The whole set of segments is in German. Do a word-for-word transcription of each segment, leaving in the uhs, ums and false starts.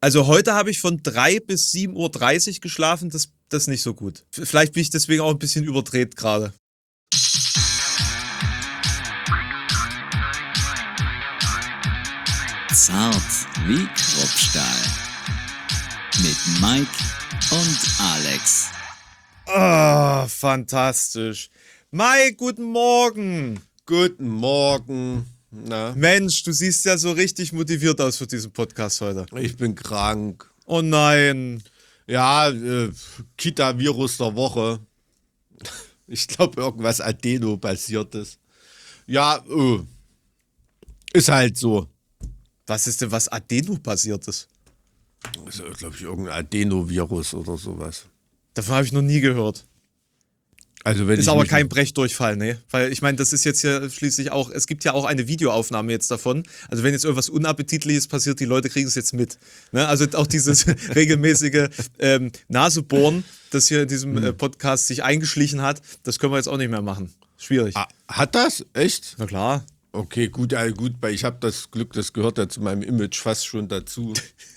Also heute habe ich von drei bis sieben Uhr dreißig geschlafen, das, das ist nicht so gut. Vielleicht bin ich deswegen auch ein bisschen überdreht gerade. Zart wie Kruppstahl. Mit Mike und Alex. Ah, fantastisch. Mike, guten Morgen. Guten Morgen. Na? Mensch, du siehst ja so richtig motiviert aus für diesen Podcast heute. Ich bin krank. Oh nein. Ja, äh, Kita-Virus der Woche. Ich glaube, irgendwas Adeno-basiertes. Ja, äh, ist halt so. Was ist denn was Adeno-basiertes? Ist, glaube ich, irgendein Adenovirus oder sowas. Davon habe ich noch nie gehört. Also wenn ist ich aber mich kein Brechdurchfall, ne? Weil ich meine, das ist jetzt ja schließlich auch, es gibt ja auch eine Videoaufnahme jetzt davon. Also wenn jetzt irgendwas Unappetitliches passiert, die Leute kriegen es jetzt mit. Ne? Also auch dieses regelmäßige ähm, Nasebohren, das hier in diesem äh, Podcast sich eingeschlichen hat, das können wir jetzt auch nicht mehr machen. Schwierig. Ah, hat das? Echt? Na klar. Okay, gut, äh, gut, weil ich habe das Glück, das gehört ja zu meinem Image fast schon dazu.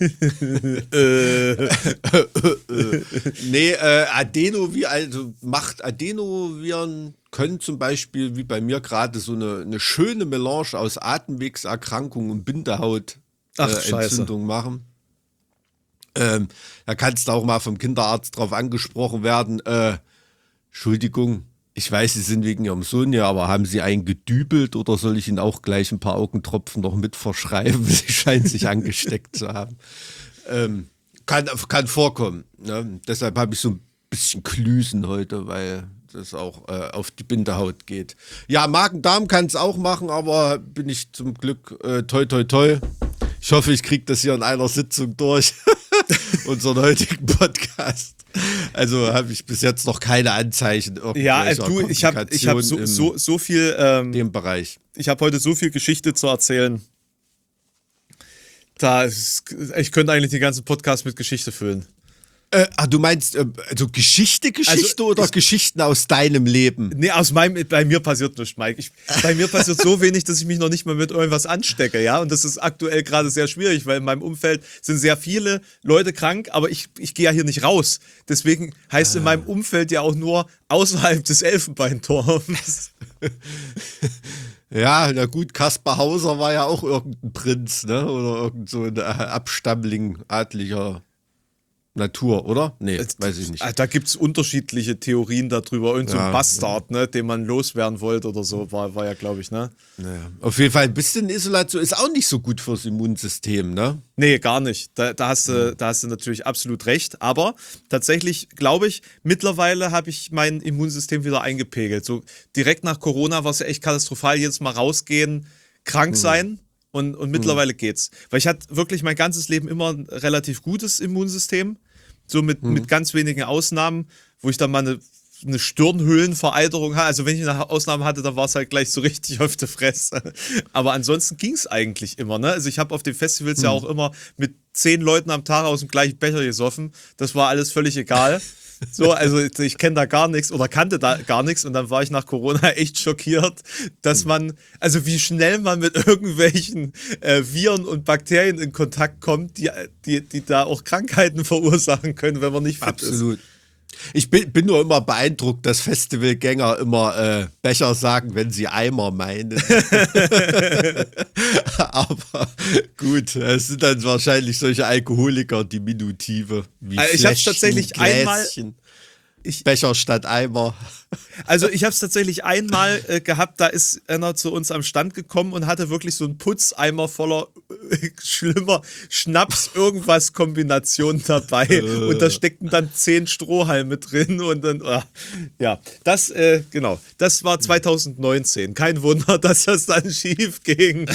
äh. nee, äh, Adenoviren, also macht Adenoviren können zum Beispiel, wie bei mir gerade, so eine, eine schöne Melange aus Atemwegserkrankungen und Bindehautentzündung äh, machen. Ähm, da kannst du auch mal vom Kinderarzt drauf angesprochen werden. Äh, Entschuldigung. Ich weiß, Sie sind wegen Ihrem Sohn ja, aber haben Sie einen gedübelt oder soll ich Ihnen auch gleich ein paar Augentropfen noch mit verschreiben? Sie scheinen sich angesteckt zu haben. Ähm, kann, kann vorkommen. Ne? Deshalb habe ich so ein bisschen Klüsen heute, weil das auch äh, auf die Bindehaut geht. Ja, Magen-Darm kann es auch machen, aber bin ich zum Glück äh, toi toi toi. Ich hoffe, ich kriege das hier in einer Sitzung durch. Unseren heutigen Podcast. Also habe ich bis jetzt noch keine Anzeichen. Ja, also du, ich habe ich hab so, so, so viel. Ähm, dem Bereich. Ich habe heute so viel Geschichte zu erzählen. Da ist, ich könnte eigentlich den ganzen Podcast mit Geschichte füllen. Äh, ah, du meinst äh, also Geschichte, Geschichte also, oder ich, Geschichten aus deinem Leben? Nee, aus meinem, bei mir passiert nichts, Mike. Ich, bei mir passiert so wenig, dass ich mich noch nicht mal mit irgendwas anstecke, ja. Und das ist aktuell gerade sehr schwierig, weil in meinem Umfeld sind sehr viele Leute krank, aber ich, ich gehe ja hier nicht raus. Deswegen heißt ah. in meinem Umfeld ja auch nur außerhalb des Elfenbeinturms. Ja, na gut, Kaspar Hauser war ja auch irgendein Prinz, ne? Oder irgend so ein Abstammling adliger Natur, oder? Nee, weiß ich nicht. Da gibt es unterschiedliche Theorien darüber. Irgend so ein ja, Bastard, ne, den man loswerden wollte oder so, war, war ja, glaube ich, ne? Naja. Auf jeden Fall ein bisschen Isolation ist auch nicht so gut fürs Immunsystem, ne? Nee, gar nicht. Da, da, hast du, da hast du natürlich absolut recht. Aber tatsächlich, glaube ich, mittlerweile habe ich mein Immunsystem wieder eingepegelt. So direkt nach Corona war es ja echt katastrophal. Jedes Mal rausgehen, krank sein. Mhm. Und, und mittlerweile mhm. geht's. Weil ich hatte wirklich mein ganzes Leben immer ein relativ gutes Immunsystem. So mit, mhm. mit ganz wenigen Ausnahmen, wo ich dann mal eine, eine Stirnhöhlenvereiterung hatte. Also wenn ich eine Ausnahme hatte, dann war es halt gleich so richtig auf der Fresse. Aber ansonsten ging es eigentlich immer. Ne? Also ich habe auf den Festivals mhm. ja auch immer mit zehn Leuten am Tag aus dem gleichen Becher gesoffen. Das war alles völlig egal. So, also ich kenne da gar nichts oder kannte da gar nichts und dann war ich nach Corona echt schockiert, dass man, also wie schnell man mit irgendwelchen äh, Viren und Bakterien in Kontakt kommt, die, die, die da auch Krankheiten verursachen können, wenn man nicht fit Absolut. Ist. Ich bin, bin nur immer beeindruckt, dass Festivalgänger immer äh, Becher sagen, wenn sie Eimer meinen. Aber gut, es sind dann wahrscheinlich solche Alkoholiker, Diminutive. Wie also ich habe es tatsächlich Gläschen, einmal... Ich, Becher statt Eimer. Also ich habe es tatsächlich einmal äh, gehabt, da ist einer zu uns am Stand gekommen und hatte wirklich so einen Putzeimer voller äh, schlimmer Schnaps-Irgendwas-Kombination dabei und da steckten dann zehn Strohhalme drin und dann, äh, ja, das, äh, genau, das war zwanzig neunzehn. Kein Wunder, dass das dann schief ging.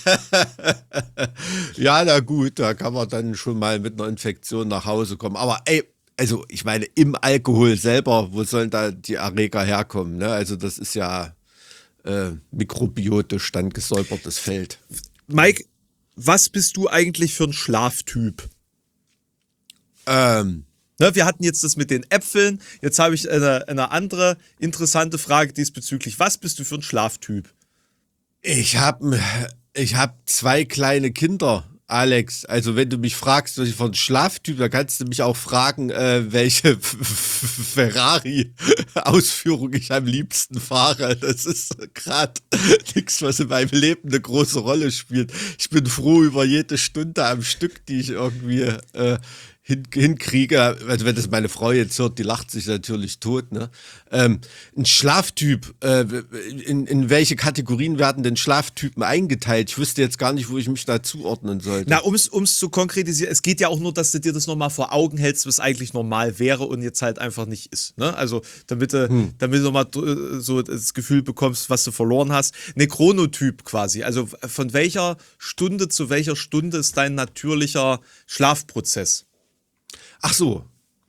Ja, na gut, da kann man dann schon mal mit einer Infektion nach Hause kommen, aber ey, also ich meine, im Alkohol selber, wo sollen da die Erreger herkommen? Ne? Also das ist ja äh, mikrobiotisch dann gesäubertes Feld. Mike, was bist du eigentlich für ein Schlaftyp? Ähm. Ne, wir hatten jetzt das mit den Äpfeln, jetzt habe ich eine, eine andere interessante Frage diesbezüglich. Was bist du für ein Schlaftyp? Ich habe ich hab zwei kleine Kinder. Alex, also wenn du mich fragst, was ich von Schlaftyp, dann kannst du mich auch fragen, äh, welche Ferrari-Ausführung ich am liebsten fahre. Das ist gerade nichts, was in meinem Leben eine große Rolle spielt. Ich bin froh über jede Stunde am Stück, die ich irgendwie äh, hin, hinkriege. Also wenn das meine Frau jetzt hört, die lacht sich natürlich tot. Ne? Ähm, ein Schlaftyp, äh, in, in welche Kategorien werden denn Schlaftypen eingeteilt? Ich wüsste jetzt gar nicht, wo ich mich da zuordnen sollte. Na, um es zu konkretisieren, es geht ja auch nur, dass du dir das nochmal vor Augen hältst, was eigentlich normal wäre und jetzt halt einfach nicht ist. Ne? Also damit du, hm. damit du nochmal so das Gefühl bekommst, was du verloren hast. Ne, Chronotyp quasi. Also von welcher Stunde zu welcher Stunde ist dein natürlicher Schlafprozess? Ach so.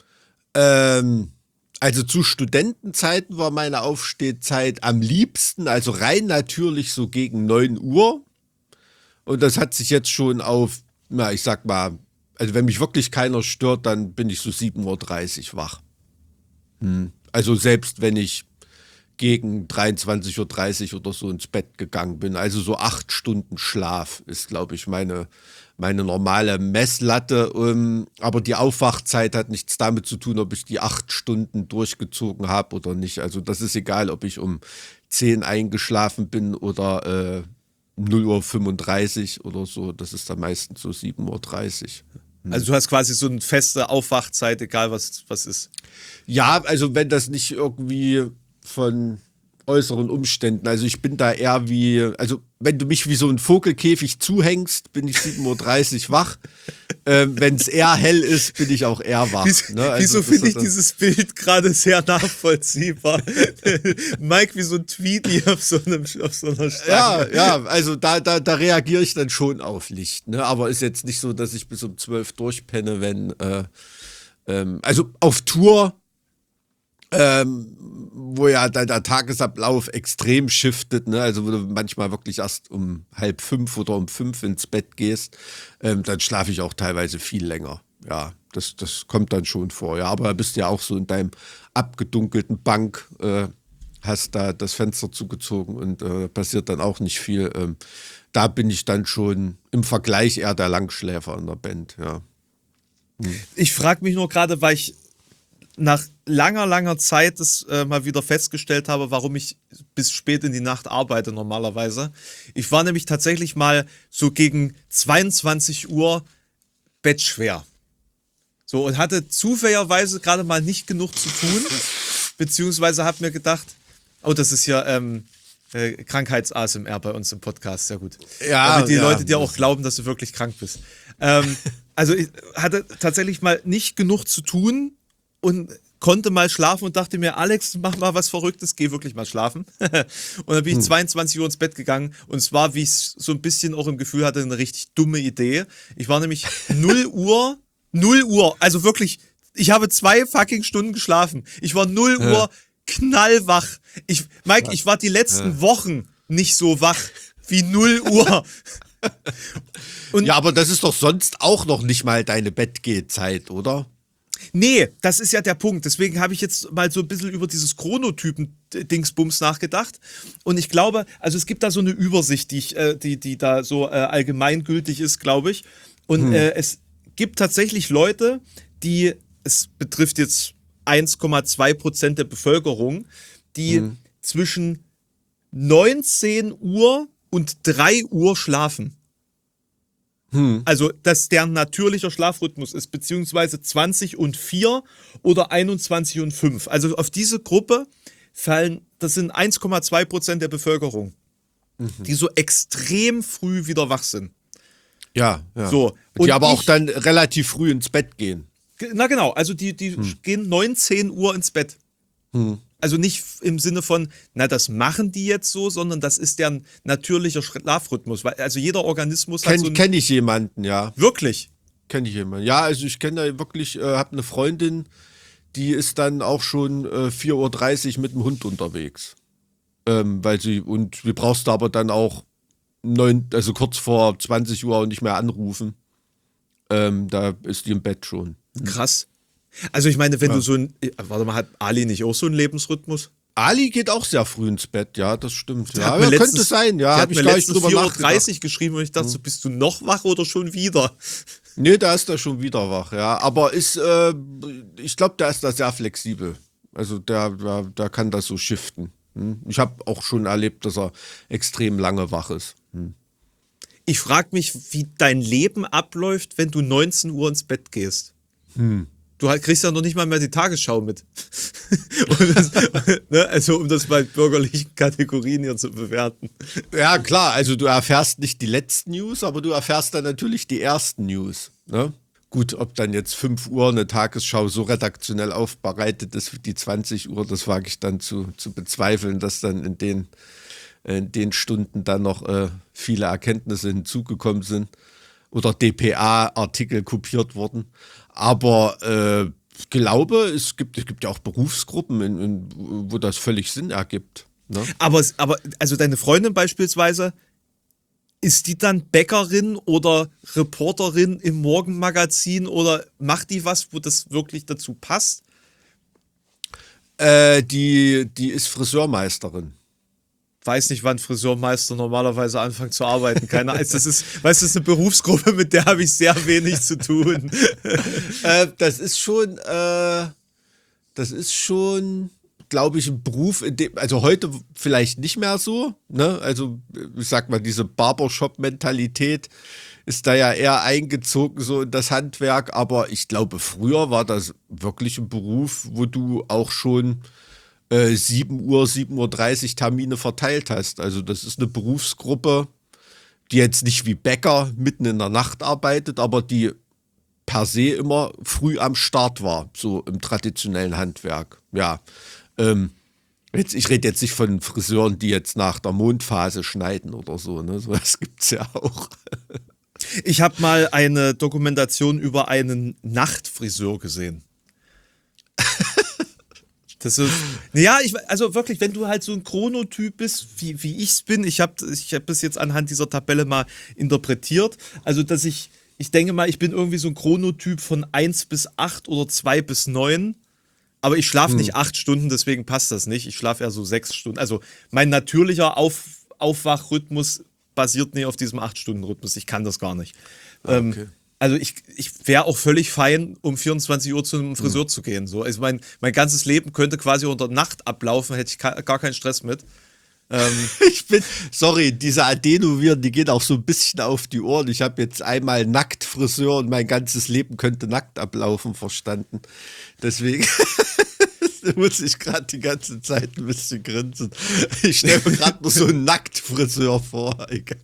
Ähm, also zu Studentenzeiten war meine Aufstehzeit am liebsten, also rein natürlich so gegen neun Uhr. Und das hat sich jetzt schon auf, na, ich sag mal, also wenn mich wirklich keiner stört, dann bin ich so sieben Uhr dreißig wach. Hm. Also selbst wenn ich gegen dreiundzwanzig Uhr dreißig oder so ins Bett gegangen bin. Also so acht Stunden Schlaf ist, glaube ich, meine, meine normale Messlatte. Um, aber die Aufwachzeit hat nichts damit zu tun, ob ich die acht Stunden durchgezogen habe oder nicht. Also das ist egal, ob ich um zehn eingeschlafen bin oder äh, null Uhr fünfunddreißig oder so. Das ist dann meistens so sieben Uhr dreißig. Also du hast quasi so eine feste Aufwachzeit, egal was, was ist. Ja, also wenn das nicht irgendwie von äußeren Umständen. Also ich bin da eher wie, also wenn du mich wie so ein Vogelkäfig zuhängst, bin ich sieben Uhr dreißig wach. ähm, wenn es eher hell ist, bin ich auch eher wach. Wieso, ne? also wieso finde ich dieses Bild gerade sehr nachvollziehbar? Mike wie so ein Tweety auf so, einem, auf so einer Stange. Ja, ja, also da, da, da reagiere ich dann schon auf Licht. Ne? Aber ist jetzt nicht so, dass ich bis um zwölf durchpenne, wenn, äh, ähm, also auf Tour, Ähm, wo ja der, der Tagesablauf extrem shiftet, ne? Also wo du manchmal wirklich erst um halb fünf oder um fünf ins Bett gehst, ähm, dann schlafe ich auch teilweise viel länger. Ja, das, das kommt dann schon vor. Ja, aber da bist du ja auch so in deinem abgedunkelten Bank, äh, hast da das Fenster zugezogen und äh, passiert dann auch nicht viel. Ähm, da bin ich dann schon im Vergleich eher der Langschläfer in der Band, ja. Hm. Ich frage mich nur gerade, weil ich nach langer, langer Zeit das äh, mal wieder festgestellt habe, warum ich bis spät in die Nacht arbeite normalerweise. Ich war nämlich tatsächlich mal so gegen zweiundzwanzig Uhr bettschwer. So, und hatte zufälligerweise gerade mal nicht genug zu tun, beziehungsweise habe mir gedacht, oh, das ist ja ähm, äh, Krankheits-A S M R bei uns im Podcast, sehr gut. Ja, damit die ja. Leute dir auch glauben, dass du wirklich krank bist. Ähm, also ich hatte tatsächlich mal nicht genug zu tun, und konnte mal schlafen und dachte mir, Alex, mach mal was Verrücktes, geh wirklich mal schlafen. Und dann bin ich hm. zweiundzwanzig Uhr ins Bett gegangen und es war, wie ich es so ein bisschen auch im Gefühl hatte, eine richtig dumme Idee. Ich war nämlich null Uhr, null Uhr, also wirklich, ich habe zwei fucking Stunden geschlafen. Ich war null ja. Uhr knallwach. Ich, Mike, ich war die letzten ja. Wochen nicht so wach wie null Uhr. Und ja, aber das ist doch sonst auch noch nicht mal deine Bettgehzeit, oder? Nee, das ist ja der Punkt. Deswegen habe ich jetzt mal so ein bisschen über dieses Chronotypen-Dingsbums nachgedacht. Und ich glaube, also es gibt da so eine Übersicht, die, ich, äh, die, die da so äh, allgemeingültig ist, glaube ich. Und hm. äh, es gibt tatsächlich Leute, die, es betrifft jetzt eins Komma zwei Prozent der Bevölkerung, die hm. zwischen neunzehn Uhr und drei Uhr schlafen. Hm. Also, dass deren natürlicher Schlafrhythmus ist, beziehungsweise zwanzig und vier oder einundzwanzig und fünf. Also auf diese Gruppe fallen, das sind eins Komma zwei Prozent der Bevölkerung, mhm. die so extrem früh wieder wach sind. Ja, ja. So. Die und aber ich, auch dann relativ früh ins Bett gehen. Na genau, also die, die hm. gehen neunzehn Uhr ins Bett. Hm. Also nicht im Sinne von, na, das machen die jetzt so, sondern das ist deren natürlicher Schlafrhythmus. Weil, also jeder Organismus Ken, hat so ein... Kenne ich jemanden, ja. Wirklich? Kenne ich jemanden. Ja, also ich kenne da wirklich, äh, habe eine Freundin, die ist dann auch schon äh, vier Uhr dreißig mit dem Hund unterwegs. Ähm, weil sie, und wir brauchst du aber dann auch neun, also kurz vor zwanzig Uhr auch nicht mehr anrufen. Ähm, da ist die im Bett schon. Krass. Also ich meine, wenn ja. du so ein, warte mal, hat Ali nicht auch so einen Lebensrhythmus? Ali geht auch sehr früh ins Bett, ja, das stimmt. Der Ja, hat mir aber letztens- könnte sein, ja, Der habe hat ich mir gar nicht letztens drüber vier Uhr nachgedacht. dreißig geschrieben und ich dachte so, bist du noch wach oder schon wieder? Nee, da ist er schon wieder wach, ja. Aber ist, äh, ich glaube, der ist da sehr flexibel. Also der, der, der kann das so shiften. Hm? Ich habe auch schon erlebt, dass er extrem lange wach ist. Hm. Ich frage mich, wie dein Leben abläuft, wenn du neunzehn Uhr ins Bett gehst. Hm. Du halt- kriegst ja noch nicht mal mehr die Tagesschau mit. um das, ne? Also um das bei bürgerlichen Kategorien hier zu bewerten. Ja, klar, also du erfährst nicht die letzten News, aber du erfährst dann natürlich die ersten News. Ne? Gut, ob dann jetzt fünf Uhr eine Tagesschau so redaktionell aufbereitet ist wie die zwanzig Uhr, das wage ich dann zu, zu bezweifeln, dass dann in den, in den Stunden dann noch äh, viele Erkenntnisse hinzugekommen sind oder D P A-Artikel kopiert wurden. Aber äh, ich glaube, es gibt, es gibt ja auch Berufsgruppen, in, in, wo das völlig Sinn ergibt. Ne? Aber, es- aber also deine Freundin beispielsweise, ist die dann Bäckerin oder Reporterin im Morgenmagazin oder macht die was, wo das wirklich dazu passt? Äh, die, die ist Friseurmeisterin. Weiß nicht, wann Friseurmeister normalerweise anfangen zu arbeiten. Keine Ahnung. Das ist, weißt du, das ist eine Berufsgruppe, mit der habe ich sehr wenig zu tun. äh, das ist schon, äh, das ist schon, glaube ich, ein Beruf, in dem, also heute vielleicht nicht mehr so, ne? Also, ich sag mal, diese Barbershop-Mentalität ist da ja eher eingezogen, so in das Handwerk, aber ich glaube, früher war das wirklich ein Beruf, wo du auch schon äh, sieben Uhr, sieben Uhr dreißig Termine verteilt hast. Also, das ist eine Berufsgruppe, die jetzt nicht wie Bäcker mitten in der Nacht arbeitet, aber die per se immer früh am Start war, so im traditionellen Handwerk. Ja, ähm, jetzt, ich rede jetzt nicht von Friseuren, die jetzt nach der Mondphase schneiden oder so, ne? So was gibt's ja auch. Ich habe mal eine Dokumentation über einen Nachtfriseur gesehen. Das ist, ja, ich, also wirklich, wenn du halt so ein Chronotyp bist, wie, wie ich es bin, ich habe ich hab das jetzt anhand dieser Tabelle mal interpretiert, also dass ich, ich denke mal, ich bin irgendwie so ein Chronotyp von eins bis acht oder zwei bis neun, aber ich schlafe nicht acht Stunden, deswegen passt das nicht, ich schlafe eher so sechs Stunden, also mein natürlicher Auf, Aufwachrhythmus basiert nicht auf diesem acht Stunden Rhythmus, ich kann das gar nicht. Ah, Ähm, okay. Also ich, ich wäre auch völlig fein, um vierundzwanzig Uhr zu einem Friseur zu gehen. So. Also mein, mein ganzes Leben könnte quasi unter Nacht ablaufen, hätte ich ka- gar keinen Stress mit. Ähm, Ich bin, sorry, diese Adenoviren, die gehen auch so ein bisschen auf die Ohren. Ich habe jetzt einmal nackt Friseur und mein ganzes Leben könnte nackt ablaufen verstanden. Deswegen muss ich gerade die ganze Zeit ein bisschen grinsen. Ich stelle mir gerade nur so einen Nacktfriseur vor. Egal.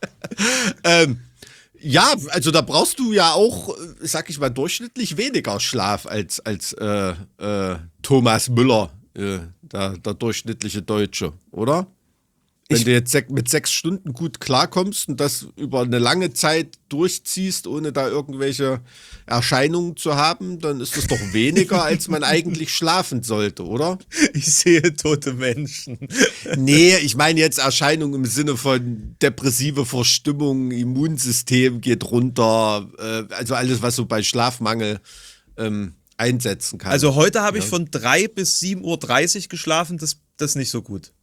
ähm, ja, also da brauchst du ja auch, äh, sag ich mal, durchschnittlich weniger Schlaf als, als äh, äh, Thomas Müller, äh, der, der durchschnittliche Deutsche, oder? Wenn Ich- du jetzt sek- mit sechs Stunden gut klarkommst und das über eine lange Zeit durchziehst, ohne da irgendwelche Erscheinungen zu haben, dann ist das doch weniger, als man eigentlich schlafen sollte, oder? ich sehe tote Menschen. Nee, ich meine jetzt Erscheinungen im Sinne von depressive Verstimmung, Immunsystem geht runter, äh, also alles, was so bei Schlafmangel ähm, einsetzen kann. Also heute habe ich von drei bis sieben Uhr dreißig geschlafen, das, das ist nicht so gut.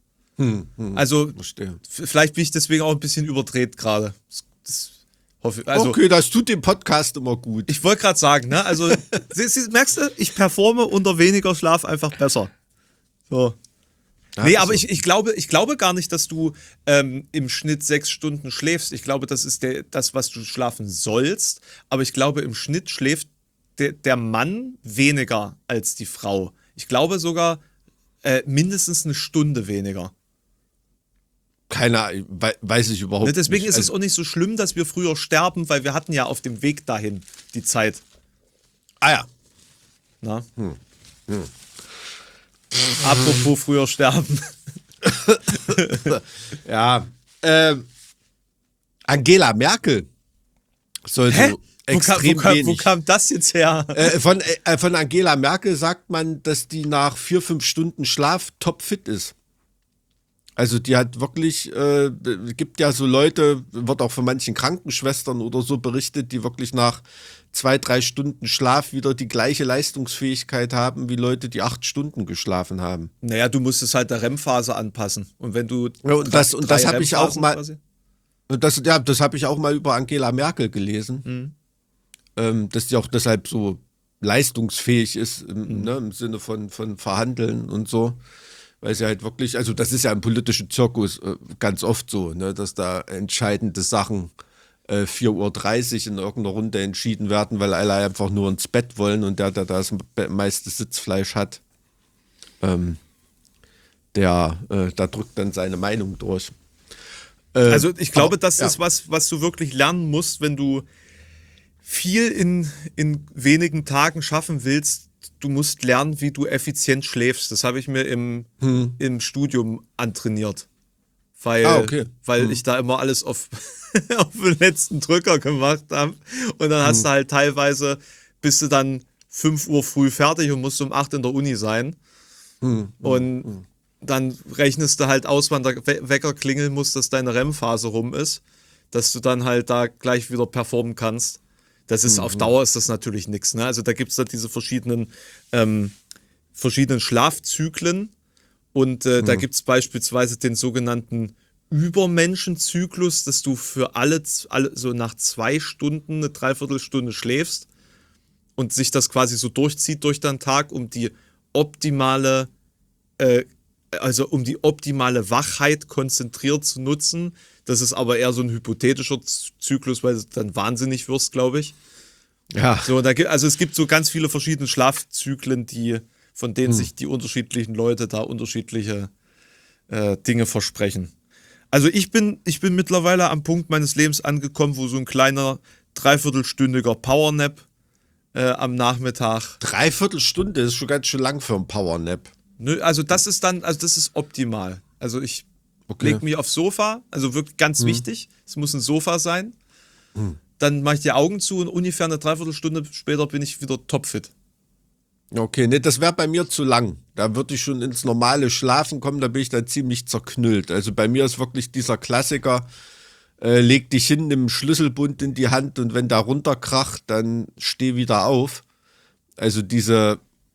Also Verstehe. f- vielleicht bin ich deswegen auch ein bisschen überdreht gerade. Das, das hoffe ich. Also, Okay, das tut dem Podcast immer gut. ich wollte gerade sagen, ne? Also, sie, sie, merkst du, ich performe unter weniger Schlaf einfach besser. So. Ja, Nee, ist aber so. ich, ich, glaube, ich glaube gar nicht, dass du ähm, im Schnitt sechs Stunden schläfst. Ich glaube, das ist der, das, was du schlafen sollst. Aber ich glaube, im Schnitt schläft der, der Mann weniger als die Frau. Ich glaube sogar äh, mindestens eine Stunde weniger. Keine Ahnung, wei- weiß ich überhaupt Ne, deswegen nicht. ist es Also, auch nicht so schlimm, dass wir früher sterben, weil wir hatten ja auf dem Weg dahin die Zeit. ah ja. Na? Apropos früher sterben. Ja. Ähm, Angela Merkel soll Hä? so Wo kam, extrem wo, kam, wo wenig. kam das jetzt her? Äh, von, äh, von Angela Merkel sagt man, dass die nach vier, fünf Stunden Schlaf topfit ist. Also die hat wirklich, äh, gibt ja so Leute, wird auch von manchen Krankenschwestern oder so berichtet, die wirklich nach zwei, drei Stunden Schlaf wieder die gleiche Leistungsfähigkeit haben wie Leute, die acht Stunden geschlafen haben. Naja, du musst es halt der R E M-Phase anpassen. Und wenn du Ja, und das, und das habe ich auch mal, quasi? und das, ja, das habe ich auch mal über Angela Merkel gelesen, Mhm. ähm, dass die auch deshalb so leistungsfähig ist im, mhm. ne, im Sinne von, von Verhandeln und so. Weil sie halt wirklich, also das ist ja im politischen Zirkus äh, ganz oft so, ne, dass da entscheidende Sachen äh, vier Uhr dreißig in irgendeiner Runde entschieden werden, weil alle einfach nur ins Bett wollen und der, der das meiste Sitzfleisch hat, ähm, der, äh, da drückt dann seine Meinung durch. Äh, Also ich glaube, aber, das ja. ist was, was du wirklich lernen musst, wenn du viel in, in wenigen Tagen schaffen willst. Du musst lernen, wie du effizient schläfst. Das habe ich mir im, hm. im Studium antrainiert. Weil, ah, okay. weil hm. ich da immer alles auf, auf den letzten Drücker gemacht habe. Und dann hast hm. du halt teilweise, bist du dann fünf Uhr früh fertig und musst um acht in der Uni sein. Hm. Und hm. dann rechnest du halt aus, wann der Wecker klingeln muss, dass deine R E M-Phase rum ist. Dass du dann halt da gleich wieder performen kannst. Das ist, mhm. auf Dauer ist das natürlich nichts. Ne? Also da gibt es da diese verschiedenen, ähm, verschiedenen Schlafzyklen und äh, mhm. da gibt es beispielsweise den sogenannten Übermenschenzyklus, dass du für alle, alle so nach zwei Stunden eine Dreiviertelstunde schläfst und sich das quasi so durchzieht durch deinen Tag, um die optimale, äh, also um die optimale Wachheit konzentriert zu nutzen. Das ist aber eher so ein hypothetischer Zyklus, weil du dann wahnsinnig wirst, glaube ich. Ja. So, da, also es gibt so ganz viele verschiedene Schlafzyklen, die, von denen hm. sich die unterschiedlichen Leute da unterschiedliche äh, Dinge versprechen. Also ich bin, ich bin mittlerweile am Punkt meines Lebens angekommen, wo so ein kleiner dreiviertelstündiger Powernap äh, am Nachmittag. Dreiviertelstunde ist schon ganz schön lang für einen Powernap. Nö, also das ist dann, also das ist optimal. Also ich okay. lege mich aufs Sofa, also wirklich ganz hm. wichtig, es muss ein Sofa sein. Hm. Dann mache ich die Augen zu und ungefähr eine Dreiviertelstunde später bin ich wieder topfit. Okay, ne, das wäre bei mir zu lang. Da würde ich schon ins normale Schlafen kommen, da bin ich dann ziemlich zerknüllt. Also bei mir ist wirklich dieser Klassiker, äh, leg dich hin, nimm einen Schlüsselbund in die Hand und wenn da runterkracht, dann steh wieder auf. Also diese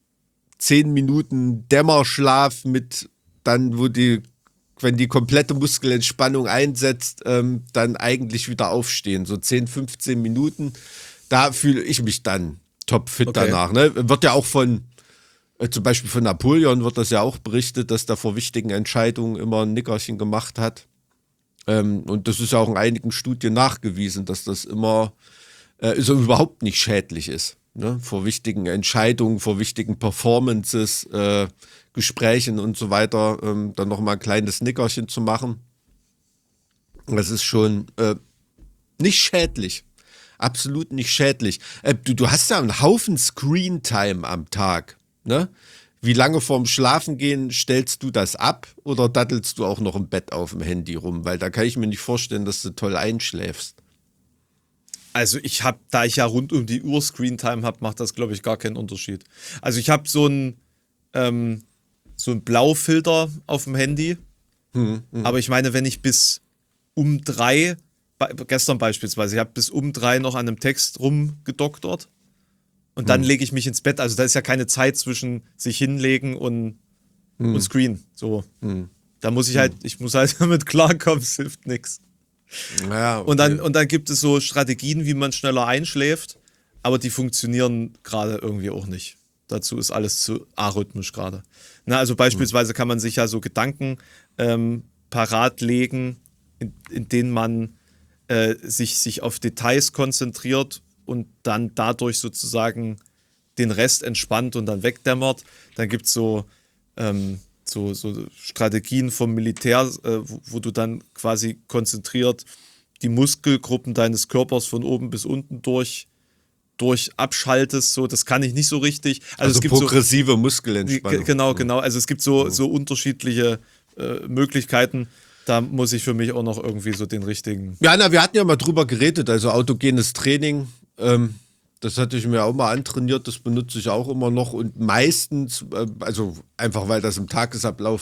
zehn Minuten Dämmerschlaf mit dann, wo die, wenn die komplette Muskelentspannung einsetzt, ähm, dann eigentlich wieder aufstehen. So zehn, fünfzehn Minuten, da fühle ich mich dann topfit okay. danach. Ne? Wird ja auch von, äh, zum Beispiel von Napoleon wird das ja auch berichtet, dass der vor wichtigen Entscheidungen immer ein Nickerchen gemacht hat. Ähm, und das ist ja auch in einigen Studien nachgewiesen, dass das immer äh, so überhaupt nicht schädlich ist. Ne? Vor wichtigen Entscheidungen, vor wichtigen Performances, äh, Gesprächen und so weiter, ähm, dann nochmal ein kleines Nickerchen zu machen. Das ist schon äh, nicht schädlich. Absolut nicht schädlich. Äh, du, du hast ja einen Haufen Screentime am Tag. Ne? Wie lange vorm Schlafengehen stellst du das ab oder dattelst du auch noch im Bett auf dem Handy rum? Weil da kann ich mir nicht vorstellen, dass du toll einschläfst. Also ich habe, da ich ja rund um die Uhr Screentime habe, macht das, glaube ich, gar keinen Unterschied. Also ich habe so einen ähm, so einen Blaufilter auf dem Handy. Hm, hm. Aber ich meine, wenn ich bis um drei, gestern beispielsweise, ich habe bis um drei noch an einem Text rumgedoktert und dann hm. lege ich mich ins Bett. Also da ist ja keine Zeit zwischen sich hinlegen und, hm. und Screen. So. Hm. Da muss ich halt, ich muss halt damit klarkommen, es hilft nichts. Ja, okay. Und dann, und dann gibt es so Strategien, wie man schneller einschläft, aber die funktionieren gerade irgendwie auch nicht. Dazu ist alles zu arrhythmisch gerade. Na, also beispielsweise kann man sich ja so Gedanken ähm, parat legen, in, in denen man äh, sich, sich auf Details konzentriert und dann dadurch sozusagen den Rest entspannt und dann wegdämmert. Dann gibt es so, ähm, so, so Strategien vom Militär, äh, wo, wo du dann quasi konzentriert die Muskelgruppen deines Körpers von oben bis unten durch durch abschaltest, so, das kann ich nicht so richtig. Also, also es gibt progressive so, Muskelentspannung. Genau, genau. Also es gibt so, so unterschiedliche äh, Möglichkeiten. Da muss ich für mich auch noch irgendwie so den richtigen... Ja, na, wir hatten ja mal drüber geredet, also autogenes Training, ähm, das hatte ich mir auch mal antrainiert, das benutze ich auch immer noch und meistens, äh, also einfach weil das im Tagesablauf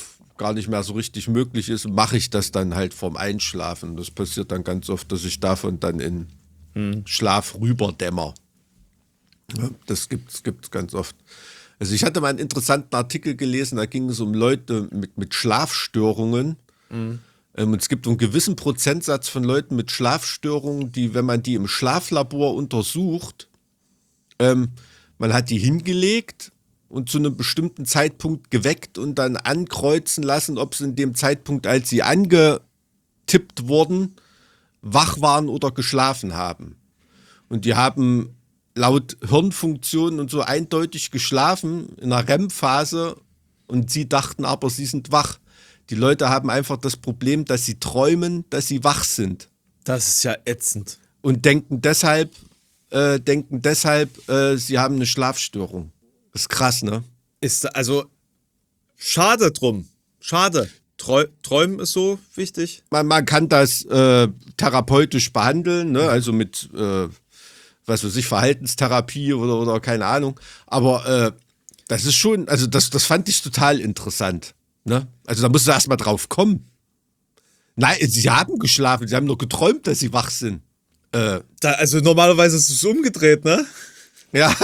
gar nicht mehr so richtig möglich ist, mache ich das dann halt vorm Einschlafen. Das passiert dann ganz oft, dass ich davon dann in hm. Schlaf rüberdämmer. Ja, das gibt es ganz oft. Also ich hatte mal einen interessanten Artikel gelesen, da ging es um Leute mit, mit Schlafstörungen. Mhm. Ähm, und es gibt einen gewissen Prozentsatz von Leuten mit Schlafstörungen, die, wenn man die im Schlaflabor untersucht, ähm, man hat die hingelegt und zu einem bestimmten Zeitpunkt geweckt und dann ankreuzen lassen, ob sie in dem Zeitpunkt, als sie angetippt wurden, wach waren oder geschlafen haben. Und die haben laut Hirnfunktionen und so eindeutig geschlafen in einer R E M-Phase und sie dachten aber, sie sind wach. Die Leute haben einfach das Problem, dass sie träumen, dass sie wach sind. Das ist ja ätzend. Und denken deshalb, äh, denken deshalb, äh, sie haben eine Schlafstörung. Das ist krass, ne? Ist also schade drum. Schade. Träu- Träumen ist so wichtig. Man, man kann das äh, therapeutisch behandeln, ne? Also mit äh, was weiß ich, Verhaltenstherapie oder, oder keine Ahnung. Aber äh, das ist schon, also das, das fand ich total interessant. Ne? Also da musst du erst mal drauf kommen. Nein, sie haben geschlafen, sie haben nur geträumt, dass sie wach sind. Äh, da, also normalerweise ist es umgedreht, ne? Ja.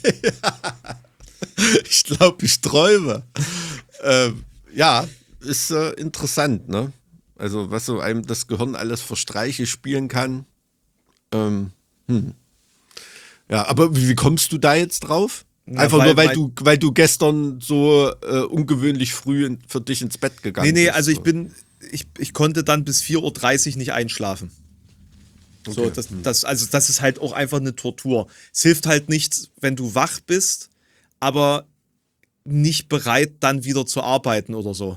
Ich glaube, ich träume. Äh, ja, ist äh, interessant, ne? Also was so einem das Gehirn alles für Streiche spielen kann. Ähm, hm. Ja, aber wie, wie kommst du da jetzt drauf? Na, Einfach weil, nur, weil weil du, weil du gestern so äh, ungewöhnlich früh in, für dich ins Bett gegangen nee, nee, bist. also ich so. bin, ich, ich konnte dann bis vier Uhr dreißig nicht einschlafen. Okay. So, das, das, also das ist halt auch einfach eine Tortur. Es hilft halt nichts, wenn du wach bist, aber nicht bereit, dann wieder zu arbeiten oder so.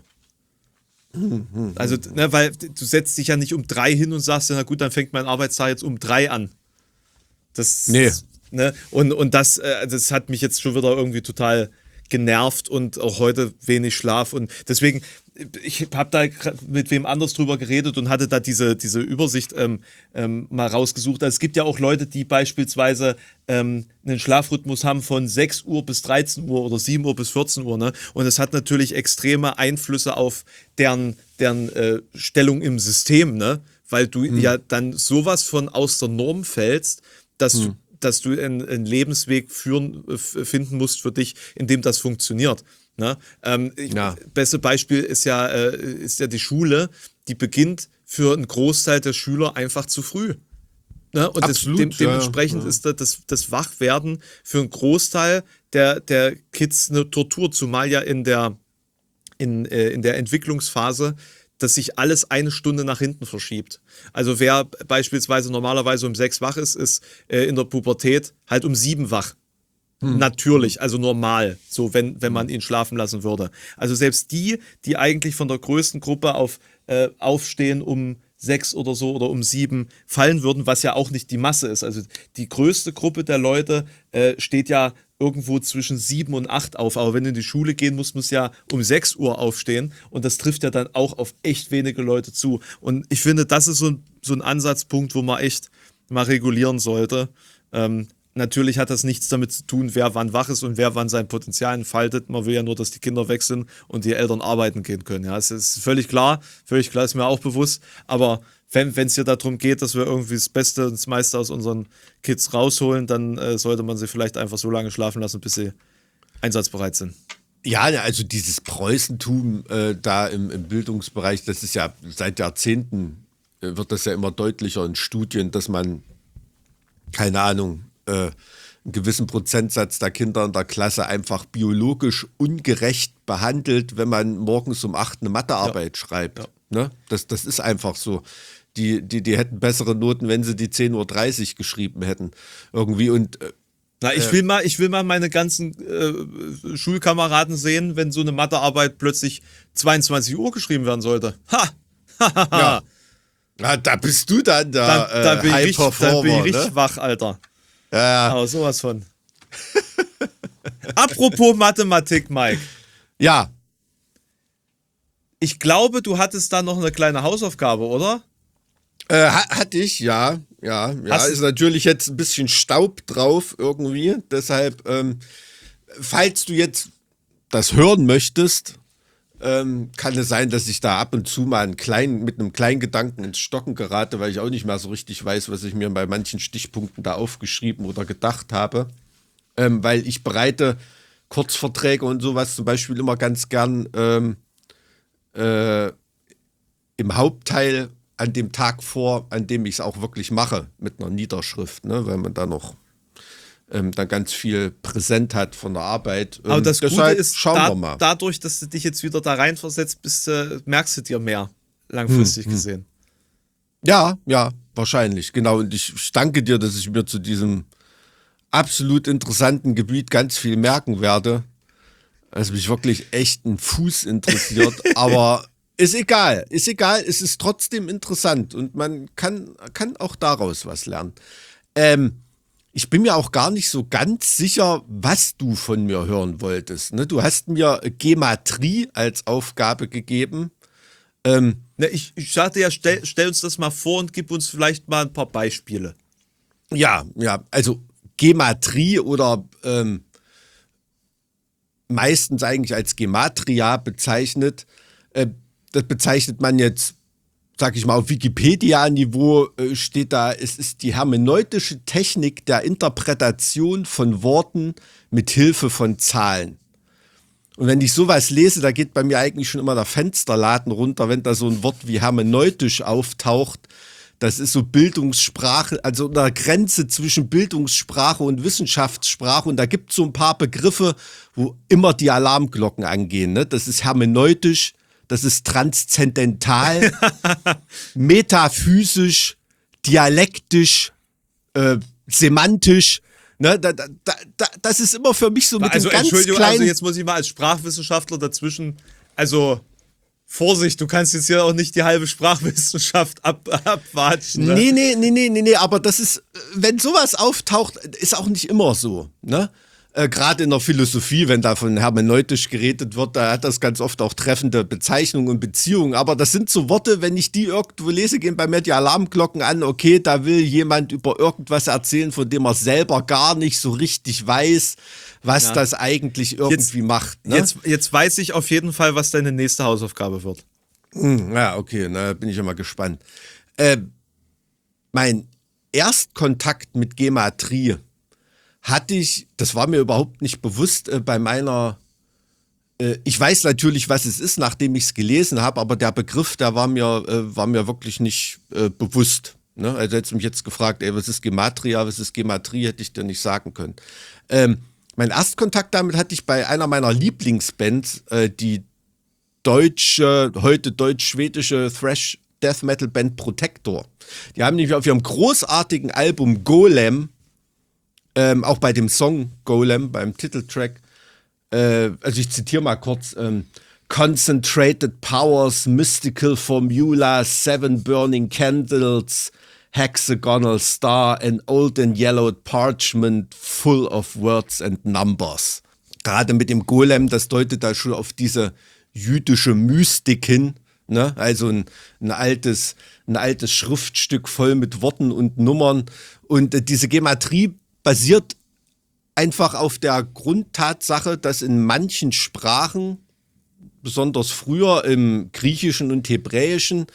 Also, ne, weil du setzt dich ja nicht um drei hin und sagst, na gut, dann fängt mein Arbeitstag jetzt um drei an. Das, Nee. Ne? Und, und das, äh, das hat mich jetzt schon wieder irgendwie total genervt und auch heute wenig Schlaf. Und deswegen, ich habe da mit wem anders drüber geredet und hatte da diese, diese Übersicht ähm, ähm, mal rausgesucht. Also es gibt ja auch Leute, die beispielsweise ähm, einen Schlafrhythmus haben von sechs Uhr bis dreizehn Uhr oder sieben Uhr bis vierzehn Uhr. Ne? Und das hat natürlich extreme Einflüsse auf deren, deren äh, Stellung im System, ne? Weil du hm. ja dann sowas von aus der Norm fällst, dass hm. du dass du einen, einen Lebensweg führen, finden musst für dich, in dem das funktioniert. Ne? Ähm, ja. Beste Beispiel ist ja, äh, ist ja die Schule, die beginnt für einen Großteil der Schüler einfach zu früh. Ne? Und Absolut, das, dem, dementsprechend ja, ja. ist das, das Wachwerden für einen Großteil der, der Kids eine Tortur, zumal ja in der, in, äh, in der Entwicklungsphase dass sich alles eine Stunde nach hinten verschiebt. Also wer beispielsweise normalerweise um sechs wach ist, ist äh, in der Pubertät halt um sieben wach. Hm. Natürlich, also normal, so wenn, wenn man ihn schlafen lassen würde. Also selbst die, die eigentlich von der größten Gruppe auf äh, aufstehen um sechs oder so oder um sieben fallen würden, was ja auch nicht die Masse ist. Also die größte Gruppe der Leute äh, steht ja irgendwo zwischen sieben und acht auf. Aber wenn du in die Schule gehen musst, musst du ja um sechs Uhr aufstehen. Und das trifft ja dann auch auf echt wenige Leute zu. Und ich finde, das ist so ein, so ein Ansatzpunkt, wo man echt mal regulieren sollte. Ähm, natürlich hat das nichts damit zu tun, wer wann wach ist und wer wann sein Potenzial entfaltet. Man will ja nur, dass die Kinder weg sind und die Eltern arbeiten gehen können. Ja, es ist völlig klar, völlig klar, ist mir auch bewusst. Aber wenn es hier darum geht, dass wir irgendwie das Beste und das meiste aus unseren Kids rausholen, dann äh, sollte man sie vielleicht einfach so lange schlafen lassen, bis sie einsatzbereit sind. Ja, also dieses Preußentum äh, da im, im Bildungsbereich, das ist ja seit Jahrzehnten, äh, wird das ja immer deutlicher in Studien, dass man, keine Ahnung, äh, einen gewissen Prozentsatz der Kinder in der Klasse einfach biologisch ungerecht behandelt, wenn man morgens um acht eine Mathearbeit ja. schreibt. Ja. Ne? Das, das ist einfach so. Die, die, die hätten bessere Noten, wenn sie die zehn Uhr dreißig geschrieben hätten. Irgendwie und äh, Na, ich will mal, ich will mal meine ganzen äh, Schulkameraden sehen, wenn so eine Mathearbeit plötzlich zweiundzwanzig Uhr geschrieben werden sollte. Ha! ja. ja, da bist du dann der da, da bin äh, High ich, Performer. Da bin ich richtig ne? wach, Alter. Ja. Aber sowas von. Apropos Mathematik, Mike. Ja. Ich glaube, du hattest da noch eine kleine Hausaufgabe, oder? Äh, hatte ich, ja. Ja, ja. Hast ist natürlich jetzt ein bisschen Staub drauf irgendwie. Deshalb, ähm, falls du jetzt das hören möchtest, ähm, kann es sein, dass ich da ab und zu mal einen kleinen, mit einem kleinen Gedanken ins Stocken gerate, weil ich auch nicht mehr so richtig weiß, was ich mir bei manchen Stichpunkten da aufgeschrieben oder gedacht habe. Ähm, weil ich bereite Kurzverträge und sowas zum Beispiel immer ganz gern ähm, äh, im Hauptteil an dem Tag vor, an dem ich es auch wirklich mache, mit einer Niederschrift, ne? Weil man da noch ähm, dann ganz viel präsent hat von der Arbeit. Ähm, Aber das Gute deshalb ist, schauen da, wir mal. dadurch, dass du dich jetzt wieder da reinversetzt bist, äh, merkst du dir mehr, langfristig Hm, gesehen. Ja, ja, wahrscheinlich, genau. Und ich, ich danke dir, dass ich mir zu diesem absolut interessanten Gebiet ganz viel merken werde. Also mich wirklich echt ein Fuß interessiert, aber ist egal, ist egal, es ist trotzdem interessant und man kann, kann auch daraus was lernen. Ähm, ich bin mir auch gar nicht so ganz sicher, was du von mir hören wolltest. Ne? Du hast mir Gematrie als Aufgabe gegeben. Ähm, Ne, ich, ich sagte ja, stell, stell uns das mal vor und gib uns vielleicht mal ein paar Beispiele. ja, ja, also Gematrie oder ähm, meistens eigentlich als Gematria bezeichnet. Äh, das bezeichnet man jetzt, sag ich mal, auf Wikipedia-Niveau äh, steht da, es ist die hermeneutische Technik der Interpretation von Worten mit Hilfe von Zahlen. Und wenn ich sowas lese, da geht bei mir eigentlich schon immer der Fensterladen runter, wenn da so ein Wort wie hermeneutisch auftaucht. Das ist so Bildungssprache, also eine Grenze zwischen Bildungssprache und Wissenschaftssprache. Und da gibt es so ein paar Begriffe, wo immer die Alarmglocken angehen. Ne? Das ist hermeneutisch, das ist transzendental, metaphysisch, dialektisch, äh, semantisch. Ne? Da, da, da, das ist immer für mich so mit Also dem ganz Entschuldigung, kleinen... also jetzt muss ich mal als Sprachwissenschaftler dazwischen, also Vorsicht, du kannst jetzt hier auch nicht die halbe Sprachwissenschaft ab, abwatschen. Ne? Nee, nee, nee, nee, nee, nee, aber das ist, wenn sowas auftaucht, ist auch nicht immer so, ne? Äh, Gerade in der Philosophie, wenn da von hermeneutisch geredet wird, da hat das ganz oft auch treffende Bezeichnungen und Beziehungen. Aber das sind so Worte, wenn ich die irgendwo lese, gehen bei mir die Alarmglocken an, okay, da will jemand über irgendwas erzählen, von dem er selber gar nicht so richtig weiß, was Ja. das eigentlich irgendwie Jetzt- macht. Ne? Jetzt, jetzt weiß ich auf jeden Fall, was deine nächste Hausaufgabe wird. Hm, ja, okay, na, bin ich immer gespannt. Äh, mein Erstkontakt mit Gematrie hatte ich, das war mir überhaupt nicht bewusst, äh, bei meiner, äh, ich weiß natürlich, was es ist, nachdem ich es gelesen habe, aber der Begriff, der war mir, äh, war mir wirklich nicht äh, bewusst. Ne? Also hättest du mich jetzt gefragt, ey, was ist Gematria, was ist Gematrie, hätte ich dir nicht sagen können. Ähm, mein Erstkontakt damit hatte ich bei einer meiner Lieblingsbands, äh, die deutsche, heute deutsch-schwedische Thrash Death Metal Band Protector. Die haben nämlich auf ihrem großartigen Album Golem, ähm, auch bei dem Song Golem, beim Titeltrack, äh, also ich zitiere mal kurz, ähm, Concentrated Powers, Mystical Formula, Seven Burning Candles, Hexagonal Star, an old and yellowed parchment full of words and numbers. Gerade mit dem Golem, das deutet da schon auf diese jüdische Mystik hin, ne? Also ein, ein, altes, ein altes Schriftstück voll mit Worten und Nummern. Und äh, diese Gematrie basiert einfach auf der Grundtatsache, dass in manchen Sprachen, besonders früher im Griechischen und Hebräischen,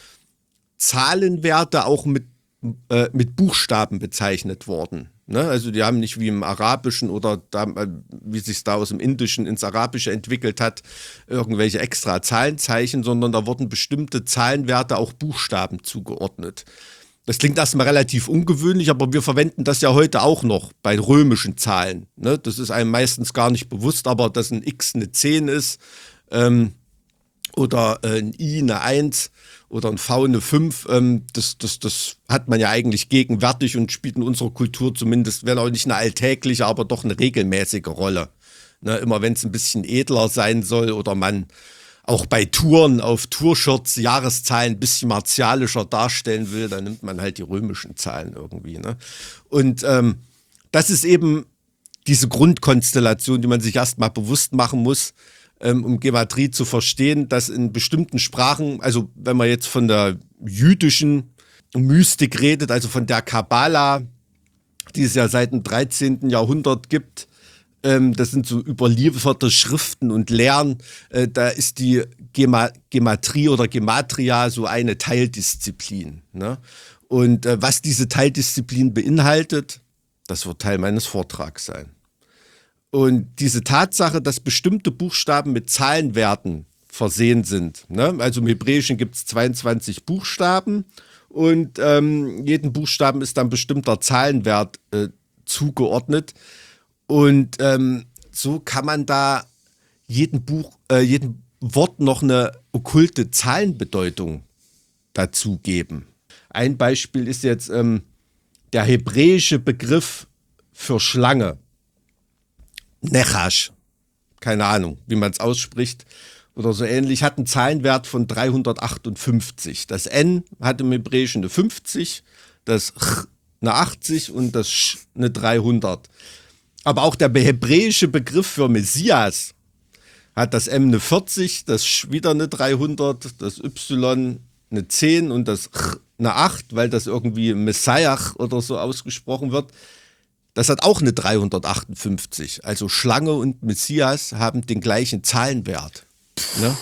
Zahlenwerte auch mit, äh, mit Buchstaben bezeichnet wurden. Ne? Also die haben nicht wie im Arabischen oder da, äh, wie sich da aus dem Indischen ins Arabische entwickelt hat, irgendwelche extra Zahlenzeichen, sondern da wurden bestimmte Zahlenwerte auch Buchstaben zugeordnet. Das klingt erstmal relativ ungewöhnlich, aber wir verwenden das ja heute auch noch bei römischen Zahlen. Ne? Das ist einem meistens gar nicht bewusst, aber dass ein X eine zehn ist, ähm, oder äh, ein I eine eins oder ein V eine fünf, ähm, das, das, das hat man ja eigentlich gegenwärtig und spielt in unserer Kultur zumindest, wenn auch nicht eine alltägliche, aber doch eine regelmäßige Rolle. Ne? Immer wenn es ein bisschen edler sein soll oder man auch bei Touren auf Tourshirts Jahreszahlen ein bisschen martialischer darstellen will, dann nimmt man halt die römischen Zahlen irgendwie. Ne? Und ähm, das ist eben diese Grundkonstellation, die man sich erstmal bewusst machen muss, ähm, um Gematrie zu verstehen, dass in bestimmten Sprachen, also wenn man jetzt von der jüdischen Mystik redet, also von der Kabbala, die es ja seit dem dreizehnten Jahrhundert gibt, ähm, das sind so überlieferte Schriften und Lehren, äh, da ist die Gema- Gematrie oder Gematria so eine Teildisziplin. Ne? Und äh, was diese Teildisziplin beinhaltet, das wird Teil meines Vortrags sein. Und diese Tatsache, dass bestimmte Buchstaben mit Zahlenwerten versehen sind. Ne? Also im Hebräischen gibt es zweiundzwanzig Buchstaben und ähm, jeden Buchstaben ist dann bestimmter Zahlenwert äh, zugeordnet. Und ähm, so kann man da jedem Buch, äh, jedem Wort noch eine okkulte Zahlenbedeutung dazu geben. Ein Beispiel ist jetzt ähm, der hebräische Begriff für Schlange. Nechash. Keine Ahnung, wie man es ausspricht. Oder so ähnlich, hat einen Zahlenwert von dreihundertachtundfünfzig. Das N hat im Hebräischen eine fünfzig, das Ch eine achtzig und das Sch eine dreihundert. Aber auch der hebräische Begriff für Messias hat das M eine vierzig, das Sch wieder eine dreihundert, das Y eine zehn und das Ch eine acht, weil das irgendwie Messiah oder so ausgesprochen wird. Das hat auch eine dreihundertachtundfünfzig. Also Schlange und Messias haben den gleichen Zahlenwert. Ne?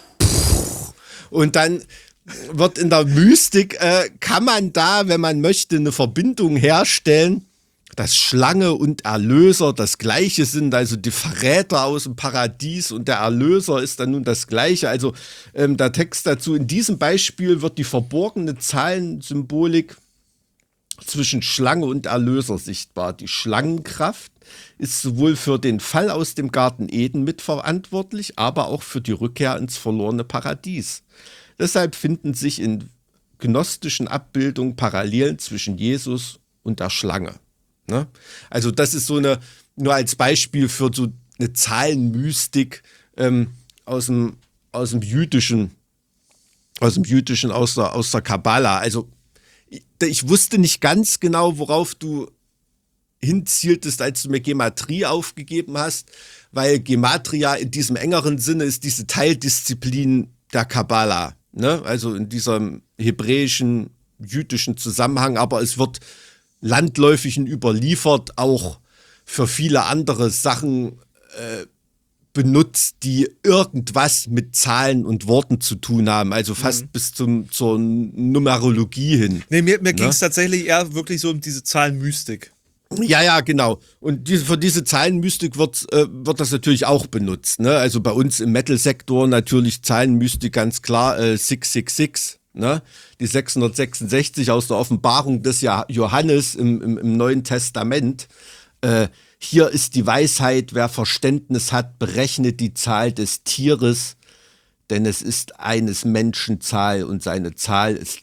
Und dann wird in der Mystik, äh, kann man da, wenn man möchte, eine Verbindung herstellen, dass Schlange und Erlöser das Gleiche sind, also die Verräter aus dem Paradies und der Erlöser ist dann nun das Gleiche. Also ähm, der Text dazu, in diesem Beispiel wird die verborgene Zahlensymbolik zwischen Schlange und Erlöser sichtbar. Die Schlangenkraft ist sowohl für den Fall aus dem Garten Eden mitverantwortlich, aber auch für die Rückkehr ins verlorene Paradies. Deshalb finden sich in gnostischen Abbildungen Parallelen zwischen Jesus und der Schlange. Ne? Also das ist so eine, nur als Beispiel für so eine Zahlenmystik ähm, aus dem, aus dem Jüdischen, aus dem Jüdischen, aus der, aus der Kabbala. Also ich wusste nicht ganz genau, worauf du hinzieltest, als du mir Gematrie aufgegeben hast, weil Gematria in diesem engeren Sinne ist diese Teildisziplin der Kabbala, ne? Also in diesem hebräischen, jüdischen Zusammenhang, aber es wird landläufig überliefert, auch für viele andere Sachen äh, benutzt, die irgendwas mit Zahlen und Worten zu tun haben, also fast mhm. bis zum, zur Numerologie hin. Nee, mir, mir ne? ging es tatsächlich eher wirklich so um diese Zahlenmystik. Ja, ja, genau. Und diese, für diese Zahlenmystik wird, äh, wird das natürlich auch benutzt. Ne? Also bei uns im Metal-Sektor natürlich Zahlenmystik ganz klar, äh, sechs sechs sechs, ne? Die sechshundertsechsundsechzig aus der Offenbarung des Johannes im, im, im Neuen Testament. Äh, Hier ist die Weisheit, wer Verständnis hat, berechnet die Zahl des Tieres, denn es ist eines Menschen Zahl und seine Zahl ist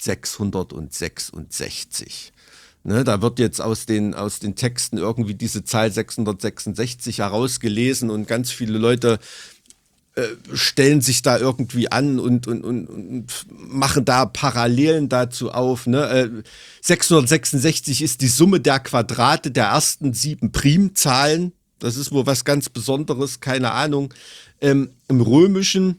sechshundertsechsundsechzig. Ne, da wird jetzt aus den, aus den Texten irgendwie diese Zahl sechshundertsechsundsechzig herausgelesen und ganz viele Leute äh, stellen sich da irgendwie an und, und, und, und machen da Parallelen dazu auf. Ne? Äh, sechshundertsechsundsechzig ist die Summe der Quadrate der ersten sieben Primzahlen. Das ist wohl was ganz Besonderes, keine Ahnung. Ähm, im Römischen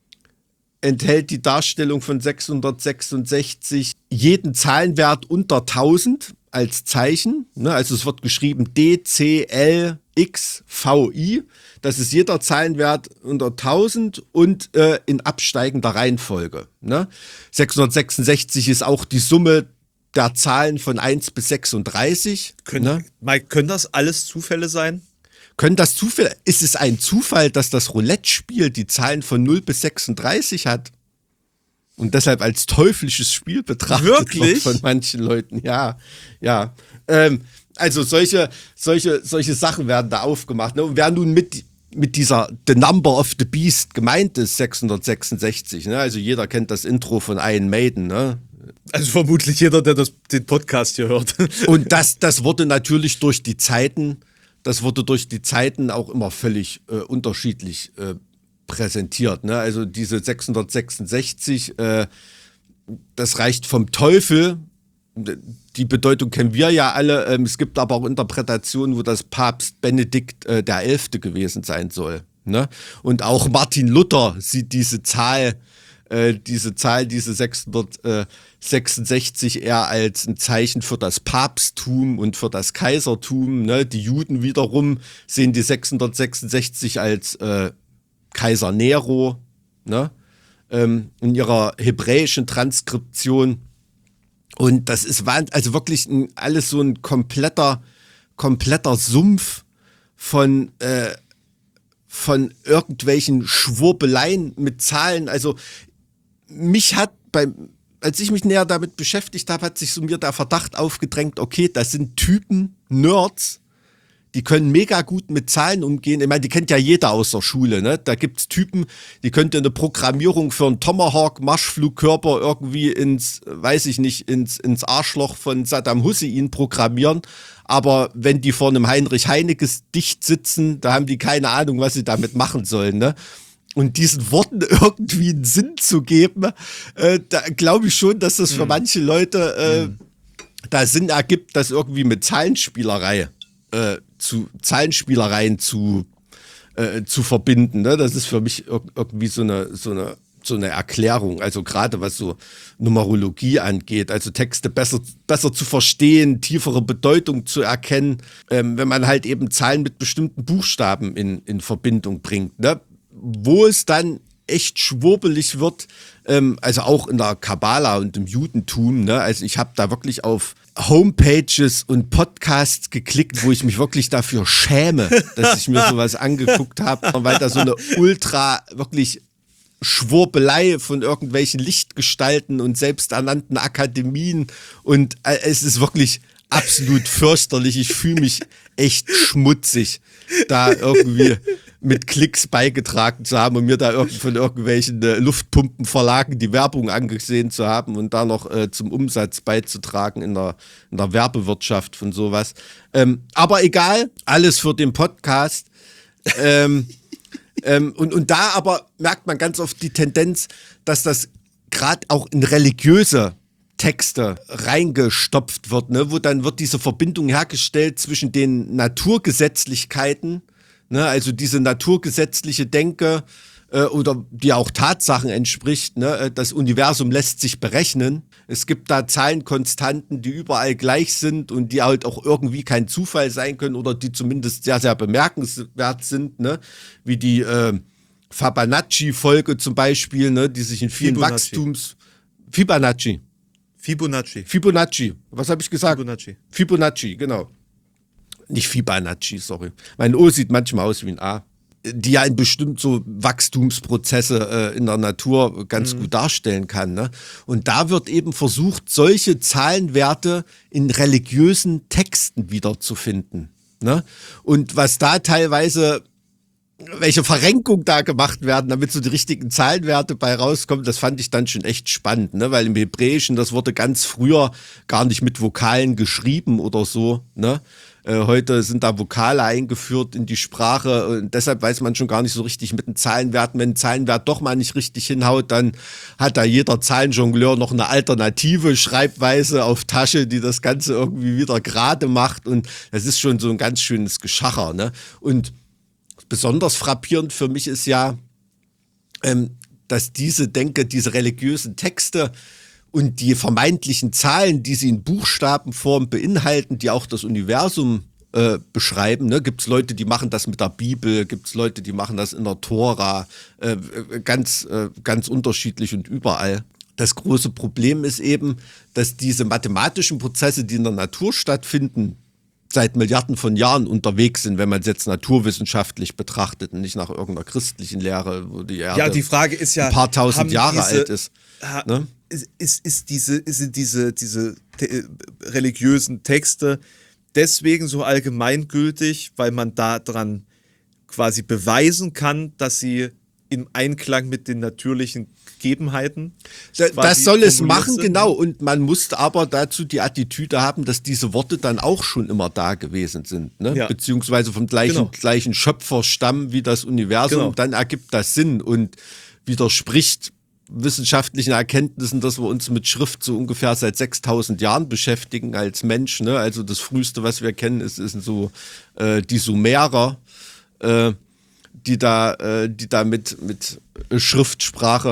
enthält die Darstellung von sechshundertsechsundsechzig jeden Zahlenwert unter tausend als Zeichen. Ne? Also es wird geschrieben D, C, L, X, V, I. Das ist jeder Zahlenwert unter tausend und äh, in absteigender Reihenfolge. Ne? sechshundertsechsundsechzig ist auch die Summe der Zahlen von eins bis sechsunddreißig. Können, ne? Mike, können das alles Zufälle sein? Können das Zufälle? Ist es ein Zufall, dass das Roulette-Spiel die Zahlen von null bis sechsunddreißig hat? Und deshalb als teuflisches Spiel betrachtet Wirklich? wird von manchen Leuten. Ja, ja. Ähm, also solche, solche, solche Sachen werden da aufgemacht. Ne? Und wer nun mit, mit dieser The Number of the Beast gemeint ist, sechshundertsechsundsechzig. Ne? Also jeder kennt das Intro von Iron Maiden. Ne? Also vermutlich jeder, der das, den Podcast hier hört. Und das, das wurde natürlich durch die Zeiten, das wurde durch die Zeiten auch immer völlig äh, unterschiedlich äh, präsentiert. Ne? Also diese sechshundertsechsundsechzig, äh, das reicht vom Teufel. Die Bedeutung kennen wir ja alle. Ähm, es gibt aber auch Interpretationen, wo das Papst Benedikt äh, der Elfte gewesen sein soll. Ne? Und auch Martin Luther sieht diese Zahl äh, diese Zahl, diese sechshundertsechsundsechzig eher als ein Zeichen für das Papsttum und für das Kaisertum. Ne? Die Juden wiederum sehen die sechshundertsechsundsechzig als äh, Kaiser Nero, ne? ähm, in ihrer hebräischen Transkription. Und das ist also wirklich ein, alles so ein kompletter, kompletter Sumpf von, äh, von irgendwelchen Schwurbeleien mit Zahlen. Also mich hat beim, als ich mich näher damit beschäftigt habe, hat sich so mir der Verdacht aufgedrängt, okay, das sind Typen, Nerds, die können mega gut mit Zahlen umgehen. Ich meine, die kennt ja jeder aus der Schule, ne? Da gibt's Typen, die könnte eine Programmierung für einen Tomahawk-Marschflugkörper irgendwie ins, weiß ich nicht, ins, ins Arschloch von Saddam Hussein programmieren. Aber wenn die vor einem Heinrich-Heine-Gedicht sitzen, da haben die keine Ahnung, was sie damit machen sollen, ne? Und diesen Worten irgendwie einen Sinn zu geben, äh, da glaube ich schon, dass das für mhm. manche Leute äh, mhm. da Sinn ergibt, das irgendwie mit Zahlenspielerei äh, zu Zahlenspielereien zu, äh, zu verbinden. Ne? Das ist für mich irgendwie so eine, so eine, so eine Erklärung. Also gerade was so Numerologie angeht, also Texte besser, besser zu verstehen, tiefere Bedeutung zu erkennen, ähm, wenn man halt eben Zahlen mit bestimmten Buchstaben in, in Verbindung bringt. Ne? Wo es dann echt schwurbelig wird, ähm, also auch in der Kabbala und im Judentum, ne? Also ich habe da wirklich auf Homepages und Podcasts geklickt, wo ich mich wirklich dafür schäme, dass ich mir sowas angeguckt habe, weil da so eine ultra, wirklich Schwurbelei von irgendwelchen Lichtgestalten und selbsternannten Akademien und äh, es ist wirklich absolut fürchterlich. Ich fühle mich echt schmutzig, da irgendwie mit Klicks beigetragen zu haben und mir da irg- von irgendwelchen äh, Luftpumpenverlagen die Werbung angesehen zu haben und da noch äh, zum Umsatz beizutragen in der, in der Werbewirtschaft von sowas. Ähm, aber egal, alles für den Podcast. ähm, ähm, und, und da aber merkt man ganz oft die Tendenz, dass das gerade auch in religiöse Texte reingestopft wird, ne? Wo dann wird diese Verbindung hergestellt zwischen den Naturgesetzlichkeiten, ne? Also diese naturgesetzliche Denke äh, oder die auch Tatsachen entspricht, ne? Das Universum lässt sich berechnen. Es gibt da Zahlenkonstanten, die überall gleich sind und die halt auch irgendwie kein Zufall sein können oder die zumindest sehr, sehr bemerkenswert sind, ne? Wie die äh, Fibonacci-Folge zum Beispiel, ne? Die sich in vielen Fibonacci. Wachstums... Fibonacci. Fibonacci. Fibonacci. Was habe ich gesagt? Fibonacci. Fibonacci, genau. Nicht Fibonacci, sorry. Mein O sieht manchmal aus wie ein A. Die ja in bestimmt so Wachstumsprozesse äh, in der Natur ganz mhm. gut darstellen kann. Ne? Und da wird eben versucht, solche Zahlenwerte in religiösen Texten wiederzufinden. Ne? Und was da teilweise, welche Verrenkung da gemacht werden, damit so die richtigen Zahlenwerte bei rauskommen, das fand ich dann schon echt spannend, ne? Weil im Hebräischen, das wurde ganz früher gar nicht mit Vokalen geschrieben oder so, ne? Äh, heute sind da Vokale eingeführt in die Sprache und deshalb weiß man schon gar nicht so richtig mit den Zahlenwerten. Wenn ein Zahlenwert doch mal nicht richtig hinhaut, dann hat da jeder Zahlenjongleur noch eine alternative Schreibweise auf Tasche, die das Ganze irgendwie wieder gerade macht und das ist schon so ein ganz schönes Geschacher, ne? Und besonders frappierend für mich ist ja, ähm, dass diese Denke, diese religiösen Texte und die vermeintlichen Zahlen, die sie in Buchstabenform beinhalten, die auch das Universum äh, beschreiben. Ne? Gibt es Leute, die machen das mit der Bibel, gibt es Leute, die machen das in der Tora, äh, ganz, äh, ganz unterschiedlich und überall. Das große Problem ist eben, dass diese mathematischen Prozesse, die in der Natur stattfinden, seit Milliarden von Jahren unterwegs sind, wenn man es jetzt naturwissenschaftlich betrachtet und nicht nach irgendeiner christlichen Lehre, wo die Erde Ja, die Frage ist ja, ein paar tausend Jahre diese, alt ist. Ha, ne? ist, ist, ist diese, sind diese, diese te religiösen Texte deswegen so allgemeingültig, weil man daran quasi beweisen kann, dass sie im Einklang mit den natürlichen Gegebenheiten. Das soll es machen, sind. genau. Und man muss aber dazu die Attitüde haben, dass diese Worte dann auch schon immer da gewesen sind. Ne? Ja. Beziehungsweise vom gleichen, Genau. gleichen Schöpferstamm wie das Universum. Genau. Dann ergibt das Sinn und widerspricht wissenschaftlichen Erkenntnissen, dass wir uns mit Schrift so ungefähr seit sechstausend Jahren beschäftigen als Mensch. Ne? Also das Früheste, was wir kennen, ist, ist so äh, die Sumerer, äh, die da, äh, die da mit, mit Schriftsprache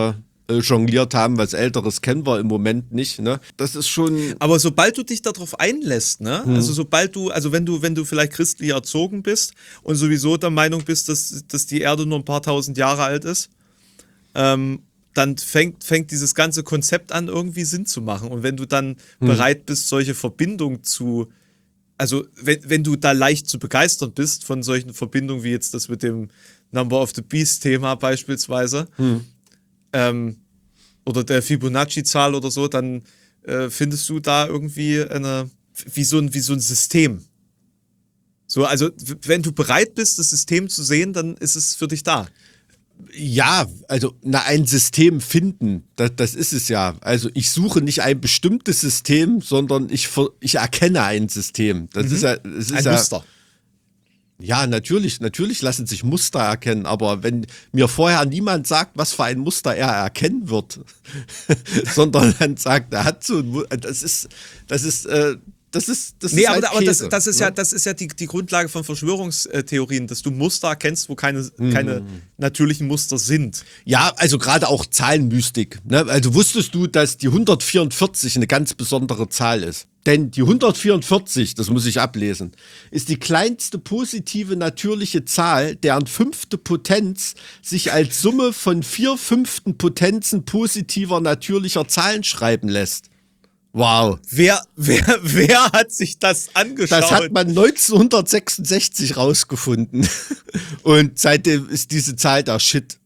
äh, jongliert haben. Was Älteres kennen wir im Moment nicht. Ne? Das ist schon. Aber sobald du dich darauf einlässt, ne, hm. also sobald du, also wenn du, wenn du vielleicht christlich erzogen bist und sowieso der Meinung bist, dass, dass die Erde nur ein paar tausend Jahre alt ist, ähm, dann fängt, fängt dieses ganze Konzept an, irgendwie Sinn zu machen. Und wenn du dann hm. bereit bist, solche Verbindungen zu, also wenn, wenn du da leicht zu begeistern bist von solchen Verbindungen, wie jetzt das mit dem Number of the Beast-Thema beispielsweise, hm. ähm, oder der Fibonacci-Zahl oder so, dann äh, findest du da irgendwie eine, wie so ein, wie so ein System. So, also wenn du bereit bist, das System zu sehen, dann ist es für dich da. Ja, also na, ein System finden, das, das ist es ja. Also ich suche nicht ein bestimmtes System, sondern ich, ich erkenne ein System. Das mhm. ist ja, das ist ein ja, Muster. Ja, natürlich, natürlich lassen sich Muster erkennen, aber wenn mir vorher niemand sagt, was für ein Muster er erkennen wird, sondern dann sagt, er hat so ein Muster, das ist, das ist, äh, Das ist, das nee, ist aber, halt aber das, Käse, das ist ne? ja, das ist ja die, die Grundlage von Verschwörungstheorien, dass du Muster erkennst, wo keine, mm. keine natürlichen Muster sind. Ja, also gerade auch Zahlenmystik. Ne? Also wusstest du, dass die hundertvierundvierzig eine ganz besondere Zahl ist? Denn die hundertvierundvierzig, das muss ich ablesen, ist die kleinste positive natürliche Zahl, deren fünfte Potenz sich als Summe von vier fünften Potenzen positiver natürlicher Zahlen schreiben lässt. Wow. Wer, wer, wer hat sich das angeschaut? Das hat man neunzehnhundertsechsundsechzig rausgefunden. Und seitdem ist diese Zahl der Shit.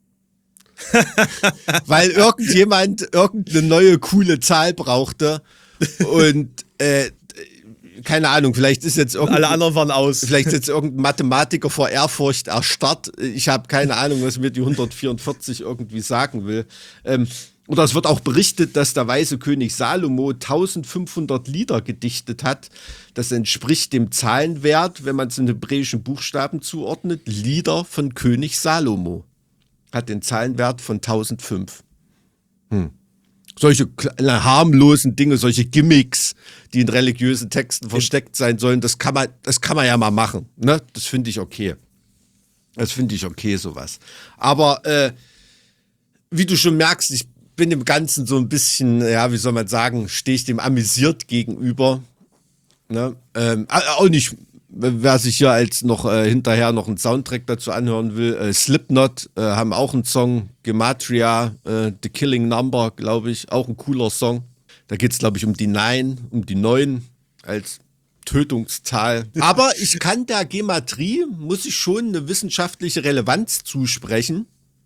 Weil irgendjemand irgendeine neue, coole Zahl brauchte. Und äh, keine Ahnung, vielleicht ist jetzt irgendein, alle anderen waren aus. Vielleicht ist jetzt irgendein Mathematiker vor Ehrfurcht erstarrt. Ich habe keine Ahnung, was mir die hundertvierundvierzig irgendwie sagen will. Ähm, Oder es wird auch berichtet, dass der weise König Salomo eintausendfünfhundert Lieder gedichtet hat. Das entspricht dem Zahlenwert, wenn man es in hebräischen Buchstaben zuordnet. Lieder von König Salomo hat den Zahlenwert von tausendfünf. Hm. Solche harmlosen Dinge, solche Gimmicks, die in religiösen Texten versteckt sein sollen, das kann man, das kann man ja mal machen. Ne? Das finde ich okay. Das finde ich okay, sowas. Aber äh, wie du schon merkst, ich bin dem Ganzen so ein bisschen, ja, wie soll man sagen, stehe ich dem amüsiert gegenüber. Ne? Ähm, auch nicht, wer sich hier als noch äh, hinterher noch einen Soundtrack dazu anhören will. Äh, Slipknot äh, haben auch einen Song, Gematria, äh, The Killing Number, glaube ich, auch ein cooler Song. Da geht es, glaube ich, um die Neun, um die Neun als Tötungszahl. Aber ich kann der Gematrie, muss ich schon eine wissenschaftliche Relevanz zusprechen.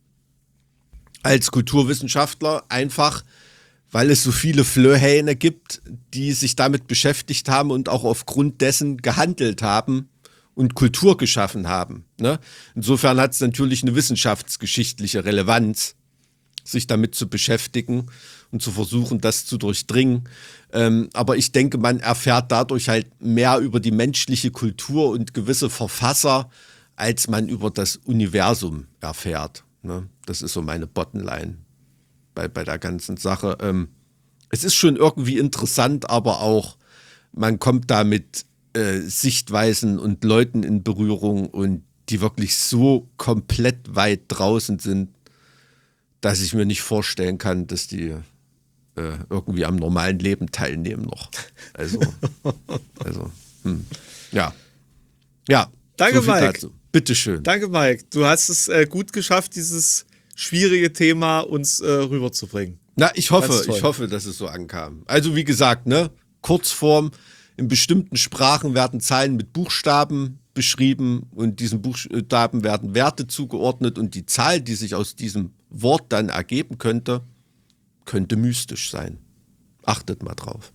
Als Kulturwissenschaftler, einfach weil es so viele Flöhähne gibt, die sich damit beschäftigt haben und auch aufgrund dessen gehandelt haben und Kultur geschaffen haben. Ne? Insofern hat es natürlich eine wissenschaftsgeschichtliche Relevanz, sich damit zu beschäftigen und zu versuchen, das zu durchdringen. Ähm, aber ich denke, man erfährt dadurch halt mehr über die menschliche Kultur und gewisse Verfasser, als man über das Universum erfährt. Ne? Das ist so meine Bottomline bei, bei der ganzen Sache. Ähm, es ist schon irgendwie interessant, aber auch, man kommt da mit äh, Sichtweisen und Leuten in Berührung und die wirklich so komplett weit draußen sind, dass ich mir nicht vorstellen kann, dass die äh, irgendwie am normalen Leben teilnehmen noch. Also, also hm. ja. Ja. Danke, so Mike. Dazu. Bitteschön. Danke, Mike. Du hast es äh, gut geschafft, dieses schwierige Thema uns äh, rüberzubringen. Na, ich hoffe, ich hoffe, dass es so ankam. Also wie gesagt, ne, Kurzform, in bestimmten Sprachen werden Zahlen mit Buchstaben beschrieben und diesen Buchstaben werden Werte zugeordnet und die Zahl, die sich aus diesem Wort dann ergeben könnte, könnte mystisch sein. Achtet mal drauf.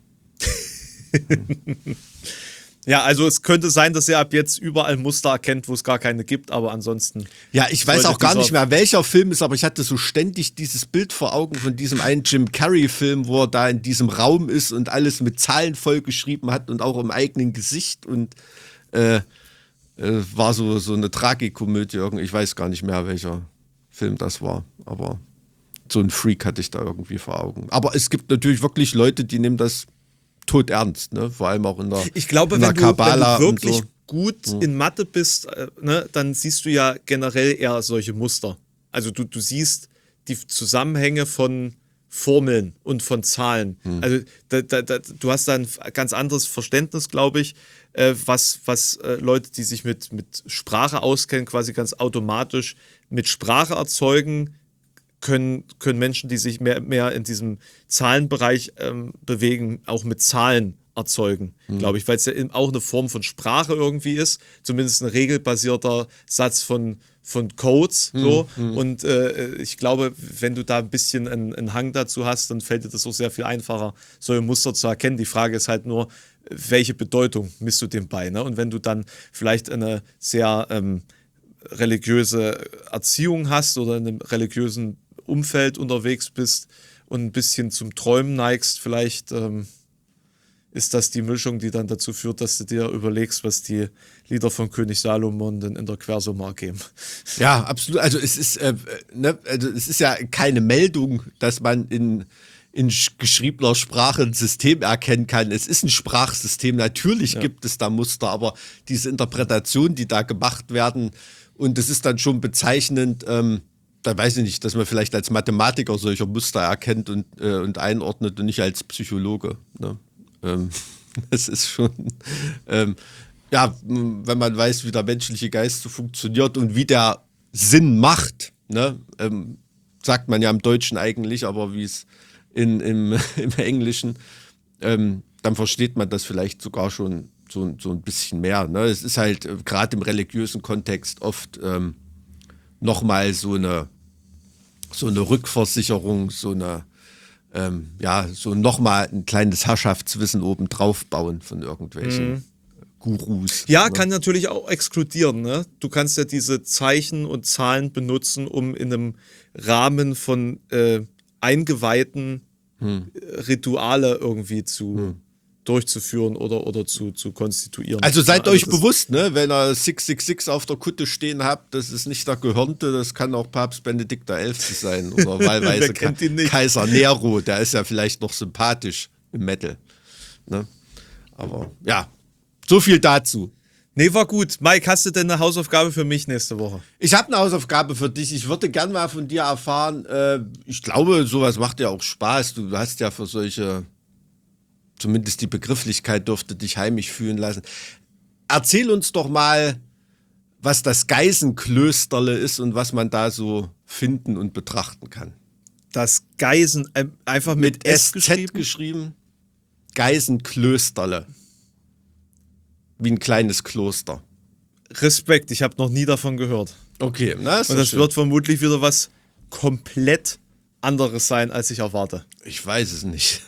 Ja, also es könnte sein, dass ihr ab jetzt überall Muster erkennt, wo es gar keine gibt, aber ansonsten... Ja, ich weiß auch gar nicht mehr, welcher Film ist, aber ich hatte so ständig dieses Bild vor Augen von diesem einen Jim Carrey-Film, wo er da in diesem Raum ist und alles mit Zahlen vollgeschrieben hat und auch im eigenen Gesicht und äh, äh, war so, so eine Tragikomödie irgendwie. Ich weiß gar nicht mehr, welcher Film das war, aber so ein Freak hatte ich da irgendwie vor Augen. Aber es gibt natürlich wirklich Leute, die nehmen das tot ernst, ne? Vor allem auch in der Ich glaube, in wenn, der du, wenn du wirklich so. gut hm. in Mathe bist, äh, ne, dann siehst du ja generell eher solche Muster. Also du, du siehst die Zusammenhänge von Formeln und von Zahlen. Hm. Also da, da, da, du hast da ein ganz anderes Verständnis, glaube ich, äh, was, was äh, Leute, die sich mit, mit Sprache auskennen, quasi ganz automatisch mit Sprache erzeugen, können, können Menschen, die sich mehr, mehr in diesem Zahlenbereich ähm, bewegen, auch mit Zahlen erzeugen, hm. glaube ich, weil es ja auch eine Form von Sprache irgendwie ist, zumindest ein regelbasierter Satz von, von Codes. Hm. So. Hm. Und äh, ich glaube, wenn du da ein bisschen einen, einen Hang dazu hast, dann fällt dir das auch sehr viel einfacher, solche Muster zu erkennen. Die Frage ist halt nur, welche Bedeutung misst du dem bei? Ne? Und wenn du dann vielleicht eine sehr ähm, religiöse Erziehung hast oder in einem religiösen Umfeld unterwegs bist und ein bisschen zum Träumen neigst, vielleicht ähm, ist das die Mischung, die dann dazu führt, dass du dir überlegst, was die Lieder von König Salomon denn in der Quersumme ergeben. Ja, absolut. Also es ist, äh, ne, also es ist ja keine Meldung, dass man in, in geschriebener Sprache ein System erkennen kann. Es ist ein Sprachsystem. Natürlich ja. gibt es da Muster, aber diese Interpretationen, die da gemacht werden, und das ist dann schon bezeichnend, ähm, da weiß ich nicht, dass man vielleicht als Mathematiker solcher Muster erkennt und, äh, und einordnet und nicht als Psychologe. Ne? Ähm, das ist schon, ähm, ja, wenn man weiß, wie der menschliche Geist so funktioniert und wie der Sinn macht, ne? ähm, sagt man ja im Deutschen eigentlich, aber wie es in, im, im Englischen, ähm, dann versteht man das vielleicht sogar schon so, so ein bisschen mehr. Ne? Es ist halt äh, gerade im religiösen Kontext oft ähm, nochmal so eine, so eine Rückversicherung, so eine Ähm, ja, so nochmal ein kleines Herrschaftswissen obendrauf bauen von irgendwelchen mhm. Gurus. Ja, ne? Kann natürlich auch exkludieren. Ne? Du kannst ja diese Zeichen und Zahlen benutzen, um in einem Rahmen von äh, eingeweihten hm. Rituale irgendwie zu hm. durchzuführen oder, oder zu, zu konstituieren. Also seid ja, euch also bewusst, ne, wenn ihr sechs sechs sechs auf der Kutte stehen habt, das ist nicht der Gehörnte, das kann auch Papst Benedikt der Elfte sein oder wahlweise Ka- Kaiser Nero, der ist ja vielleicht noch sympathisch im Metal. Ne? Aber ja, so viel dazu. Nee, war gut. Mike, hast du denn eine Hausaufgabe für mich nächste Woche? Ich habe eine Hausaufgabe für dich. Ich würde gern mal von dir erfahren, äh, ich glaube, sowas macht ja auch Spaß. Du hast ja für solche, zumindest die Begrifflichkeit dürfte dich heimisch fühlen lassen. Erzähl uns doch mal, was das Geisenklösterle ist und was man da so finden und betrachten kann. Das Geisen, äh, einfach mit, mit S, S geschrieben? geschrieben. Geisenklösterle. Wie ein kleines Kloster. Respekt, ich habe noch nie davon gehört. Okay, na, ist und das schön. wird vermutlich wieder was komplett anderes sein, als ich erwarte. Ich weiß es nicht.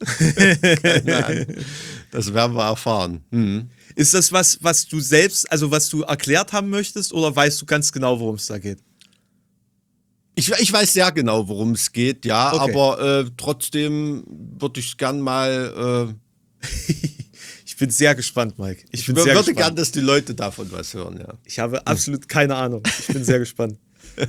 Keine Ahnung. Das werden wir erfahren. Mhm. Ist das was, was du selbst, also was du erklärt haben möchtest, oder weißt du ganz genau, worum es da geht? Ich, ich weiß sehr genau, worum es geht, ja, okay. aber äh, trotzdem würde ich gern mal. Äh, ich bin sehr gespannt, Mike. Ich, bin ich sehr würde gespannt. gern, dass die Leute davon was hören, ja. Ich habe absolut keine Ahnung. Ich bin sehr gespannt.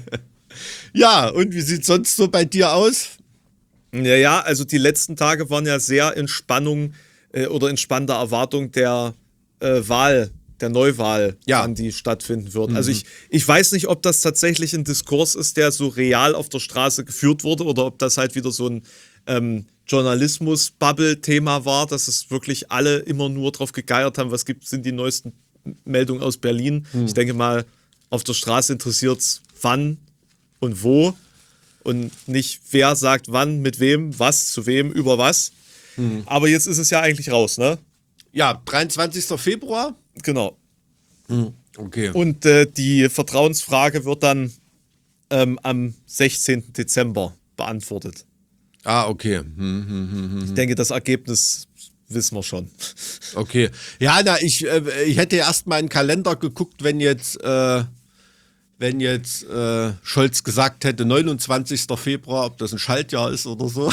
Ja, und wie sieht es sonst so bei dir aus? Ja, ja, also die letzten Tage waren ja sehr in Spannung äh, oder in spannender Erwartung der äh, Wahl, der Neuwahl, ja. an die stattfinden wird. Mhm. Also ich, ich weiß nicht, ob das tatsächlich ein Diskurs ist, der so real auf der Straße geführt wurde, oder ob das halt wieder so ein ähm, Journalismus-Bubble-Thema war, dass es wirklich alle immer nur drauf gegeiert haben, was gibt, sind die neuesten Meldungen aus Berlin. Mhm. Ich denke mal, auf der Straße interessiert es wann und wo und nicht wer sagt wann, mit wem, was, zu wem, über was. Mhm. Aber jetzt ist es ja eigentlich raus, ne? Ja, dreiundzwanzigster Februar. Genau. Mhm. Okay. Und äh, die Vertrauensfrage wird dann ähm, am sechzehnten Dezember beantwortet. Ah, okay. Hm, hm, hm, hm. Ich denke, das Ergebnis wissen wir schon. Okay. Ja, na, ich, äh, ich hätte erst mal in den Kalender geguckt, wenn jetzt, äh, wenn jetzt äh, Scholz gesagt hätte, neunundzwanzigster Februar, ob das ein Schaltjahr ist oder so.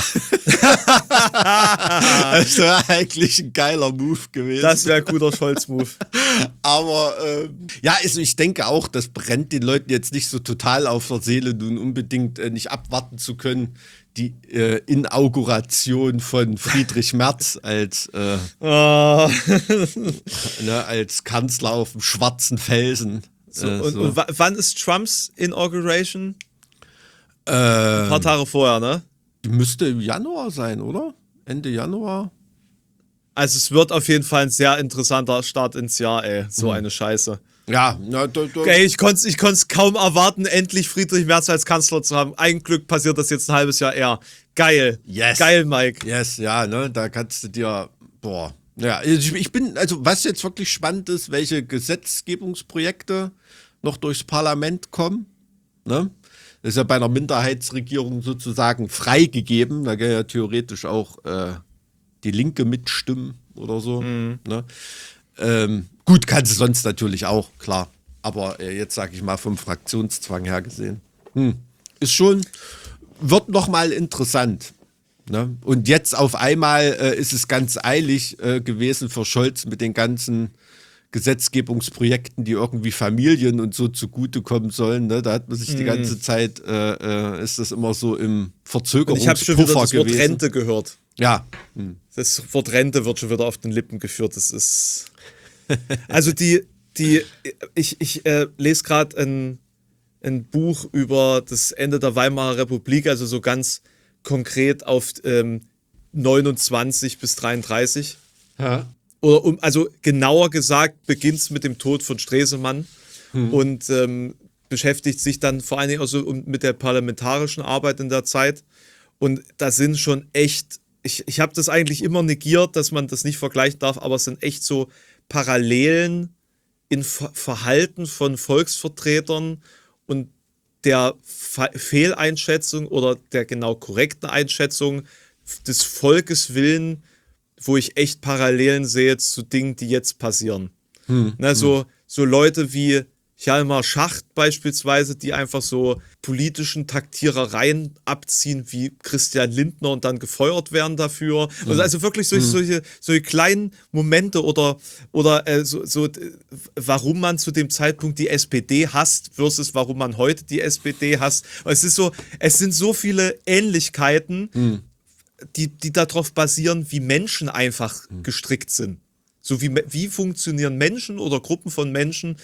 Das wäre eigentlich ein geiler Move gewesen. Das wäre ein guter Scholz-Move. Aber äh, ja, also ich denke auch, das brennt den Leuten jetzt nicht so total auf der Seele, nun unbedingt äh, nicht abwarten zu können, die äh, Inauguration von Friedrich Merz als, äh, oh. ne, als Kanzler auf dem schwarzen Felsen. So, äh, und, so. und w- wann ist Trumps Inauguration? Ein paar Tage vorher, ne? Die müsste im Januar sein, oder? Ende Januar? Also es wird auf jeden Fall ein sehr interessanter Start ins Jahr, ey. So eine Scheiße. Ja, na, da, da. Ey, ich konnte es ich konnt's kaum erwarten, endlich Friedrich Merz als Kanzler zu haben. Ein Glück passiert das jetzt ein halbes Jahr eher. Geil. Yes. Geil, Mike. Yes, ja, ne, da kannst du dir, boah. Ja, ich, ich bin, also was jetzt wirklich spannend ist, welche Gesetzgebungsprojekte noch durchs Parlament kommen, ne? Das ist ja bei einer Minderheitsregierung sozusagen freigegeben, da kann ja theoretisch auch äh, die Linke mitstimmen oder so, Mhm. ne? Ähm, gut, kannst du sonst natürlich auch, klar. Aber äh, jetzt sage ich mal vom Fraktionszwang her gesehen. Hm. Ist schon, wird noch mal interessant. Ne? Und jetzt auf einmal äh, ist es ganz eilig äh, gewesen für Scholz mit den ganzen Gesetzgebungsprojekten, die irgendwie Familien und so zugutekommen sollen. Ne? Da hat man sich die ganze Zeit, äh, äh, ist das immer so im Und ich habe Verzögerungspuffer schon wieder das Wort gewesen. Rente gehört. Ja, hm. Das Wort Rente wird schon wieder auf den Lippen geführt. Das ist. Also die, die, ich, ich äh, lese gerade ein, ein Buch über das Ende der Weimarer Republik, also so ganz konkret auf ähm, neunundzwanzig bis dreiunddreißig. Ja. Oder um, also genauer gesagt, beginnt es mit dem Tod von Stresemann und ähm, beschäftigt sich dann vor allen Dingen auch so um, mit der parlamentarischen Arbeit in der Zeit. Und da sind schon echt, ich, ich habe das eigentlich immer negiert, dass man das nicht vergleichen darf, aber es sind echt so Parallelen in Ver Verhalten von Volksvertretern und der Fe Fehleinschätzung oder der genau korrekten Einschätzung des Volkes willen, wo ich echt Parallelen sehe zu Dingen, die jetzt passieren. Hm, Ne, so, so Leute wie Hjalmar Schacht beispielsweise, die einfach so politischen Taktierereien abziehen wie Christian Lindner und dann gefeuert werden dafür. Hm. Also, also wirklich solche, solche, solche kleinen Momente oder, oder äh, so, so, äh, warum man zu dem Zeitpunkt die S P D hasst versus warum man heute die S P D hasst. Es ist so, es sind so viele Ähnlichkeiten, Hm. die, die darauf basieren, wie Menschen einfach gestrickt sind. So wie, wie funktionieren Menschen oder Gruppen von Menschen.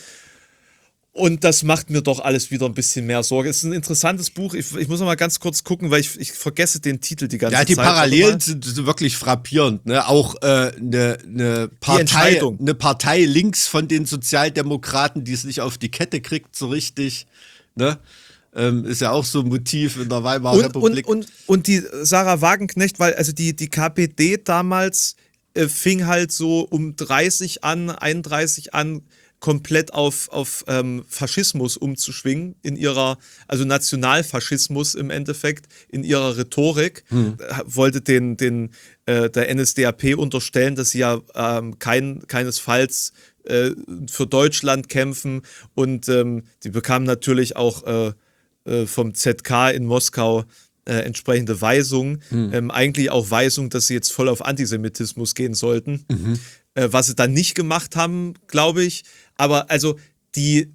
Und das macht mir doch alles wieder ein bisschen mehr Sorge. Es ist ein interessantes Buch. Ich, ich muss noch mal ganz kurz gucken, weil ich, ich vergesse den Titel die ganze Zeit. Ja, die Zeit. Parallelen sind, sind wirklich frappierend. Ne? Auch eine äh, ne, ne Partei, ne Partei links von den Sozialdemokraten, die es nicht auf die Kette kriegt so richtig. Ne? Ähm, ist ja auch so ein Motiv in der Weimarer und, Republik. Und, und, und die Sarah Wagenknecht, weil also die, die K P D damals äh, fing halt so um dreißig an, einunddreißig an, komplett auf, auf ähm, Faschismus umzuschwingen, in ihrer, also Nationalfaschismus im Endeffekt, in ihrer Rhetorik. Hm. Wollte den, den, äh, der N S D A P unterstellen, dass sie ja ähm, kein, keinesfalls äh, für Deutschland kämpfen. Und ähm, die bekamen natürlich auch äh, äh, vom Z K in Moskau äh, entsprechende Weisungen. Hm. Ähm, eigentlich auch Weisungen, dass sie jetzt voll auf Antisemitismus gehen sollten. Mhm. Äh, was sie dann nicht gemacht haben, glaube ich. Aber also die,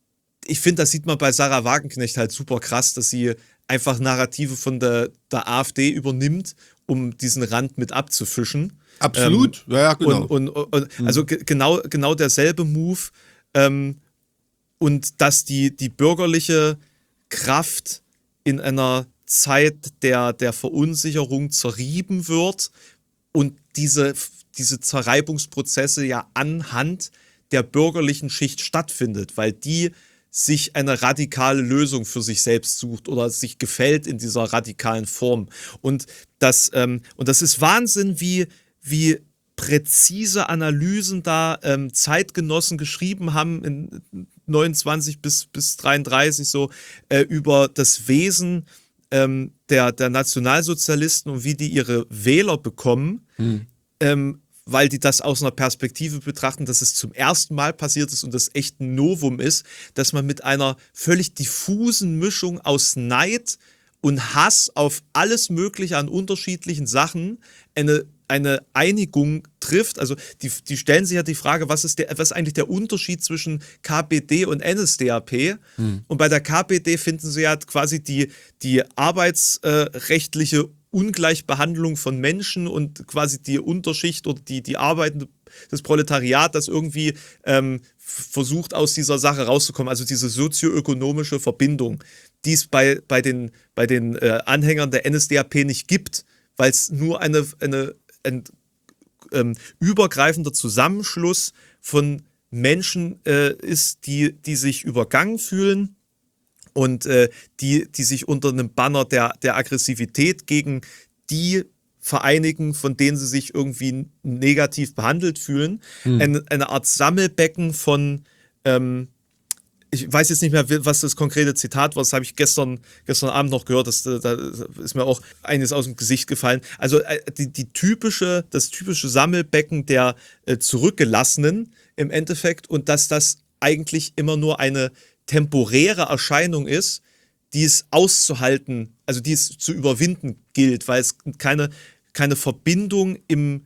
ich finde, das sieht man bei Sarah Wagenknecht halt super krass, dass sie einfach Narrative von der, der A f D übernimmt, um diesen Rand mit abzufischen. Absolut, ähm, ja, ja, genau. Und, und, und also mhm. genau, genau derselbe Move. Ähm, und dass die, die bürgerliche Kraft in einer Zeit der, der Verunsicherung zerrieben wird und diese, diese Zerreibungsprozesse ja anhand der bürgerlichen Schicht stattfindet, weil die sich eine radikale Lösung für sich selbst sucht oder sich gefällt in dieser radikalen Form. Und das, ähm, und das ist Wahnsinn, wie, wie präzise Analysen da ähm, Zeitgenossen geschrieben haben in neunundzwanzig bis, bis dreiunddreißig so äh, über das Wesen ähm, der, der Nationalsozialisten und wie die ihre Wähler bekommen. Hm. Ähm, weil die das aus einer Perspektive betrachten, dass es zum ersten Mal passiert ist und das echt ein Novum ist, dass man mit einer völlig diffusen Mischung aus Neid und Hass auf alles Mögliche an unterschiedlichen Sachen eine, eine Einigung trifft. Also die, die stellen sich ja die Frage, was ist, der, was ist eigentlich der Unterschied zwischen K P D und N S D A P? Hm. Und bei der K P D finden sie ja quasi die, die arbeitsrechtliche äh, Ungleichbehandlung von Menschen und quasi die Unterschicht oder die, die Arbeitende, das Proletariat, das irgendwie ähm, versucht, aus dieser Sache rauszukommen. Also diese sozioökonomische Verbindung, die es bei, bei den, bei den äh, Anhängern der N S D A P nicht gibt, weil es nur eine, eine, ein ähm, übergreifender Zusammenschluss von Menschen äh, ist, die, die sich übergangen fühlen und äh, die, die sich unter einem Banner der, der Aggressivität gegen die vereinigen, von denen sie sich irgendwie negativ behandelt fühlen. Hm. Eine, eine Art Sammelbecken von, ähm, ich weiß jetzt nicht mehr, was das konkrete Zitat war, das habe ich gestern, gestern Abend noch gehört, das, da ist mir auch eines aus dem Gesicht gefallen. Also die, die typische, das typische Sammelbecken der äh, Zurückgelassenen im Endeffekt und dass das eigentlich immer nur eine temporäre Erscheinung ist, die es auszuhalten, also die es zu überwinden gilt, weil es keine, keine Verbindung im,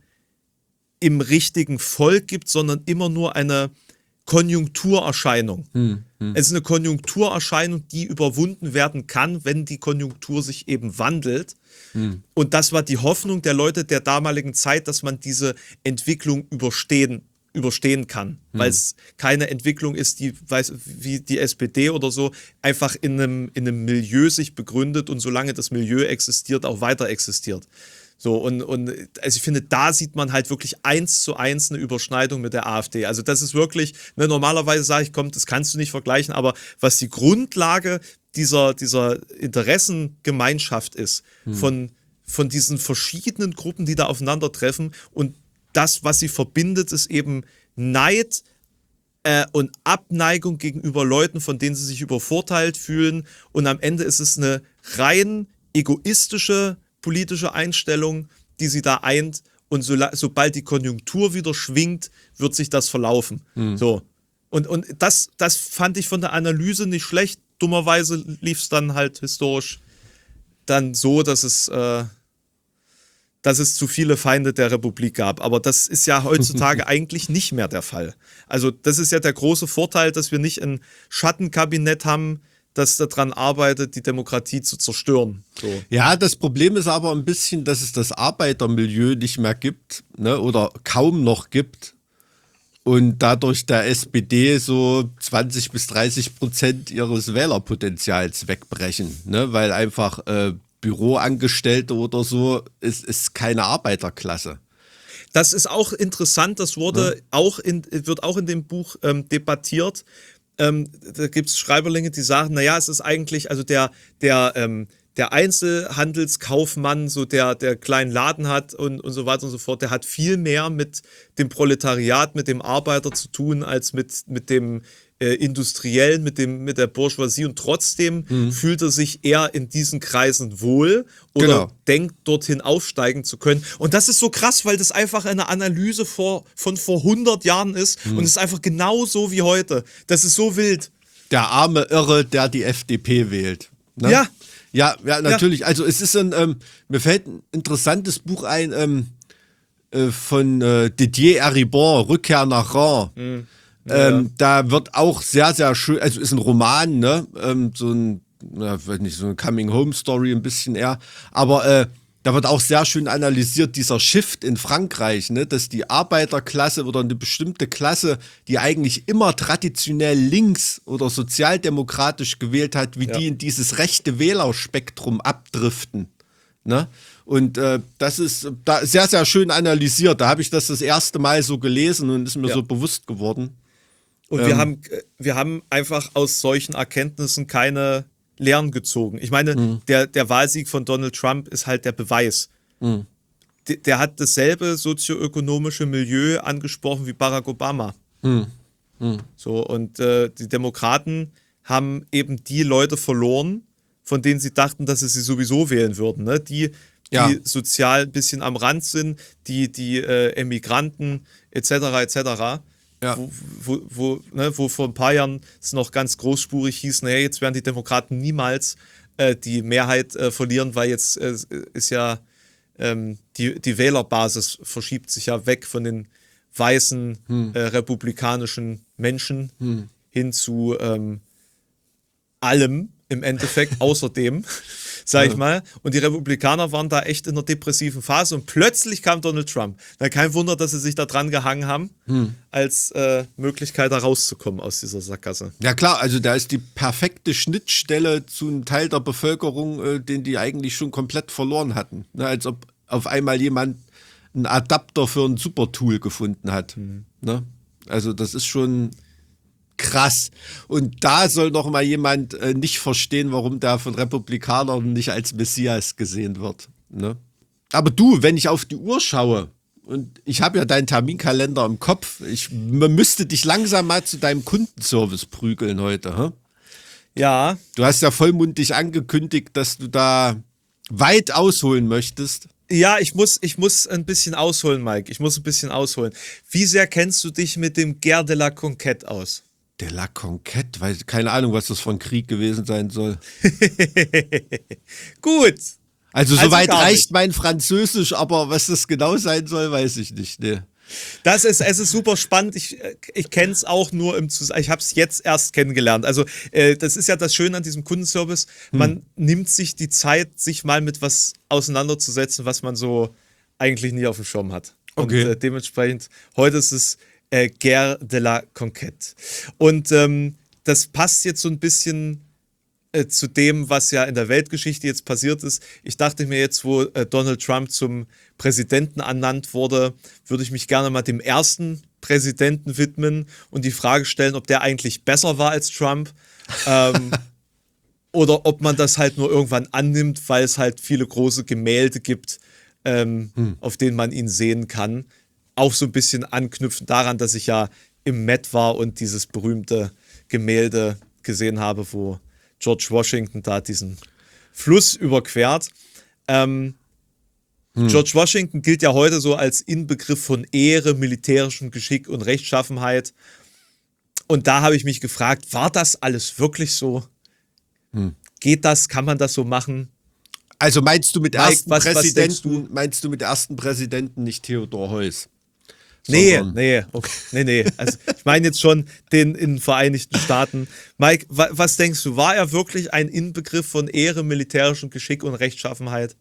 im richtigen Volk gibt, sondern immer nur eine Konjunkturerscheinung. Hm, hm. Es ist eine Konjunkturerscheinung, die überwunden werden kann, wenn die Konjunktur sich eben wandelt. Hm. Und das war die Hoffnung der Leute der damaligen Zeit, dass man diese Entwicklung überstehen, überstehen kann. Hm. Weil es keine Entwicklung ist, die, weiß, wie die S P D oder so, einfach in einem, in einem Milieu sich begründet und solange das Milieu existiert, auch weiter existiert. So, und, und also ich finde, da sieht man halt wirklich eins zu eins eine Überschneidung mit der AfD. Also das ist wirklich, ne, normalerweise sage ich, komm, das kannst du nicht vergleichen, aber was die Grundlage dieser, dieser Interessengemeinschaft ist, hm. von, von diesen verschiedenen Gruppen, die da aufeinandertreffen und das, was sie verbindet, ist eben Neid äh, und Abneigung gegenüber Leuten, von denen sie sich übervorteilt fühlen und am Ende ist es eine rein egoistische politische Einstellung, die sie da eint und so, sobald die Konjunktur wieder schwingt, wird sich das verlaufen. Mhm. So. Und, und das, das fand ich von der Analyse nicht schlecht. Dummerweise lief es dann halt historisch dann so, dass es, äh, dass es zu viele Feinde der Republik gab. Aber das ist ja heutzutage eigentlich nicht mehr der Fall. Also das ist ja der große Vorteil, dass wir nicht ein Schattenkabinett haben, das daran arbeitet, die Demokratie zu zerstören. So. Ja, das Problem ist aber ein bisschen, dass es das Arbeitermilieu nicht mehr gibt, ne, oder kaum noch gibt und dadurch der S P D so zwanzig bis dreißig Prozent ihres Wählerpotenzials wegbrechen, ne, weil einfach äh, Büroangestellte oder so ist, ist keine Arbeiterklasse. Das ist auch interessant, das wurde ja. auch in, wird auch in dem Buch ähm, debattiert. Ähm, da gibt es Schreiberlinge, die sagen, naja, es ist eigentlich, also der, der, ähm, der Einzelhandelskaufmann, so der, der kleinen Laden hat und, und so weiter und so fort, der hat viel mehr mit dem Proletariat, mit dem Arbeiter zu tun, als mit, mit dem äh, Industriellen, mit, dem, mit der Bourgeoisie und trotzdem mhm. fühlt er sich eher in diesen Kreisen wohl oder genau. denkt, dorthin aufsteigen zu können. Und das ist so krass, weil das einfach eine Analyse vor, von vor hundert Jahren ist mhm. und es ist einfach genau so wie heute. Das ist so wild. Der arme Irre, der die F D P wählt. Ne? Ja. Ja, ja, natürlich. Ja. Also es ist ein, ähm, mir fällt ein interessantes Buch ein ähm, äh, von äh, Didier Eribon, Rückkehr nach Reims. Mhm. Ja. Ähm, da wird auch sehr, sehr schön, also ist ein Roman, ne, ähm, so ein, na, weiß nicht, so eine Coming-Home-Story ein bisschen eher, aber äh, da wird auch sehr schön analysiert, dieser Shift in Frankreich, ne, dass die Arbeiterklasse oder eine bestimmte Klasse, die eigentlich immer traditionell links oder sozialdemokratisch gewählt hat, wie ja. die in dieses rechte Wählerspektrum abdriften. Ne? Und äh, das ist da sehr, sehr schön analysiert. Da habe ich das das erste Mal so gelesen und ist mir ja. so bewusst geworden. Und ähm, wir haben, wir haben einfach aus solchen Erkenntnissen keine Lehren gezogen. Ich meine, mhm. der, der Wahlsieg von Donald Trump ist halt der Beweis. Mhm. Der, der hat dasselbe sozioökonomische Milieu angesprochen wie Barack Obama. Mhm. Mhm. So, und äh, die Demokraten haben eben die Leute verloren, von denen sie dachten, dass sie sie sowieso wählen würden. Ne? Die, die ja. sozial ein bisschen am Rand sind, die, die äh, Emigranten et cetera et cetera. Ja. Wo, wo, wo, ne, wo vor ein paar Jahren es noch ganz großspurig hieß, naja, jetzt werden die Demokraten niemals äh, die Mehrheit äh, verlieren, weil jetzt äh, ist ja ähm, die, die Wählerbasis verschiebt sich ja weg von den weißen hm. äh, republikanischen Menschen hm. hin zu ähm, allem im Endeffekt, außerdem, sag ich mal. Und die Republikaner waren da echt in einer depressiven Phase und plötzlich kam Donald Trump. Na, kein Wunder, dass sie sich da dran gehangen haben, hm. als äh, Möglichkeit da rauszukommen aus dieser Sackgasse. Ja klar, also da ist die perfekte Schnittstelle zu einem Teil der Bevölkerung, äh, den die eigentlich schon komplett verloren hatten. Ne, als ob auf einmal jemand einen Adapter für ein Supertool gefunden hat. Mhm. Ne? Also das ist schon krass. Und da soll noch mal jemand äh, nicht verstehen, warum der von Republikanern nicht als Messias gesehen wird. Ne? Aber du, wenn ich auf die Uhr schaue, und ich habe ja deinen Terminkalender im Kopf, ich man müsste dich langsam mal zu deinem Kundenservice prügeln heute. Hä? Ja. Du hast ja vollmundig angekündigt, dass du da weit ausholen möchtest. Ja, ich muss, ich muss ein bisschen ausholen, Mike. Ich muss ein bisschen ausholen. Wie sehr kennst du dich mit dem Guerre de la Conquête aus? De la Conquête? Weil, keine Ahnung, was das für ein Krieg gewesen sein soll. Gut. Also, soweit also reicht mein Französisch, aber was das genau sein soll, weiß ich nicht. Nee. Das ist, es ist super spannend. Ich, ich kenne es auch nur im Zusammenhang. Ich habe es jetzt erst kennengelernt. Also, äh, das ist ja das Schöne an diesem Kundenservice. Man hm. nimmt sich die Zeit, sich mal mit was auseinanderzusetzen, was man so eigentlich nie auf dem Schirm hat. Okay. Und äh, dementsprechend, heute ist es äh, Guerre de la Conquête. Und ähm, das passt jetzt so ein bisschen äh, zu dem, was ja in der Weltgeschichte jetzt passiert ist. Ich dachte mir jetzt, wo äh, Donald Trump zum Präsidenten ernannt wurde, würde ich mich gerne mal dem ersten Präsidenten widmen und die Frage stellen, ob der eigentlich besser war als Trump ähm, oder ob man das halt nur irgendwann annimmt, weil es halt viele große Gemälde gibt, ähm, hm. auf denen man ihn sehen kann. Auch so ein bisschen anknüpfend daran, dass ich ja im Met war und dieses berühmte Gemälde gesehen habe, wo George Washington da diesen Fluss überquert. Ähm, hm. George Washington gilt ja heute so als Inbegriff von Ehre, militärischem Geschick und Rechtschaffenheit. Und da habe ich mich gefragt, war das alles wirklich so? Hm. Geht das? Kann man das so machen? Also meinst du mit Mike, ersten was, Präsidenten, was meinst du mit ersten Präsidenten nicht Theodor Heuss? Nee, nee, okay. nee, nee. Also ich meine jetzt schon den in den Vereinigten Staaten. Mike, wa- was denkst du, war er wirklich ein Inbegriff von Ehre, militärischem Geschick und Rechtschaffenheit?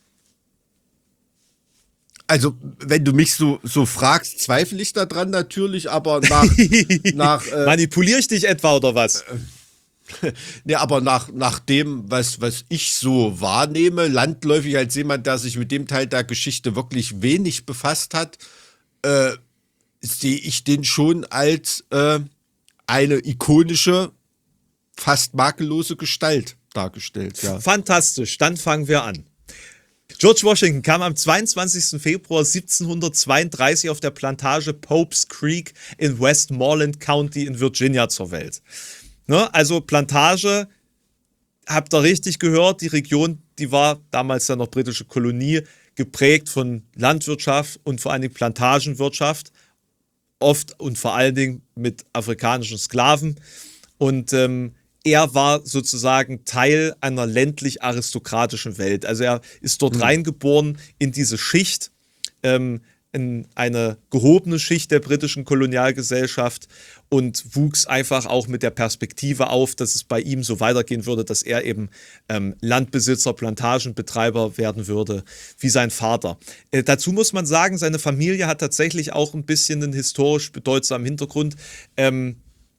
Also, wenn du mich so, so fragst, zweifle ich daran natürlich, aber nach... nach äh, Manipuliere ich dich etwa oder was? Äh, nee, aber nach, nach dem, was, was ich so wahrnehme, landläufig als jemand, der sich mit dem Teil der Geschichte wirklich wenig befasst hat, äh, sehe ich den schon als äh, eine ikonische, fast makellose Gestalt dargestellt. Ja. Fantastisch, dann fangen wir an. George Washington kam am zweiundzwanzigsten Februar siebzehnhundertzweiunddreißig auf der Plantage Pope's Creek in Westmoreland County in Virginia zur Welt. Ne? Also Plantage, habt ihr richtig gehört, die Region, die war damals ja noch britische Kolonie, geprägt von Landwirtschaft und vor allen Dingen Plantagenwirtschaft, oft und vor allen Dingen mit afrikanischen Sklaven. Und ähm, er war sozusagen Teil einer ländlich-aristokratischen Welt. Also er ist dort mhm. reingeboren in diese Schicht, ähm, in eine gehobene Schicht der britischen Kolonialgesellschaft und wuchs einfach auch mit der Perspektive auf, dass es bei ihm so weitergehen würde, dass er eben ähm, Landbesitzer, Plantagenbetreiber werden würde, wie sein Vater. Äh, dazu muss man sagen, seine Familie hat tatsächlich auch ein bisschen einen historisch bedeutsamen Hintergrund. Ähm,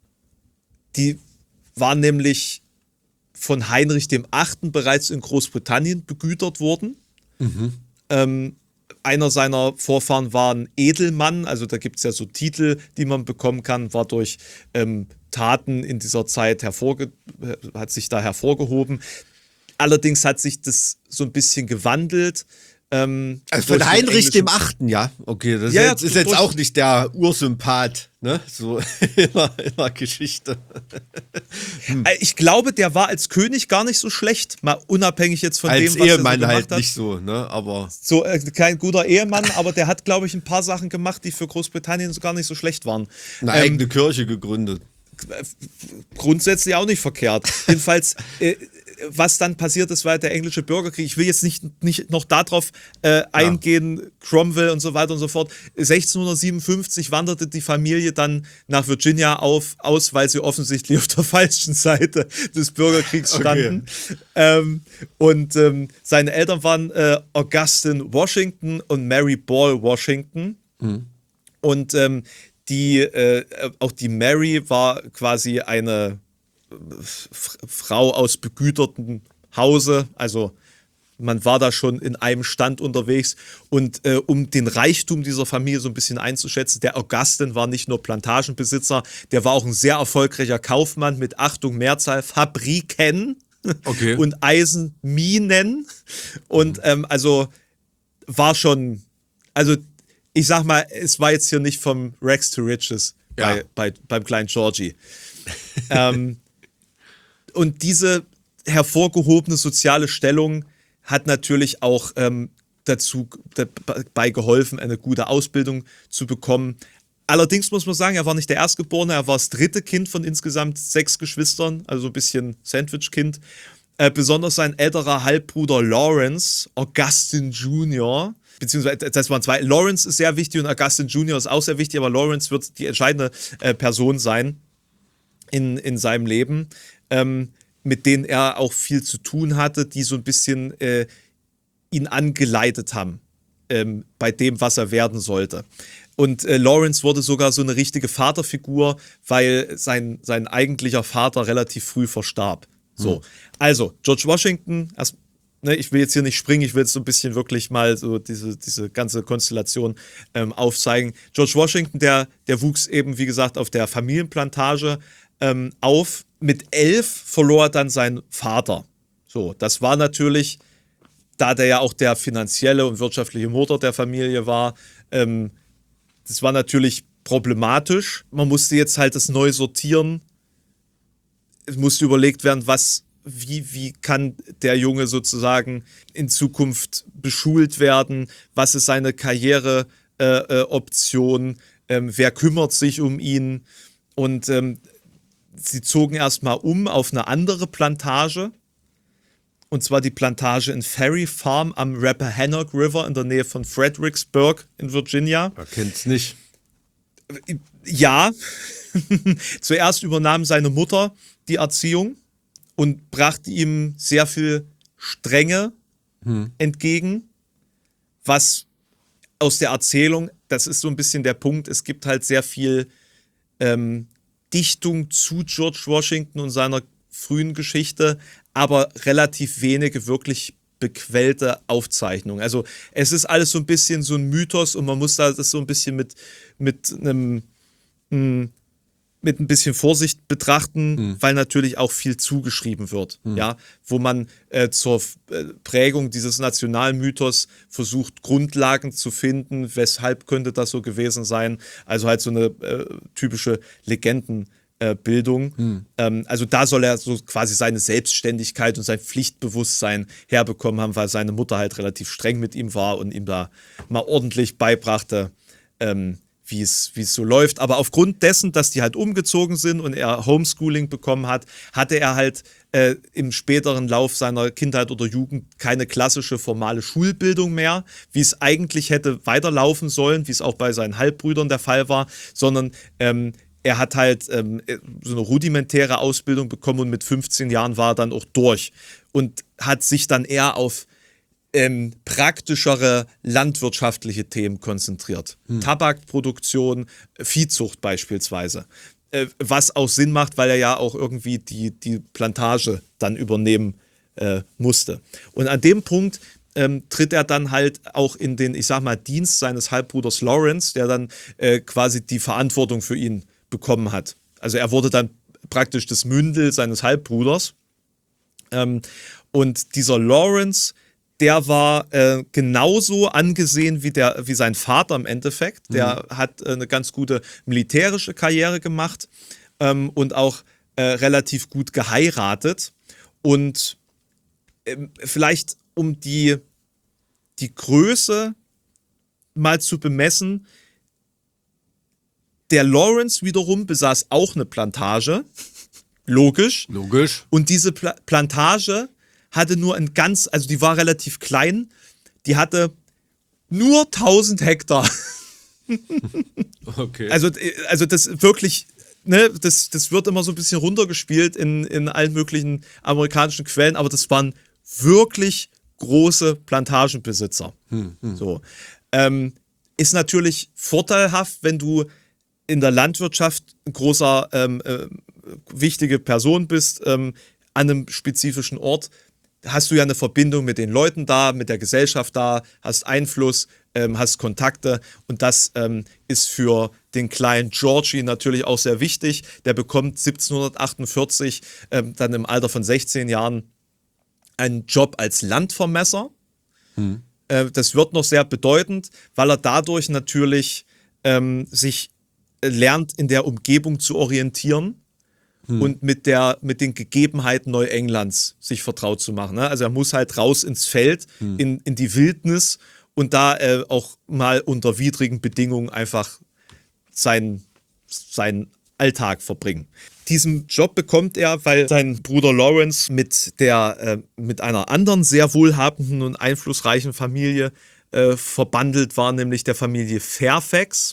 die war nämlich von Heinrich der Achte bereits in Großbritannien begütert worden. Mhm. Ähm, Einer seiner Vorfahren war ein Edelmann, also da gibt es ja so Titel, die man bekommen kann, war durch ähm, Taten in dieser Zeit hervorge- hat sich da hervorgehoben. Allerdings hat sich das so ein bisschen gewandelt. Ähm, also von Heinrich dem Achten, ja. Okay, das ja, ist, jetzt, ist jetzt auch nicht der Ursympath, ne? So in der, in der Geschichte. hm. Ich glaube, der war als König gar nicht so schlecht, mal unabhängig jetzt von als dem, was Ehemann er so gemacht halt hat. Nicht so, ne? Aber so äh, kein guter Ehemann, aber der hat, glaube ich, ein paar Sachen gemacht, die für Großbritannien so gar nicht so schlecht waren. Eine ähm, eigene Kirche gegründet. Grundsätzlich auch nicht verkehrt. Jedenfalls, äh, was dann passiert ist, war der englische Bürgerkrieg. Ich will jetzt nicht, nicht noch darauf äh, eingehen, Cromwell und so weiter und so fort. sechzehnhundertsiebenundfünfzig wanderte die Familie dann nach Virginia auf, aus, weil sie offensichtlich auf der falschen Seite des Bürgerkriegs standen. Okay. Ähm, und ähm, seine Eltern waren äh, Augustine Washington und Mary Ball Washington. Mhm. Und ähm, die, äh, auch die Mary war quasi eine F- Frau aus begütertem Hause, also man war da schon in einem Stand unterwegs und äh, um den Reichtum dieser Familie so ein bisschen einzuschätzen, der Augustin war nicht nur Plantagenbesitzer, der war auch ein sehr erfolgreicher Kaufmann mit, Achtung, Mehrzahl, Fabriken okay. und Eisenminen und ähm, also war schon, also ich sag mal, es war jetzt hier nicht vom Rags to Riches ja. bei, bei, beim kleinen Georgie. ähm, Und diese hervorgehobene soziale Stellung hat natürlich auch ähm, dazu dabei geholfen, eine gute Ausbildung zu bekommen. Allerdings muss man sagen, er war nicht der Erstgeborene, er war das dritte Kind von insgesamt sechs Geschwistern, also ein bisschen Sandwich-Kind. Äh, besonders sein älterer Halbbruder Lawrence, Augustine Junior, beziehungsweise das waren zwei. Lawrence ist sehr wichtig und Augustine Junior ist auch sehr wichtig, aber Lawrence wird die entscheidende äh, Person sein in, in seinem Leben. Ähm, mit denen er auch viel zu tun hatte, die so ein bisschen äh, ihn angeleitet haben ähm, bei dem, was er werden sollte. Und äh, Lawrence wurde sogar so eine richtige Vaterfigur, weil sein, sein eigentlicher Vater relativ früh verstarb. So, mhm. Also George Washington, erst, ne, ich will jetzt hier nicht springen, ich will jetzt so ein bisschen wirklich mal so diese, diese ganze Konstellation ähm, aufzeigen. George Washington, der, der wuchs eben, wie gesagt, auf der Familienplantage ähm, auf. Mit elf verlor er dann seinen Vater. So, das war natürlich, da der ja auch der finanzielle und wirtschaftliche Motor der Familie war, ähm, das war natürlich problematisch. Man musste jetzt halt das neu sortieren. Es musste überlegt werden, was, wie, wie kann der Junge sozusagen in Zukunft beschult werden? Was ist seine Karriereoption? Äh, äh, ähm, wer kümmert sich um ihn? Und ähm, sie zogen erstmal um auf eine andere Plantage. Und zwar die Plantage in Ferry Farm am Rappahannock River in der Nähe von Fredericksburg in Virginia. Wer kennt's nicht? Ja. Zuerst übernahm seine Mutter die Erziehung und brachte ihm sehr viel Strenge hm. entgegen. Was aus der Erzählung, das ist so ein bisschen der Punkt, es gibt halt sehr viel ähm, Dichtung zu George Washington und seiner frühen Geschichte, aber relativ wenige wirklich bequellte Aufzeichnungen. Also es ist alles so ein bisschen so ein Mythos und man muss da das so ein bisschen mit, mit einem mh, mit ein bisschen Vorsicht betrachten, hm. weil natürlich auch viel zugeschrieben wird, hm. ja, wo man äh, zur äh, Prägung dieses Nationalmythos versucht, Grundlagen zu finden, weshalb könnte das so gewesen sein, also halt so eine äh, typische Legendenbildung. Äh, hm. ähm, also da soll er so quasi seine Selbstständigkeit und sein Pflichtbewusstsein herbekommen haben, weil seine Mutter halt relativ streng mit ihm war und ihm da mal ordentlich beibrachte, ähm, wie es, wie es so läuft. Aber aufgrund dessen, dass die halt umgezogen sind und er Homeschooling bekommen hat, hatte er halt äh, im späteren Lauf seiner Kindheit oder Jugend keine klassische formale Schulbildung mehr, wie es eigentlich hätte weiterlaufen sollen, wie es auch bei seinen Halbbrüdern der Fall war, sondern ähm, er hat halt ähm, so eine rudimentäre Ausbildung bekommen und mit fünfzehn Jahren war er dann auch durch und hat sich dann eher auf Ähm, praktischere landwirtschaftliche Themen konzentriert. Hm. Tabakproduktion, Viehzucht beispielsweise. Äh, was auch Sinn macht, weil er ja auch irgendwie die, die Plantage dann übernehmen äh, musste. Und an dem Punkt ähm, tritt er dann halt auch in den, ich sag mal, Dienst seines Halbbruders Lawrence, der dann äh, quasi die Verantwortung für ihn bekommen hat. Also er wurde dann praktisch das Mündel seines Halbbruders. Ähm, und dieser Lawrence, der war äh, genauso angesehen wie, der, wie sein Vater im Endeffekt. Der mhm. hat äh, eine ganz gute militärische Karriere gemacht ähm, und auch äh, relativ gut geheiratet. Und äh, vielleicht um die, die Größe mal zu bemessen, der Lawrence wiederum besaß auch eine Plantage, Logisch. Logisch. Und diese Pla- Plantage hatte nur ein ganz, also die war relativ klein, die hatte nur tausend Hektar. Okay. Also, also das wirklich, ne, das, das wird immer so ein bisschen runtergespielt in, in allen möglichen amerikanischen Quellen, aber das waren wirklich große Plantagenbesitzer. Hm, hm. So. Ähm, ist natürlich vorteilhaft, wenn du in der Landwirtschaft ein großer, ähm, äh, wichtige Person bist, ähm, an einem spezifischen Ort, hast du ja eine Verbindung mit den Leuten da, mit der Gesellschaft da, hast Einfluss, ähm, hast Kontakte und das ähm, ist für den kleinen Georgie natürlich auch sehr wichtig. Der bekommt siebzehnhundertachtundvierzig ähm, dann im Alter von sechzehn Jahren einen Job als Landvermesser. Hm. Äh, das wird noch sehr bedeutend, weil er dadurch natürlich ähm, sich lernt, in der Umgebung zu orientieren. Hm. Und mit, der, mit den Gegebenheiten Neuenglands sich vertraut zu machen. Ne? Also er muss halt raus ins Feld, hm. in, in die Wildnis und da äh, auch mal unter widrigen Bedingungen einfach seinen, seinen Alltag verbringen. Diesen Job bekommt er, weil sein Bruder Lawrence mit, der, äh, mit einer anderen sehr wohlhabenden und einflussreichen Familie äh, verbandelt war, nämlich der Familie Fairfax.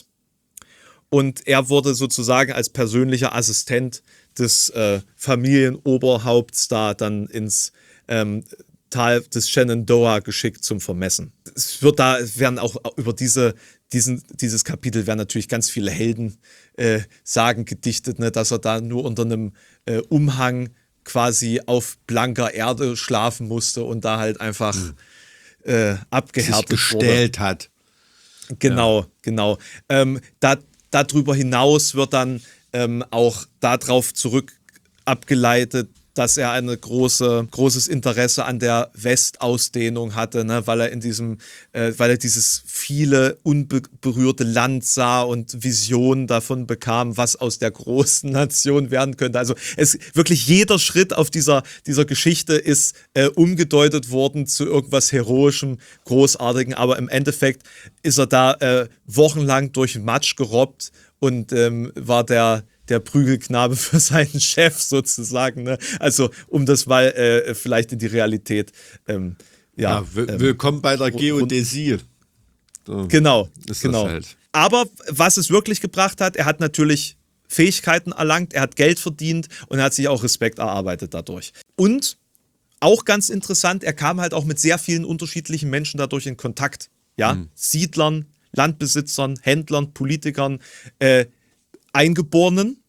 Und er wurde sozusagen als persönlicher Assistent des äh, Familienoberhaupts da dann ins ähm, Tal des Shenandoah geschickt zum Vermessen. Es wird da, es werden auch über diese, diesen, dieses Kapitel werden natürlich ganz viele Helden äh, sagen gedichtet, ne, dass er da nur unter einem äh, Umhang quasi auf blanker Erde schlafen musste und da halt einfach mhm. äh, abgehärtet sich gestellt wurde. hat. Genau, ja. genau. Ähm, da, darüber hinaus wird dann ähm, auch darauf zurück abgeleitet, dass er ein große, großes Interesse an der Westausdehnung hatte, ne, weil er in diesem, äh, weil er dieses viele unberührte Land sah und Visionen davon bekam, was aus der großen Nation werden könnte. Also es wirklich jeder Schritt auf dieser, dieser Geschichte ist äh, umgedeutet worden zu irgendwas Heroischem, Großartigem, aber im Endeffekt ist er da äh, wochenlang durch den Matsch gerobbt und ähm, war der der Prügelknabe für seinen Chef sozusagen. Ne? Also um das mal äh, vielleicht in die Realität. Ähm, ja, ja, will, ähm, willkommen bei der Geodäsie. So, genau, ist genau. Das halt. Aber was es wirklich gebracht hat, er hat natürlich Fähigkeiten erlangt, er hat Geld verdient und er hat sich auch Respekt erarbeitet dadurch. Und auch ganz interessant, er kam halt auch mit sehr vielen unterschiedlichen Menschen dadurch in Kontakt. Ja, mhm. Siedlern, Landbesitzern, Händlern, Politikern, äh, Eingeborenen,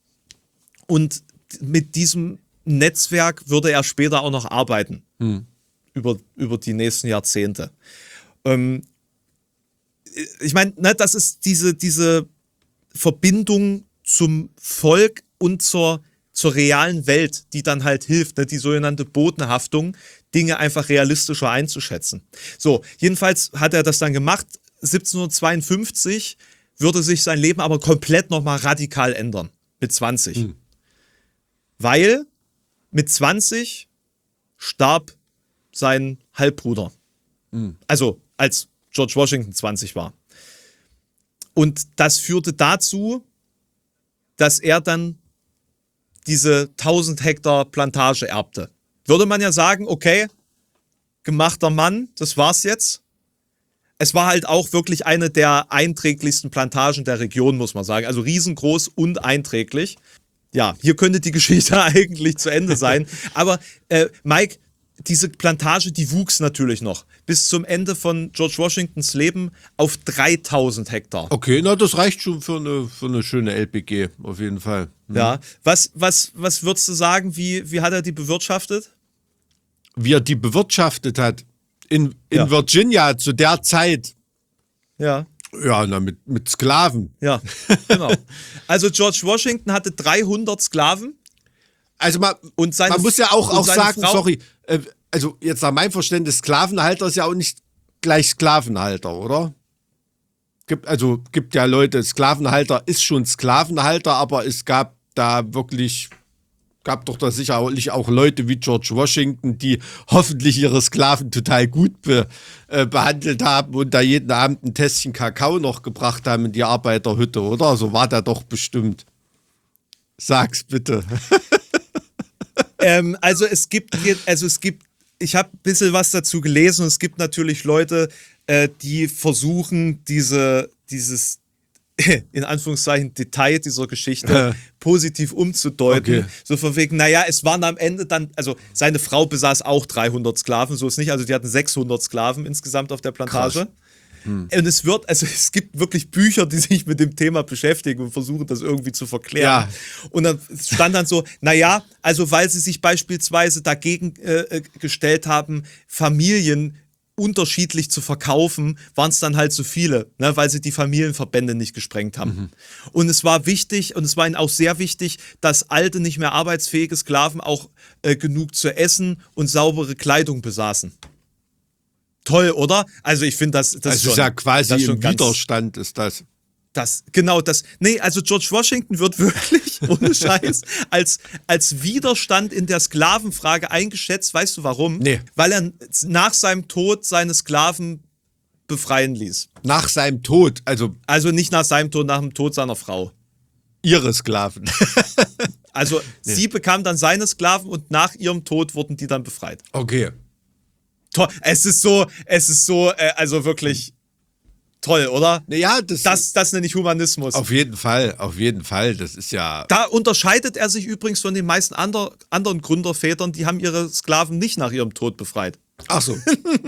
und mit diesem Netzwerk würde er später auch noch arbeiten, hm. über, über die nächsten Jahrzehnte. Ähm, ich meine, ne, das ist diese, diese Verbindung zum Volk und zur, zur realen Welt, die dann halt hilft, ne, die sogenannte Bodenhaftung, Dinge einfach realistischer einzuschätzen. So, jedenfalls hat er das dann gemacht, siebzehnhundertzweiundfünfzig würde sich sein Leben aber komplett nochmal radikal ändern. Mit zwanzig. Hm. Weil mit zwanzig starb sein Halbbruder. Hm. Also als George Washington zwanzig war. Und das führte dazu, dass er dann diese tausend Hektar Plantage erbte. Würde man ja sagen, okay, gemachter Mann, das war's jetzt. Es war halt auch wirklich eine der einträglichsten Plantagen der Region, muss man sagen. Also riesengroß und einträglich. Ja, hier könnte die Geschichte eigentlich zu Ende sein. Aber äh, Mike, diese Plantage, die wuchs natürlich noch bis zum Ende von George Washingtons Leben auf dreitausend Hektar. Okay, na das reicht schon für eine, für eine schöne L P G, auf jeden Fall. Mhm. Ja, was, was, was würdest du sagen, wie, wie hat er die bewirtschaftet? Wie er die bewirtschaftet hat? In, in ja. Virginia zu der Zeit. Ja. Ja, na, mit, mit Sklaven. Ja, genau. Also George Washington hatte dreihundert Sklaven. Also man, und seine, man muss ja auch, auch sagen, Frau, sorry, äh, also jetzt nach meinem Verständnis, Sklavenhalter ist ja auch nicht gleich Sklavenhalter, oder? Gibt, also gibt ja Leute, Sklavenhalter ist schon Sklavenhalter, aber es gab da wirklich... gab doch da sicherlich auch Leute wie George Washington, die hoffentlich ihre Sklaven total gut be, äh, behandelt haben und da jeden Abend ein Tässchen Kakao noch gebracht haben in die Arbeiterhütte, oder? So war der doch bestimmt. Sag's bitte. ähm, also es gibt, also es gibt, ich habe ein bisschen was dazu gelesen und es gibt natürlich Leute, äh, die versuchen, diese, dieses in Anführungszeichen Detail dieser Geschichte positiv umzudeuten. Okay. So von wegen, naja, es waren am Ende dann, also seine Frau besaß auch dreihundert Sklaven, so ist nicht, also die hatten sechshundert Sklaven insgesamt auf der Plantage. Hm. Und es wird, also es gibt wirklich Bücher, die sich mit dem Thema beschäftigen und versuchen, das irgendwie zu verklären. Ja. Und dann stand dann so, naja, also weil sie sich beispielsweise dagegen äh, gestellt haben, Familien unterschiedlich zu verkaufen, waren es dann halt so viele, ne, weil sie die Familienverbände nicht gesprengt haben. Mhm. Und es war wichtig, und es war ihnen auch sehr wichtig, dass alte, nicht mehr arbeitsfähige Sklaven auch äh, genug zu essen und saubere Kleidung besaßen. Toll, oder? Also ich finde, das, das also ist schon... ist ja quasi das ist schon im ganz, Widerstand ist das. Das, genau, das, nee, also George Washington wird wirklich, ohne Scheiß, als, als Widerstand in der Sklavenfrage eingeschätzt. Weißt du warum? Nee. Weil er nach seinem Tod seine Sklaven befreien ließ. Nach seinem Tod, also Also nicht nach seinem Tod, nach dem Tod seiner Frau. ihre Sklaven. Also Nee. sie bekam dann seine Sklaven und nach ihrem Tod wurden die dann befreit. Okay. Toll, es ist so, es ist so, äh, also wirklich toll, oder? Naja, das, Das, das nenne ich Humanismus. auf jeden Fall, auf jeden Fall. Das ist ja. Da unterscheidet er sich übrigens von den meisten ander, anderen Gründervätern, die haben ihre Sklaven nicht nach ihrem Tod befreit. Ach so.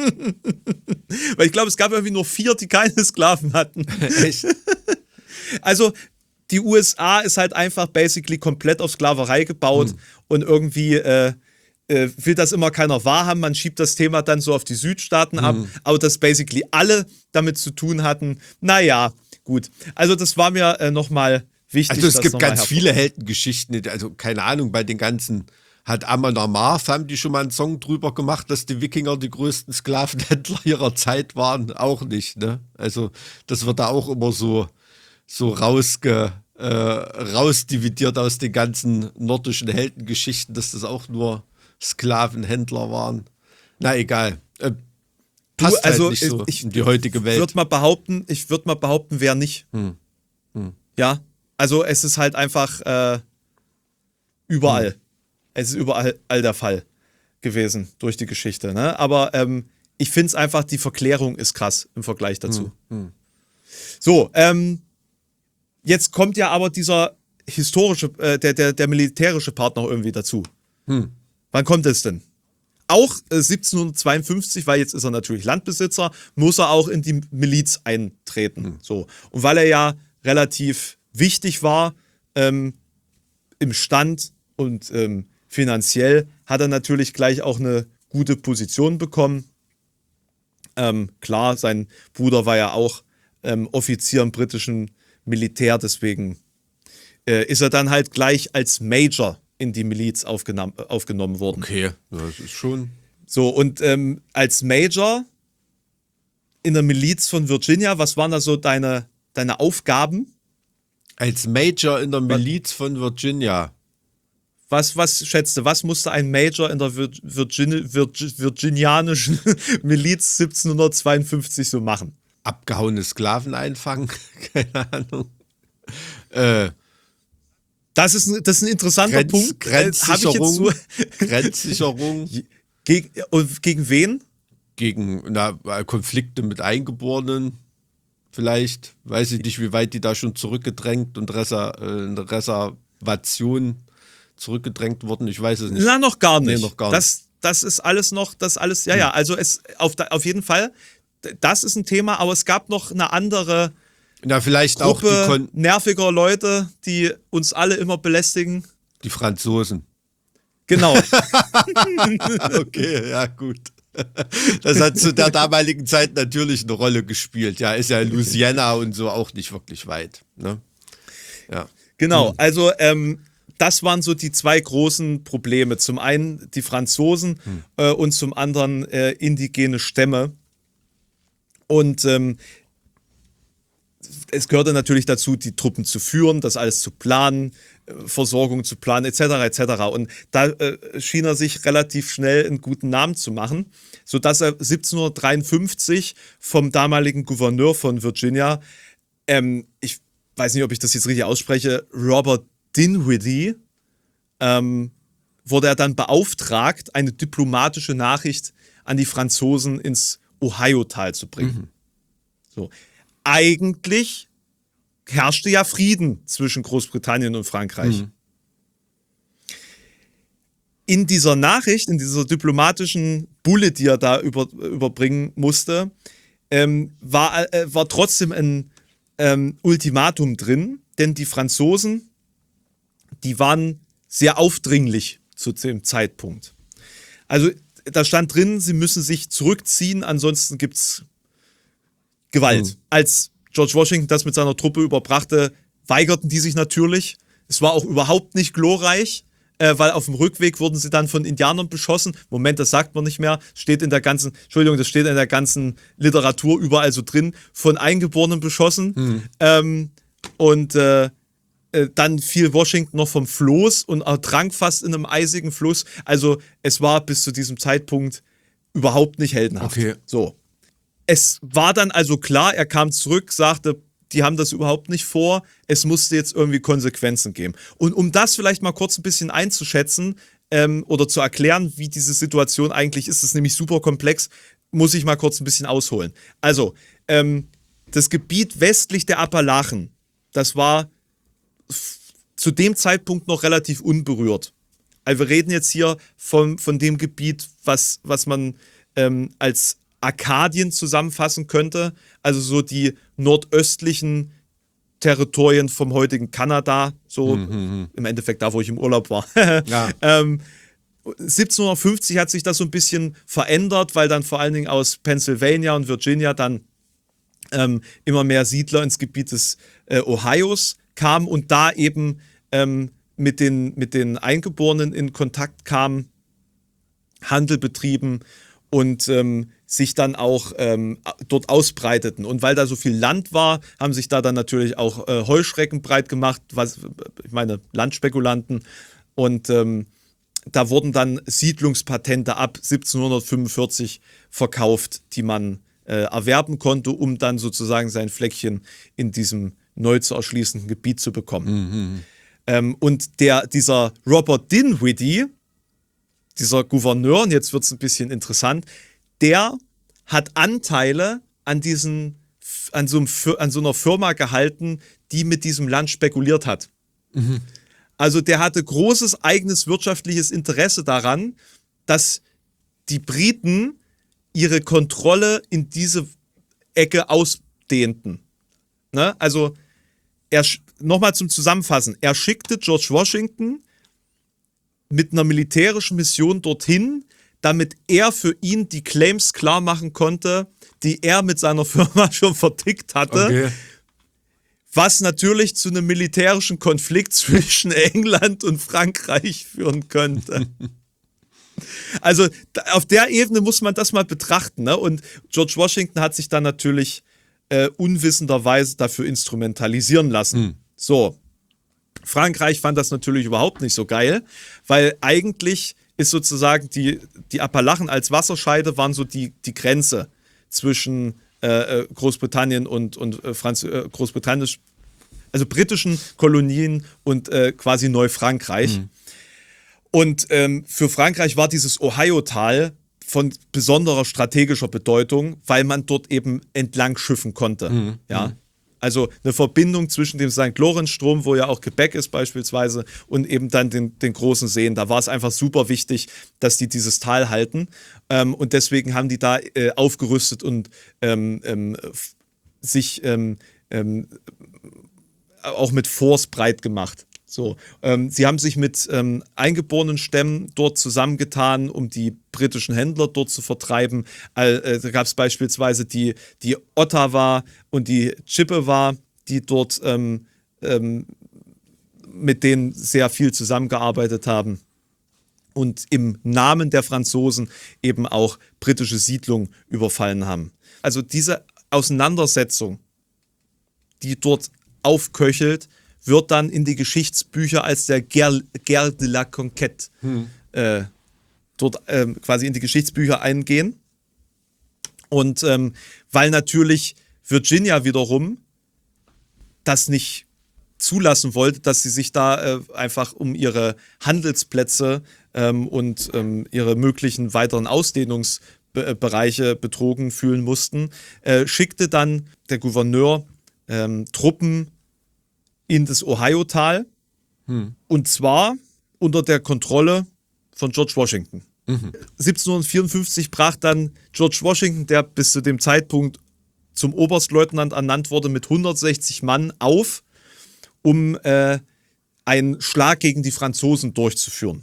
Weil ich glaube, es gab irgendwie nur vier, die keine Sklaven hatten. Echt? Also die U S A ist halt einfach basically komplett auf Sklaverei gebaut Hm. und irgendwie äh, äh, will das immer keiner wahrhaben. Man schiebt das Thema dann so auf die Südstaaten ab, Hm. aber dass basically alle damit zu tun hatten, naja, gut. Also das war mir äh, nochmal wichtig. Also es das gibt noch mal ganz hervor- viele Heldengeschichten, also keine Ahnung, bei den ganzen, hat Amon Amarth, haben die schon mal einen Song drüber gemacht, dass die Wikinger die größten Sklavenhändler ihrer Zeit waren? Auch nicht, ne? Also das wird da auch immer so, so rausge, äh, rausdividiert aus den ganzen nordischen Heldengeschichten, dass das auch nur Sklavenhändler waren. Na egal. Äh, passt Du, also halt nicht so ich- in die heutige Ich Welt. würde mal behaupten, ich würde mal behaupten, wer nicht. Hm. Hm. Ja, also es ist halt einfach äh, überall. Hm. Es ist überall all der Fall gewesen durch die Geschichte. Ne? Aber ähm, ich finde es einfach, die Verklärung ist krass im Vergleich dazu. Hm. Hm. So, ähm, jetzt kommt ja aber dieser historische, äh, der, der, der militärische Part noch irgendwie dazu. Hm. Wann kommt es denn? Auch äh, siebzehnhundertzweiundfünfzig, weil jetzt ist er natürlich Landbesitzer, muss er auch in die Miliz eintreten. Hm. So. Und weil er ja relativ wichtig war ähm, im Stand und ähm, finanziell, hat er natürlich gleich auch eine gute Position bekommen. Ähm, klar, sein Bruder war ja auch ähm, Offizier im britischen Militär, deswegen äh, ist er dann halt gleich als Major in die Miliz aufgenommen, aufgenommen worden. Okay, ja, das ist schon. So, und ähm, als Major in der Miliz von Virginia, was waren da so deine, deine Aufgaben? Als Major in der Miliz von Virginia. Was, was schätzt du, was musste ein Major in der Vir Virgin Virg virginianischen Miliz siebzehnhundertzweiundfünfzig so machen? Abgehauene Sklaven einfangen? Keine Ahnung. Äh, Das ist ein, das ist ein interessanter Grenz, Punkt. Äh, hab ich jetzt Grenzsicherung. so Grenzsicherung gegen, und gegen wen? gegen na, Konflikte mit Eingeborenen. Vielleicht. Weiß ich nicht, wie weit die da schon zurückgedrängt und Reser, äh, in der Reservation zurückgedrängt wurden. Ich weiß es nicht. Na, noch gar Nee, nicht. noch gar das, das ist alles noch, das alles, ja, ja, also es auf, da- auf jeden Fall, das ist ein Thema, aber es gab noch eine andere Na, vielleicht auch die, Gruppe Kon nerviger Leute, die uns alle immer belästigen. die Franzosen. Genau. Okay, ja, gut. Das hat zu der damaligen Zeit natürlich eine Rolle gespielt. Ja, ist ja Louisiana und so auch nicht wirklich weit. Ne? Ja. Genau, also ähm, das waren so die zwei großen Probleme. Zum einen die Franzosen Hm. äh, und zum anderen äh, indigene Stämme. Und ähm, es gehörte natürlich dazu, die Truppen zu führen, das alles zu planen, äh, Versorgung zu planen, et cetera et cetera. Und da äh, schien er sich relativ schnell einen guten Namen zu machen, sodass er siebzehnhundertdreiundfünfzig vom damaligen Gouverneur von Virginia, ähm, ich weiß nicht, ob ich das jetzt richtig ausspreche, Robert Dinwiddie, ähm, wurde er dann beauftragt, eine diplomatische Nachricht an die Franzosen ins Ohio-Tal zu bringen. Mhm. So. Eigentlich herrschte ja Frieden zwischen Großbritannien und Frankreich. Mhm. In dieser Nachricht, in dieser diplomatischen Bulle, die er da über, überbringen musste, ähm, war, äh, war trotzdem ein ähm, Ultimatum drin, denn die Franzosen, die waren sehr aufdringlich zu dem Zeitpunkt. Also da stand drin, sie müssen sich zurückziehen, ansonsten gibt es Gewalt. Mhm. Als George Washington das mit seiner Truppe überbrachte, weigerten die sich natürlich. Es war auch überhaupt nicht glorreich, äh, weil auf dem Rückweg wurden sie dann von Indianern beschossen. Moment, das sagt man nicht mehr. Steht in der ganzen, Entschuldigung, das steht in der ganzen Literatur überall so drin, von Eingeborenen beschossen. Mhm. Ähm, und äh, äh, dann fiel Washington noch vom Floß und ertrank fast in einem eisigen Fluss. Also es war bis zu diesem Zeitpunkt überhaupt nicht heldenhaft. Okay. So. Es war dann also klar, er kam zurück, sagte, die haben das überhaupt nicht vor, es musste jetzt irgendwie Konsequenzen geben. Und um das vielleicht mal kurz ein bisschen einzuschätzen ähm, oder zu erklären, wie diese Situation eigentlich ist, ist nämlich super komplex, muss ich mal kurz ein bisschen ausholen. Also, ähm, das Gebiet westlich der Appalachen, das war f- zu dem Zeitpunkt noch relativ unberührt. Also wir reden jetzt hier von, von dem Gebiet, was, was man ähm, als Arkadien zusammenfassen könnte, also so die nordöstlichen Territorien vom heutigen Kanada, so mhm. im Endeffekt da, wo ich im Urlaub war. Ja. ähm, siebzehnhundertfünfzig hat sich das so ein bisschen verändert, weil dann vor allen Dingen aus Pennsylvania und Virginia dann ähm, immer mehr Siedler ins Gebiet des äh, Ohios kamen und da eben ähm, mit den, mit den Eingeborenen in Kontakt kamen, Handel betrieben und ähm, sich dann auch ähm, dort ausbreiteten. Und weil da so viel Land war, haben sich da dann natürlich auch äh, Heuschrecken breit gemacht, was, ich meine, Landspekulanten. Und ähm, da wurden dann Siedlungspatente ab siebzehnhundertfünfundvierzig verkauft, die man äh, erwerben konnte, um dann sozusagen sein Fleckchen in diesem neu zu erschließenden Gebiet zu bekommen. Mhm. Ähm, und der, dieser Robert Dinwiddie, dieser Gouverneur, und jetzt wird es ein bisschen interessant, der hat Anteile an diesen, an so, einem, an so einer Firma gehalten, die mit diesem Land spekuliert hat. Mhm. Also der hatte großes eigenes wirtschaftliches Interesse daran, dass die Briten ihre Kontrolle in diese Ecke ausdehnten. Ne? Also er, nochmal zum Zusammenfassen, er schickte George Washington mit einer militärischen Mission dorthin, damit er für ihn die Claims klar machen konnte, die er mit seiner Firma schon vertickt hatte. Okay. Was natürlich zu einem militärischen Konflikt zwischen England und Frankreich führen könnte. Also auf der Ebene muss man das mal betrachten. Ne? Und George Washington hat sich dann natürlich äh, unwissenderweise dafür instrumentalisieren lassen. Mhm. So. Frankreich fand das natürlich überhaupt nicht so geil, weil eigentlich ist sozusagen die, die Appalachen als Wasserscheide waren so die, die Grenze zwischen äh, Großbritannien und, und äh, Franz- äh, Großbritannisch, also britischen Kolonien und äh, quasi Neufrankreich. Mhm. Und ähm, für Frankreich war dieses Ohio-Tal von besonderer strategischer Bedeutung, weil man dort eben entlang schiffen konnte. Mhm. Ja. Also eine Verbindung zwischen dem Sankt Lorenz-Strom, wo ja auch Quebec ist beispielsweise, und eben dann den, den großen Seen. Da war es einfach super wichtig, dass die dieses Tal halten. Ähm, und deswegen haben die da äh, aufgerüstet und ähm, ähm, f- sich ähm, ähm, auch mit Force breit gemacht. So, ähm, sie haben sich mit ähm, eingeborenen Stämmen dort zusammengetan, um die britischen Händler dort zu vertreiben. Äh, da gab es beispielsweise die, die Ottawa und die Chippewa, die dort ähm, ähm, mit denen sehr viel zusammengearbeitet haben und im Namen der Franzosen eben auch britische Siedlungen überfallen haben. Also diese Auseinandersetzung, die dort aufköchelt, wird dann in die Geschichtsbücher als der Guerre, Guerre de la Conquête hm. äh, dort ähm, quasi in die Geschichtsbücher eingehen. Und ähm, weil natürlich Virginia wiederum das nicht zulassen wollte, dass sie sich da äh, einfach um ihre Handelsplätze ähm, und ähm, ihre möglichen weiteren Ausdehnungsbereiche betrogen fühlen mussten, äh, schickte dann der Gouverneur ähm, Truppen in das Ohio-Tal, hm. und zwar unter der Kontrolle von George Washington. Mhm. siebzehnhundertvierundfünfzig brach dann George Washington, der bis zu dem Zeitpunkt zum Oberstleutnant ernannt wurde, mit hundertsechzig Mann auf, um äh, einen Schlag gegen die Franzosen durchzuführen.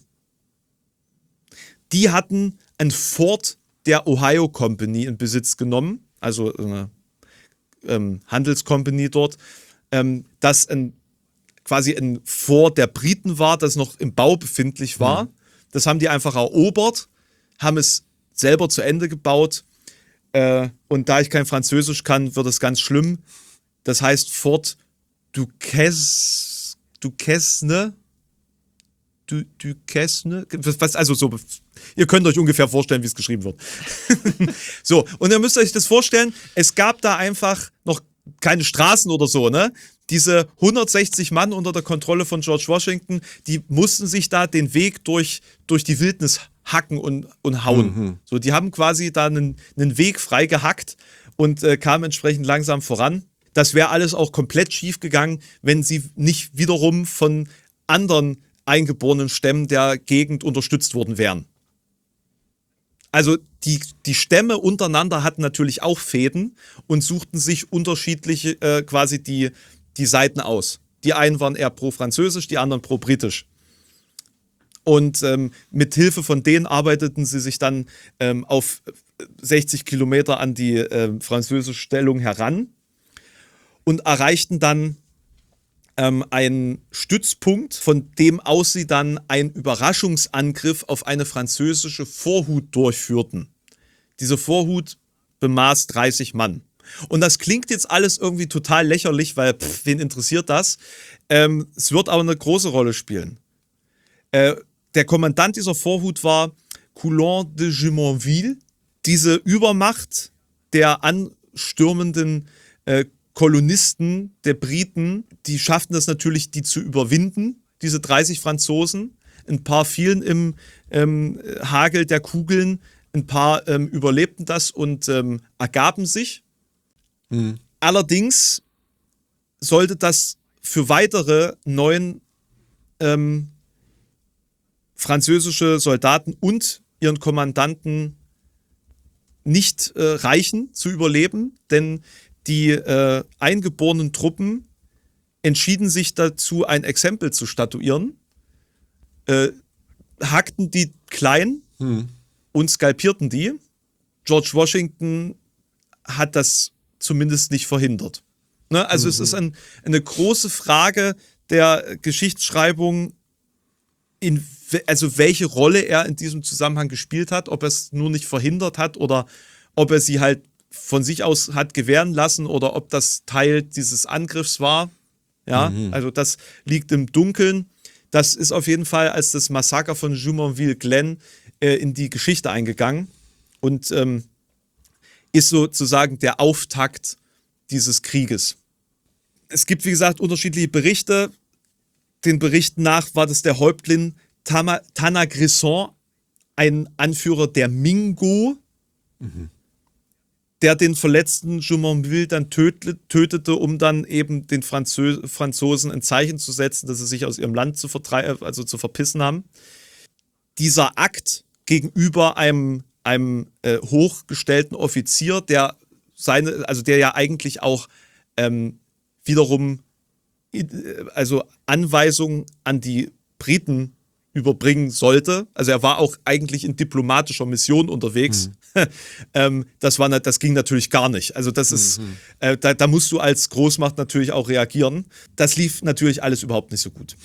Die hatten ein Fort der Ohio Company in Besitz genommen, also eine ähm, Handelskompanie dort, ähm, das ein, quasi ein Fort der Briten war, das noch im Bau befindlich war. Mhm. Das haben die einfach erobert, haben es selber zu Ende gebaut. Äh, und da ich kein Französisch kann, wird es ganz schlimm. Das heißt Fort Duquesne, Duquesne, du, Duquesne, was, also so, ihr könnt euch ungefähr vorstellen, wie es geschrieben wird. So, und ihr müsst euch das vorstellen, es gab da einfach noch keine Straßen oder so, ne? Diese hundertsechzig Mann unter der Kontrolle von George Washington, die mussten sich da den Weg durch, durch die Wildnis hacken und, und hauen. Mhm. So, die haben quasi da einen, einen Weg frei gehackt und äh, kamen entsprechend langsam voran. Das wäre alles auch komplett schief gegangen, wenn sie nicht wiederum von anderen eingeborenen Stämmen der Gegend unterstützt worden wären. Also die, die Stämme untereinander hatten natürlich auch Fäden und suchten sich unterschiedliche äh, quasi die, die Seiten aus. Die einen waren eher pro-französisch, die anderen pro-britisch. Und ähm, mit Hilfe von denen arbeiteten sie sich dann ähm, auf sechzig Kilometer an die äh, französische Stellung heran und erreichten dann ähm, einen Stützpunkt, von dem aus sie dann einen Überraschungsangriff auf eine französische Vorhut durchführten. Diese Vorhut bemaß dreißig Mann. Und das klingt jetzt alles irgendwie total lächerlich, weil, pff, wen interessiert das? Ähm, es wird aber eine große Rolle spielen. Äh, der Kommandant dieser Vorhut war Coulon de Jumonville. Diese Übermacht der anstürmenden äh, Kolonisten der Briten, die schafften es natürlich, die zu überwinden, diese dreißig Franzosen. Ein paar fielen im ähm, Hagel der Kugeln, ein paar ähm, überlebten das und ähm, ergaben sich. Mhm. Allerdings sollte das für weitere neun ähm, französische Soldaten und ihren Kommandanten nicht äh, reichen, zu überleben, denn die äh, eingeborenen Truppen entschieden sich dazu, ein Exempel zu statuieren, äh, hackten die klein hm. und skalpierten die. George Washington hat das zumindest nicht verhindert. Ne? Also mhm. es ist ein, eine große Frage der Geschichtsschreibung, in, also welche Rolle er in diesem Zusammenhang gespielt hat, ob er es nur nicht verhindert hat oder ob er sie halt von sich aus hat gewähren lassen oder ob das Teil dieses Angriffs war. Ja, mhm. also das liegt im Dunkeln. Das ist auf jeden Fall als das Massaker von Jumonville-Glen äh, in die Geschichte eingegangen und ähm, ist sozusagen der Auftakt dieses Krieges. Es gibt, wie gesagt, unterschiedliche Berichte. Den Berichten nach war das der Häuptling Tama, Tana Grisson, ein Anführer der Mingo, mhm. der den verletzten Jumonville dann töt, tötete, um dann eben den Franzö- Franzosen ein Zeichen zu setzen, dass sie sich aus ihrem Land zu, vertrei- also zu verpissen haben. Dieser Akt gegenüber einem, einem äh, hochgestellten Offizier, der seine, also der ja eigentlich auch ähm, wiederum also Anweisungen an die Briten überbringen sollte. Also er war auch eigentlich in diplomatischer Mission unterwegs. Mhm. ähm, das, war, das ging natürlich gar nicht. Also das ist, mhm. äh, da, da musst du als Großmacht natürlich auch reagieren. Das lief natürlich alles überhaupt nicht so gut.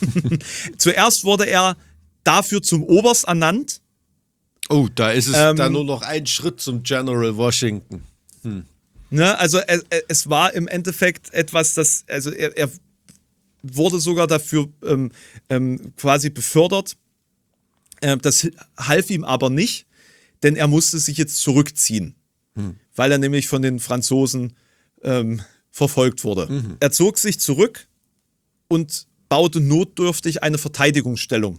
Zuerst wurde er dafür zum Oberst ernannt. Oh, da ist es ähm, dann nur noch ein Schritt zum General Washington. Hm. Ne, also er, es war im Endeffekt etwas, das, also er, er wurde sogar dafür ähm, ähm, quasi befördert. Äh, das half ihm aber nicht, denn er musste sich jetzt zurückziehen, hm. weil er nämlich von den Franzosen ähm, verfolgt wurde. Mhm. Er zog sich zurück und baute notdürftig eine Verteidigungsstellung.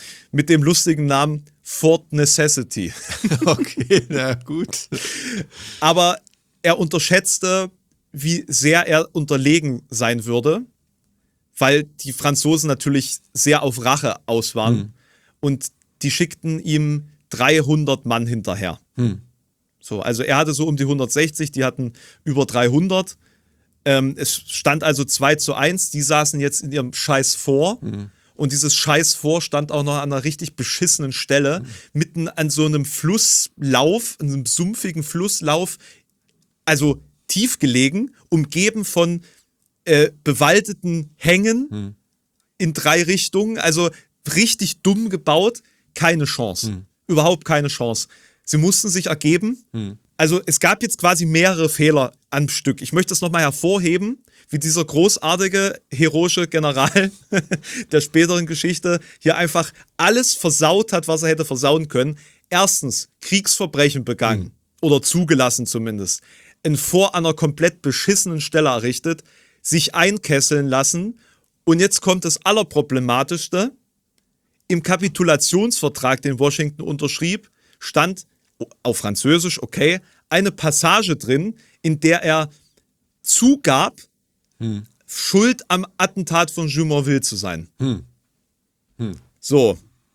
mit dem lustigen Namen Fort Necessity. Okay, na gut. Aber er unterschätzte, wie sehr er unterlegen sein würde, weil die Franzosen natürlich sehr auf Rache aus waren. Mhm. Und die schickten ihm dreihundert Mann hinterher. Mhm. So, also er hatte so um die hundertsechzig, die hatten über dreihundert. Ähm, es stand also zwei zu eins, die saßen jetzt in ihrem Scheiß Fort. Mhm. Und dieses Scheiß Fort stand auch noch an einer richtig beschissenen Stelle, mhm. mitten an so einem Flusslauf, einem sumpfigen Flusslauf, also tief gelegen, umgeben von äh, bewaldeten Hängen mhm. in drei Richtungen, also richtig dumm gebaut, keine Chance, mhm. überhaupt keine Chance. Sie mussten sich ergeben. Mhm. Also es gab jetzt quasi mehrere Fehler am Stück. Ich möchte das nochmal hervorheben, wie dieser großartige, heroische General der späteren Geschichte hier einfach alles versaut hat, was er hätte versauen können. Erstens, Kriegsverbrechen begangen mhm. oder zugelassen zumindest. Ein Fort an einer komplett beschissenen Stelle errichtet, sich einkesseln lassen. Und jetzt kommt das Allerproblematischste. Im Kapitulationsvertrag, den Washington unterschrieb, stand auf Französisch, okay, eine Passage drin, in der er zugab, hm. schuld am Attentat von Jumonville zu sein. Hm. Hm. So.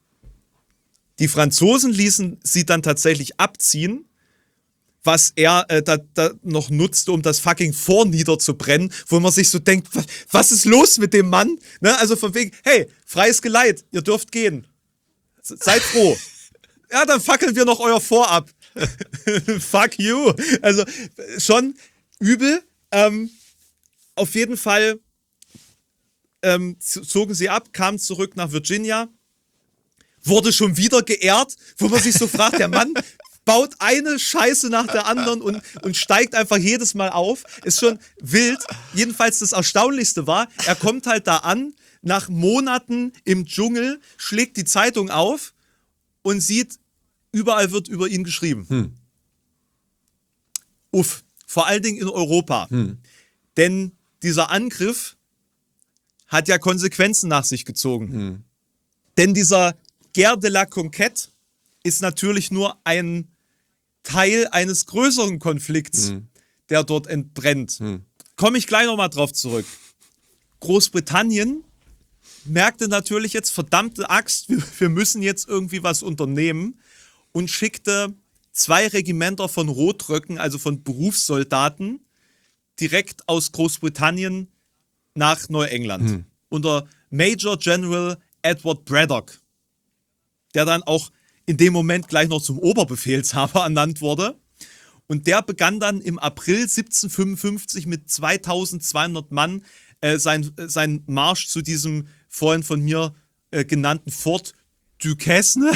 Die Franzosen ließen sie dann tatsächlich abziehen, was er äh, da, da noch nutzte, um das fucking Fort niederzubrennen, wo man sich so denkt, was, was ist los mit dem Mann? Ne? Also von wegen, hey, freies Geleit, ihr dürft gehen. Seid froh. Ja, dann fackeln wir noch euer Fort ab. Fuck you. Also schon übel. Ähm, auf jeden Fall ähm, zogen sie ab, kamen zurück nach Virginia, wurde schon wieder geehrt, wo man sich so fragt, der Mann baut eine Scheiße nach der anderen und, und steigt einfach jedes Mal auf. Ist schon wild. Jedenfalls das Erstaunlichste war, er kommt halt da an, nach Monaten im Dschungel, schlägt die Zeitung auf und sieht, überall wird über ihn geschrieben. Hm. Uff. Vor allen Dingen in Europa. Hm. Denn dieser Angriff hat ja Konsequenzen nach sich gezogen. Hm. Denn dieser Guerre de la Conquête ist natürlich nur ein Teil eines größeren Konflikts, hm. der dort entbrennt. Hm. Komme ich gleich nochmal drauf zurück. Großbritannien merkte natürlich jetzt, verdammte Axt, wir, wir müssen jetzt irgendwie was unternehmen und schickte zwei Regimenter von Rotröcken, also von Berufssoldaten, direkt aus Großbritannien nach Neuengland. Hm. Unter Major General Edward Braddock, der dann auch in dem Moment gleich noch zum Oberbefehlshaber ernannt wurde. Und der begann dann im April siebzehnhundertfünfundfünfzig mit zweitausendzweihundert Mann äh, sein, äh, sein Marsch zu diesem vorhin von mir äh, genannten Fort Duquesne.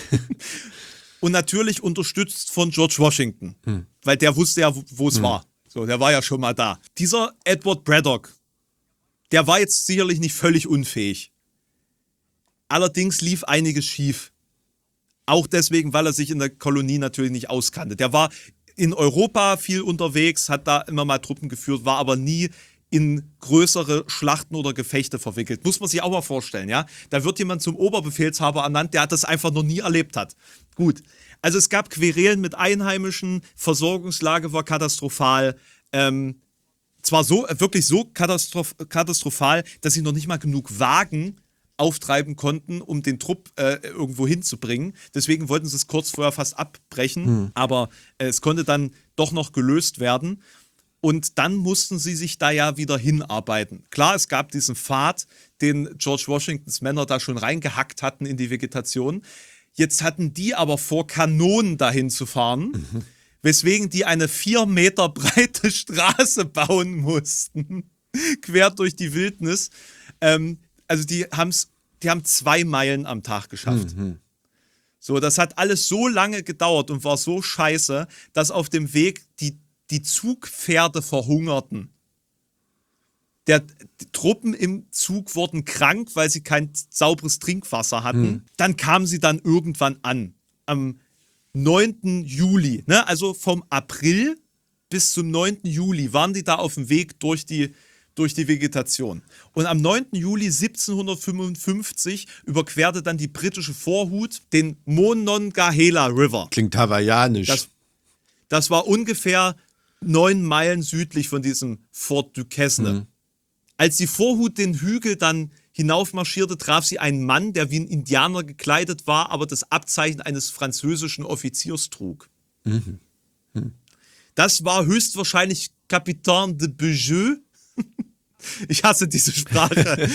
Und natürlich unterstützt von George Washington, hm. weil der wusste ja, wo es hm. war. So, der war ja schon mal da. Dieser Edward Braddock, der war jetzt sicherlich nicht völlig unfähig. Allerdings lief einiges schief. Auch deswegen, weil er sich in der Kolonie natürlich nicht auskannte. Der war in Europa viel unterwegs, hat da immer mal Truppen geführt, war aber nie in größere Schlachten oder Gefechte verwickelt. Muss man sich auch mal vorstellen, ja? Da wird jemand zum Oberbefehlshaber ernannt, der das einfach noch nie erlebt hat. Gut, also es gab Querelen mit Einheimischen, Versorgungslage war katastrophal, ähm, zwar so, wirklich so katastroph- katastrophal, dass sie noch nicht mal genug Wagen auftreiben konnten, um den Trupp äh, irgendwo hinzubringen. Deswegen wollten sie es kurz vorher fast abbrechen, hm. aber äh, es konnte dann doch noch gelöst werden. Und dann mussten sie sich da ja wieder hinarbeiten. Klar, es gab diesen Pfad, den George Washingtons Männer da schon reingehackt hatten in die Vegetation. Jetzt hatten die aber vor, Kanonen dahin zu fahren, mhm. weswegen die eine vier Meter breite Straße bauen mussten, quer durch die Wildnis. Ähm, also die haben's, die haben zwei Meilen am Tag geschafft. Mhm. So, das hat alles so lange gedauert und war so scheiße, dass auf dem Weg die Die Zugpferde verhungerten. Der, die Truppen im Zug wurden krank, weil sie kein sauberes Trinkwasser hatten. Hm. Dann kamen sie dann irgendwann an. Am neunten Juli. Ne? Also vom April bis zum neunten Juli waren die da auf dem Weg durch die, durch die Vegetation. Und am neunten Juli siebzehnhundertfünfundfünfzig überquerte dann die britische Vorhut den Monongahela River. Klingt hawaiianisch. Das, das war ungefähr neun Meilen südlich von diesem Fort Duquesne. Mhm. Als die Vorhut den Hügel dann hinaufmarschierte, traf sie einen Mann, der wie ein Indianer gekleidet war, aber das Abzeichen eines französischen Offiziers trug. Mhm. Mhm. Das war höchstwahrscheinlich Capitaine de Beaujeu. Ich hasse diese Sprache.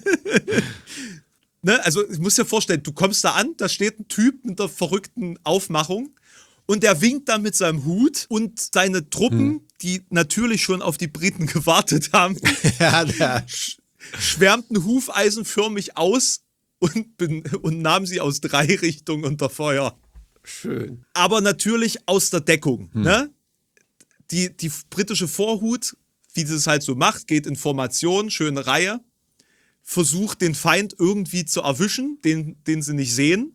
Ne, also ich muss dir vorstellen, du kommst da an, da steht ein Typ mit der verrückten Aufmachung und der winkt dann mit seinem Hut und seine Truppen, hm. die natürlich schon auf die Briten gewartet haben, ja, der sch- schwärmten hufeisenförmig aus und, bin, und nahmen sie aus drei Richtungen unter Feuer. Schön. Aber natürlich aus der Deckung. Hm. Ne? Die, die britische Vorhut, wie sie es halt so macht, geht in Formation, schöne Reihe, versucht den Feind irgendwie zu erwischen, den, den sie nicht sehen,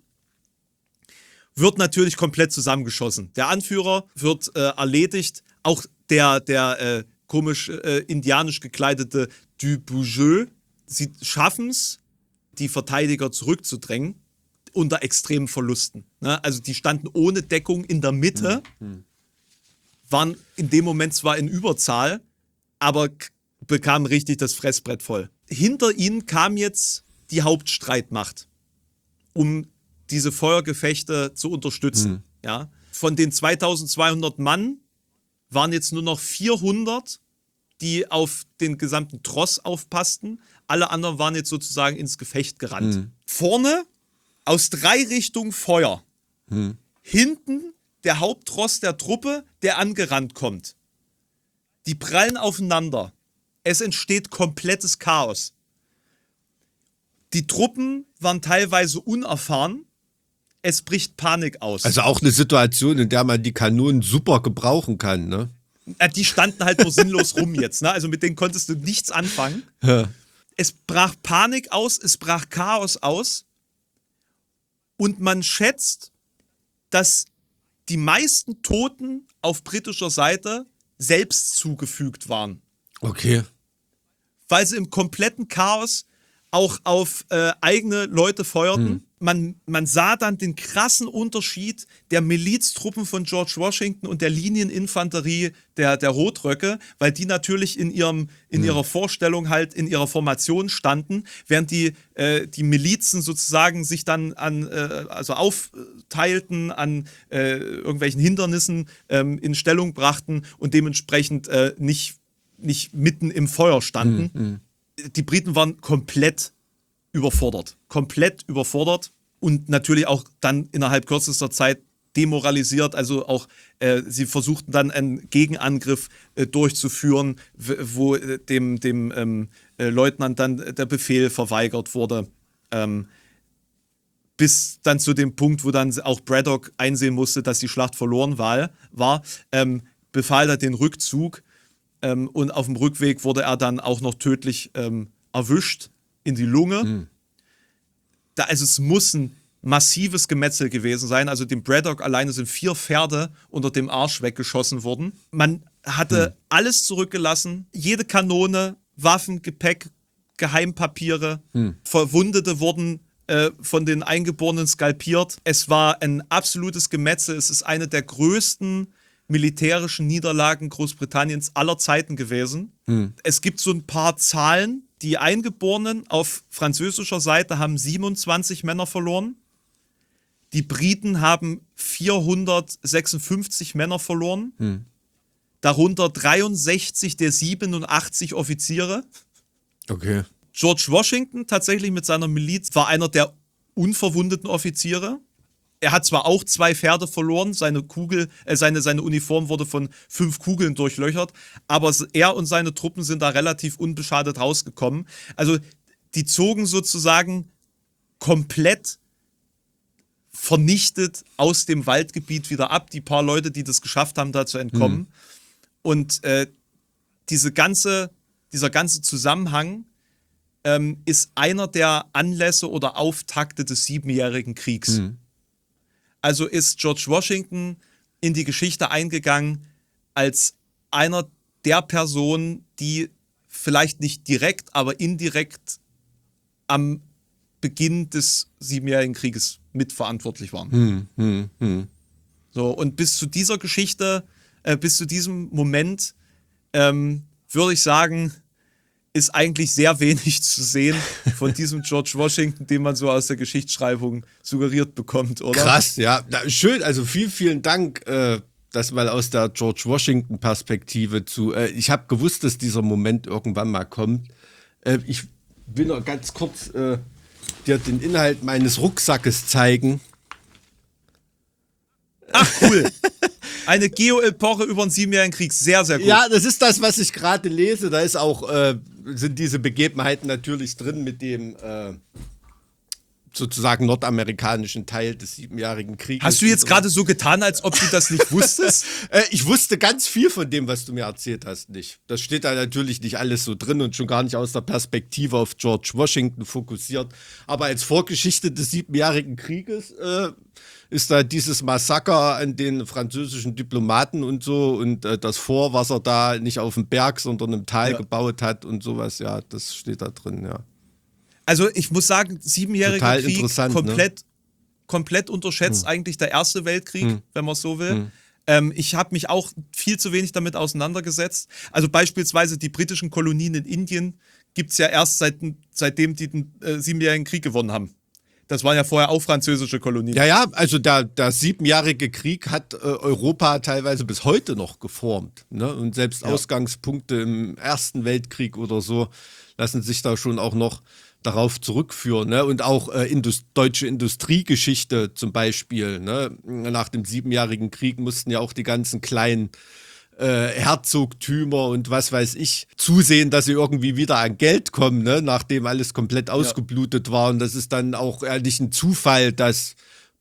wird natürlich komplett zusammengeschossen. Der Anführer wird äh, erledigt, auch der, der äh, komisch äh, indianisch gekleidete Du Beaujeu. Sie schaffen es, die Verteidiger zurückzudrängen, unter extremen Verlusten. Ne? Also die standen ohne Deckung in der Mitte, mhm. waren in dem Moment zwar in Überzahl, aber k- bekamen richtig das Fressbrett voll. Hinter ihnen kam jetzt die Hauptstreitmacht, um diese Feuergefechte zu unterstützen. Mhm. Ja? Von den zweitausendzweihundert Mann waren jetzt nur noch vierhundert, die auf den gesamten Tross aufpassten. Alle anderen waren jetzt sozusagen ins Gefecht gerannt. Mhm. Vorne aus drei Richtungen Feuer. Mhm. Hinten der Haupttross der Truppe, der angerannt kommt. Die prallen aufeinander. Es entsteht komplettes Chaos. Die Truppen waren teilweise unerfahren. Es bricht Panik aus. Also auch eine Situation, in der man die Kanonen super gebrauchen kann, ne? Die standen halt nur sinnlos rum jetzt, ne? Also mit denen konntest du nichts anfangen. Ja. Es brach Panik aus, es brach Chaos aus. Und man schätzt, dass die meisten Toten auf britischer Seite selbst zugefügt waren. Okay. Weil sie im kompletten Chaos auch auf äh, eigene Leute feuerten. Hm. Man, man sah dann den krassen Unterschied der Miliztruppen von George Washington und der Linieninfanterie der, der Rotröcke, weil die natürlich in, ihrem, in hm. ihrer Vorstellung halt in ihrer Formation standen, während die, äh, die Milizen sozusagen sich dann an, äh, also aufteilten, an äh, irgendwelchen Hindernissen ähm, in Stellung brachten und dementsprechend äh, nicht, nicht mitten im Feuer standen. Hm. Hm. Die Briten waren komplett überfordert. Komplett überfordert und natürlich auch dann innerhalb kürzester Zeit demoralisiert. Also auch, äh, sie versuchten dann einen Gegenangriff äh, durchzuführen, w- wo äh, dem, dem ähm, äh, Leutnant dann der Befehl verweigert wurde. Ähm, bis dann zu dem Punkt, wo dann auch Braddock einsehen musste, dass die Schlacht verloren war, war ähm, befahl er den Rückzug. Ähm, und auf dem Rückweg wurde er dann auch noch tödlich ähm, erwischt in die Lunge. Mhm. Da, also es muss ein massives Gemetzel gewesen sein. Also dem Braddock alleine sind vier Pferde unter dem Arsch weggeschossen worden. Man hatte mhm. alles zurückgelassen. Jede Kanone, Waffen, Gepäck, Geheimpapiere. Mhm. Verwundete wurden äh, von den Eingeborenen skalpiert. Es war ein absolutes Gemetzel. Es ist eine der größten militärischen Niederlagen Großbritanniens aller Zeiten gewesen. Hm. Es gibt so ein paar Zahlen. Die Eingeborenen auf französischer Seite haben siebenundzwanzig Männer verloren. Die Briten haben vierhundertsechsundfünfzig Männer verloren. Hm. Darunter dreiundsechzig der siebenundachtzig Offiziere. Okay. George Washington tatsächlich mit seiner Miliz war einer der unverwundeten Offiziere. Er hat zwar auch zwei Pferde verloren, seine Kugel, äh, seine, seine Uniform wurde von fünf Kugeln durchlöchert, aber er und seine Truppen sind da relativ unbeschadet rausgekommen. Also die zogen sozusagen komplett vernichtet aus dem Waldgebiet wieder ab, die paar Leute, die das geschafft haben, da zu entkommen. Mhm. Und äh, diese ganze, dieser ganze Zusammenhang ähm, ist einer der Anlässe oder Auftakte des Siebenjährigen Kriegs. Mhm. Also ist George Washington in die Geschichte eingegangen als einer der Personen, die vielleicht nicht direkt, aber indirekt am Beginn des Siebenjährigen Krieges mitverantwortlich waren. Hm, hm, hm. So, und bis zu dieser Geschichte, äh, bis zu diesem Moment, ähm, würde ich sagen, ist eigentlich sehr wenig zu sehen von diesem George Washington, den man so aus der Geschichtsschreibung suggeriert bekommt, oder? Krass, ja. Na, schön, also vielen, vielen Dank, äh, das mal aus der George Washington-Perspektive zu. Äh, ich habe gewusst, dass dieser Moment irgendwann mal kommt. Äh, ich will noch ganz kurz äh, dir den Inhalt meines Rucksackes zeigen. Ach, cool. Eine Geo-Epoche über den Siebenjährigen Krieg. Sehr, sehr gut. Ja, das ist das, was ich gerade lese. Da ist auch, äh, sind diese Begebenheiten natürlich drin mit dem äh, sozusagen nordamerikanischen Teil des Siebenjährigen Krieges. Hast du jetzt gerade so getan, als ob du das nicht wusstest? äh, ich wusste ganz viel von dem, was du mir erzählt hast, nicht. Das steht da natürlich nicht alles so drin und schon gar nicht aus der Perspektive auf George Washington fokussiert. Aber als Vorgeschichte des Siebenjährigen Krieges äh, ist da dieses Massaker an den französischen Diplomaten und so und äh, das Fort, was er da nicht auf dem Berg, sondern im Tal ja. gebaut hat und sowas, ja, das steht da drin, ja. Also ich muss sagen, Siebenjähriger Krieg komplett, ne? komplett unterschätzt hm. eigentlich der Erste Weltkrieg, hm. wenn man es so will. Hm. Ähm, ich habe mich auch viel zu wenig damit auseinandergesetzt. Also beispielsweise die britischen Kolonien in Indien gibt es ja erst seit, seitdem die den äh, Siebenjährigen Krieg gewonnen haben. Das waren ja vorher auch französische Kolonien. Ja, ja, also der, der Siebenjährige Krieg hat äh, Europa teilweise bis heute noch geformt. Ne? Und selbst ja. Ausgangspunkte im Ersten Weltkrieg oder so lassen sich da schon auch noch darauf zurückführen. Ne? Und auch äh, Indust- deutsche Industriegeschichte zum Beispiel. Ne? Nach dem Siebenjährigen Krieg mussten ja auch die ganzen kleinen Äh, Herzogtümer und was weiß ich zusehen, dass sie irgendwie wieder an Geld kommen, ne? Nachdem alles komplett ausgeblutet ja. war. Und das ist dann auch ehrlich ein Zufall, dass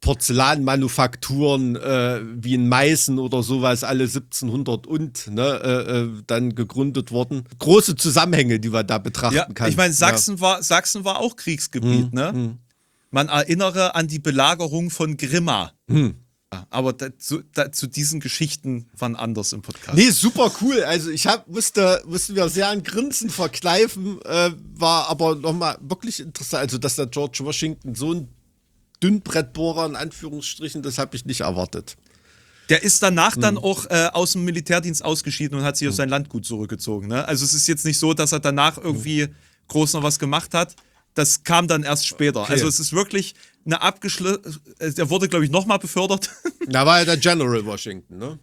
Porzellanmanufakturen äh, wie in Meißen oder sowas alle siebzehnhundert und ne, äh, dann gegründet wurden. Große Zusammenhänge, die man da betrachten ja, kann. Ich meine, Sachsen, ja. war, Sachsen war auch Kriegsgebiet. Hm, ne? Hm. Man erinnere an die Belagerung von Grimma. Hm. Aber dazu, da, zu diesen Geschichten waren anders im Podcast. Nee, super cool. Also ich hab, musste, musste mir sehr ein Grinsen verkneifen, äh, war aber nochmal wirklich interessant. Also dass der George Washington so ein Dünnbrettbohrer in Anführungsstrichen, das habe ich nicht erwartet. Der ist danach hm. dann auch äh, aus dem Militärdienst ausgeschieden und hat sich hm. auf sein Landgut zurückgezogen. Ne? Also es ist jetzt nicht so, dass er danach irgendwie hm. groß noch was gemacht hat. Das kam dann erst später. Okay. Also es ist wirklich eine abgeschlossene. Der wurde, glaube ich, nochmal befördert. Da war ja der General Washington, ne?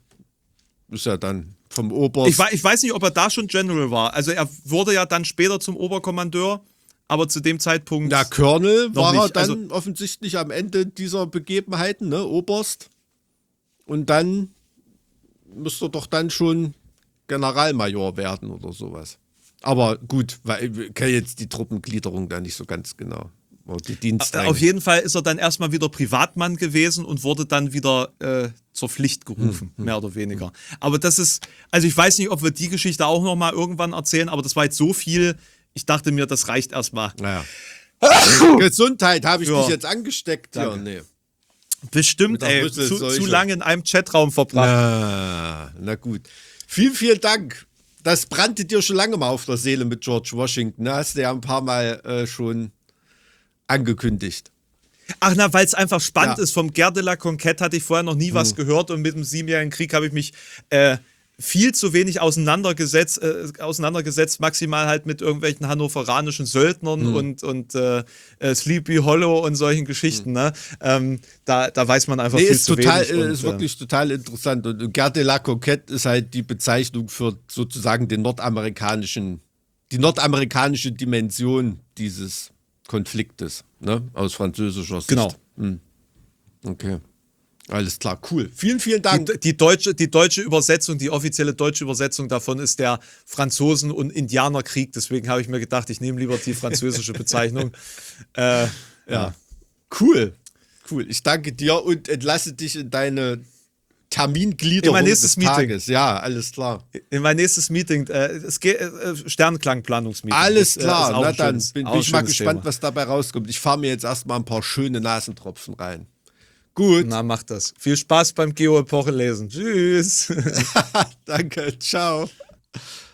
Ist ja dann vom Oberst. Ich, ich weiß nicht, ob er da schon General war. Also er wurde ja dann später zum Oberkommandeur, aber zu dem Zeitpunkt. Der Colonel war nicht. er dann also, offensichtlich am Ende dieser Begebenheiten, ne? Oberst. Und dann müsste er doch dann schon Generalmajor werden oder sowas. Aber gut, weil ich kenne jetzt die Truppengliederung da nicht so ganz genau. Die Dienstreihe. Auf jeden Fall ist er dann erstmal wieder Privatmann gewesen und wurde dann wieder äh, zur Pflicht gerufen, hm, mehr oder weniger. Hm. Aber das ist, also ich weiß nicht, ob wir die Geschichte auch nochmal irgendwann erzählen, aber das war jetzt so viel, ich dachte mir, das reicht erstmal. Naja. Gesundheit, habe ich ja. dich jetzt angesteckt? Ja, nee. Bestimmt, ey, zu, zu lange in einem Chatraum verbracht. Na, na gut. Vielen, vielen Dank. Das brannte dir schon lange mal auf der Seele mit George Washington. Ne? Hast du ja ein paar Mal äh, schon angekündigt. Ach na, weil es einfach spannend ja. ist. Vom Guerre de la Conquête hatte ich vorher noch nie hm. was gehört und mit dem Siebenjährigen Krieg habe ich mich äh, viel zu wenig auseinandergesetzt, äh, auseinandergesetzt, maximal halt mit irgendwelchen hannoveranischen Söldnern hm. und, und äh, äh, Sleepy Hollow und solchen Geschichten. Hm. Ne? Ähm, da, da weiß man einfach nee, viel ist zu total, wenig. Und, ist wirklich äh, total interessant. Und Guerre de la Conquête ist halt die Bezeichnung für sozusagen den nordamerikanischen, die nordamerikanische Dimension dieses Konfliktes, ne? Aus französischer Sicht. Genau. Hm. Okay. Alles klar, cool. Vielen, vielen Dank. Die, die, deutsche, die deutsche Übersetzung, die offizielle deutsche Übersetzung davon ist der Franzosen- und Indianerkrieg. Deswegen habe ich mir gedacht, ich nehme lieber die französische Bezeichnung. äh, ja. ja. Cool. Cool. Ich danke dir und entlasse dich in deine Termingliederung in mein nächstes des Meeting. Tages. Ja, alles klar. In mein nächstes Meeting. Äh, es geht äh, Sternenklangplanungsmeeting. Alles klar. Ist, äh, Na dann schönes, bin, bin ich mal gespannt, Thema. was dabei rauskommt. Ich fahre mir jetzt erstmal ein paar schöne Nasentropfen rein. Gut. Na, mach das. Viel Spaß beim Geo-Epoche lesen. Tschüss. Danke. Ciao.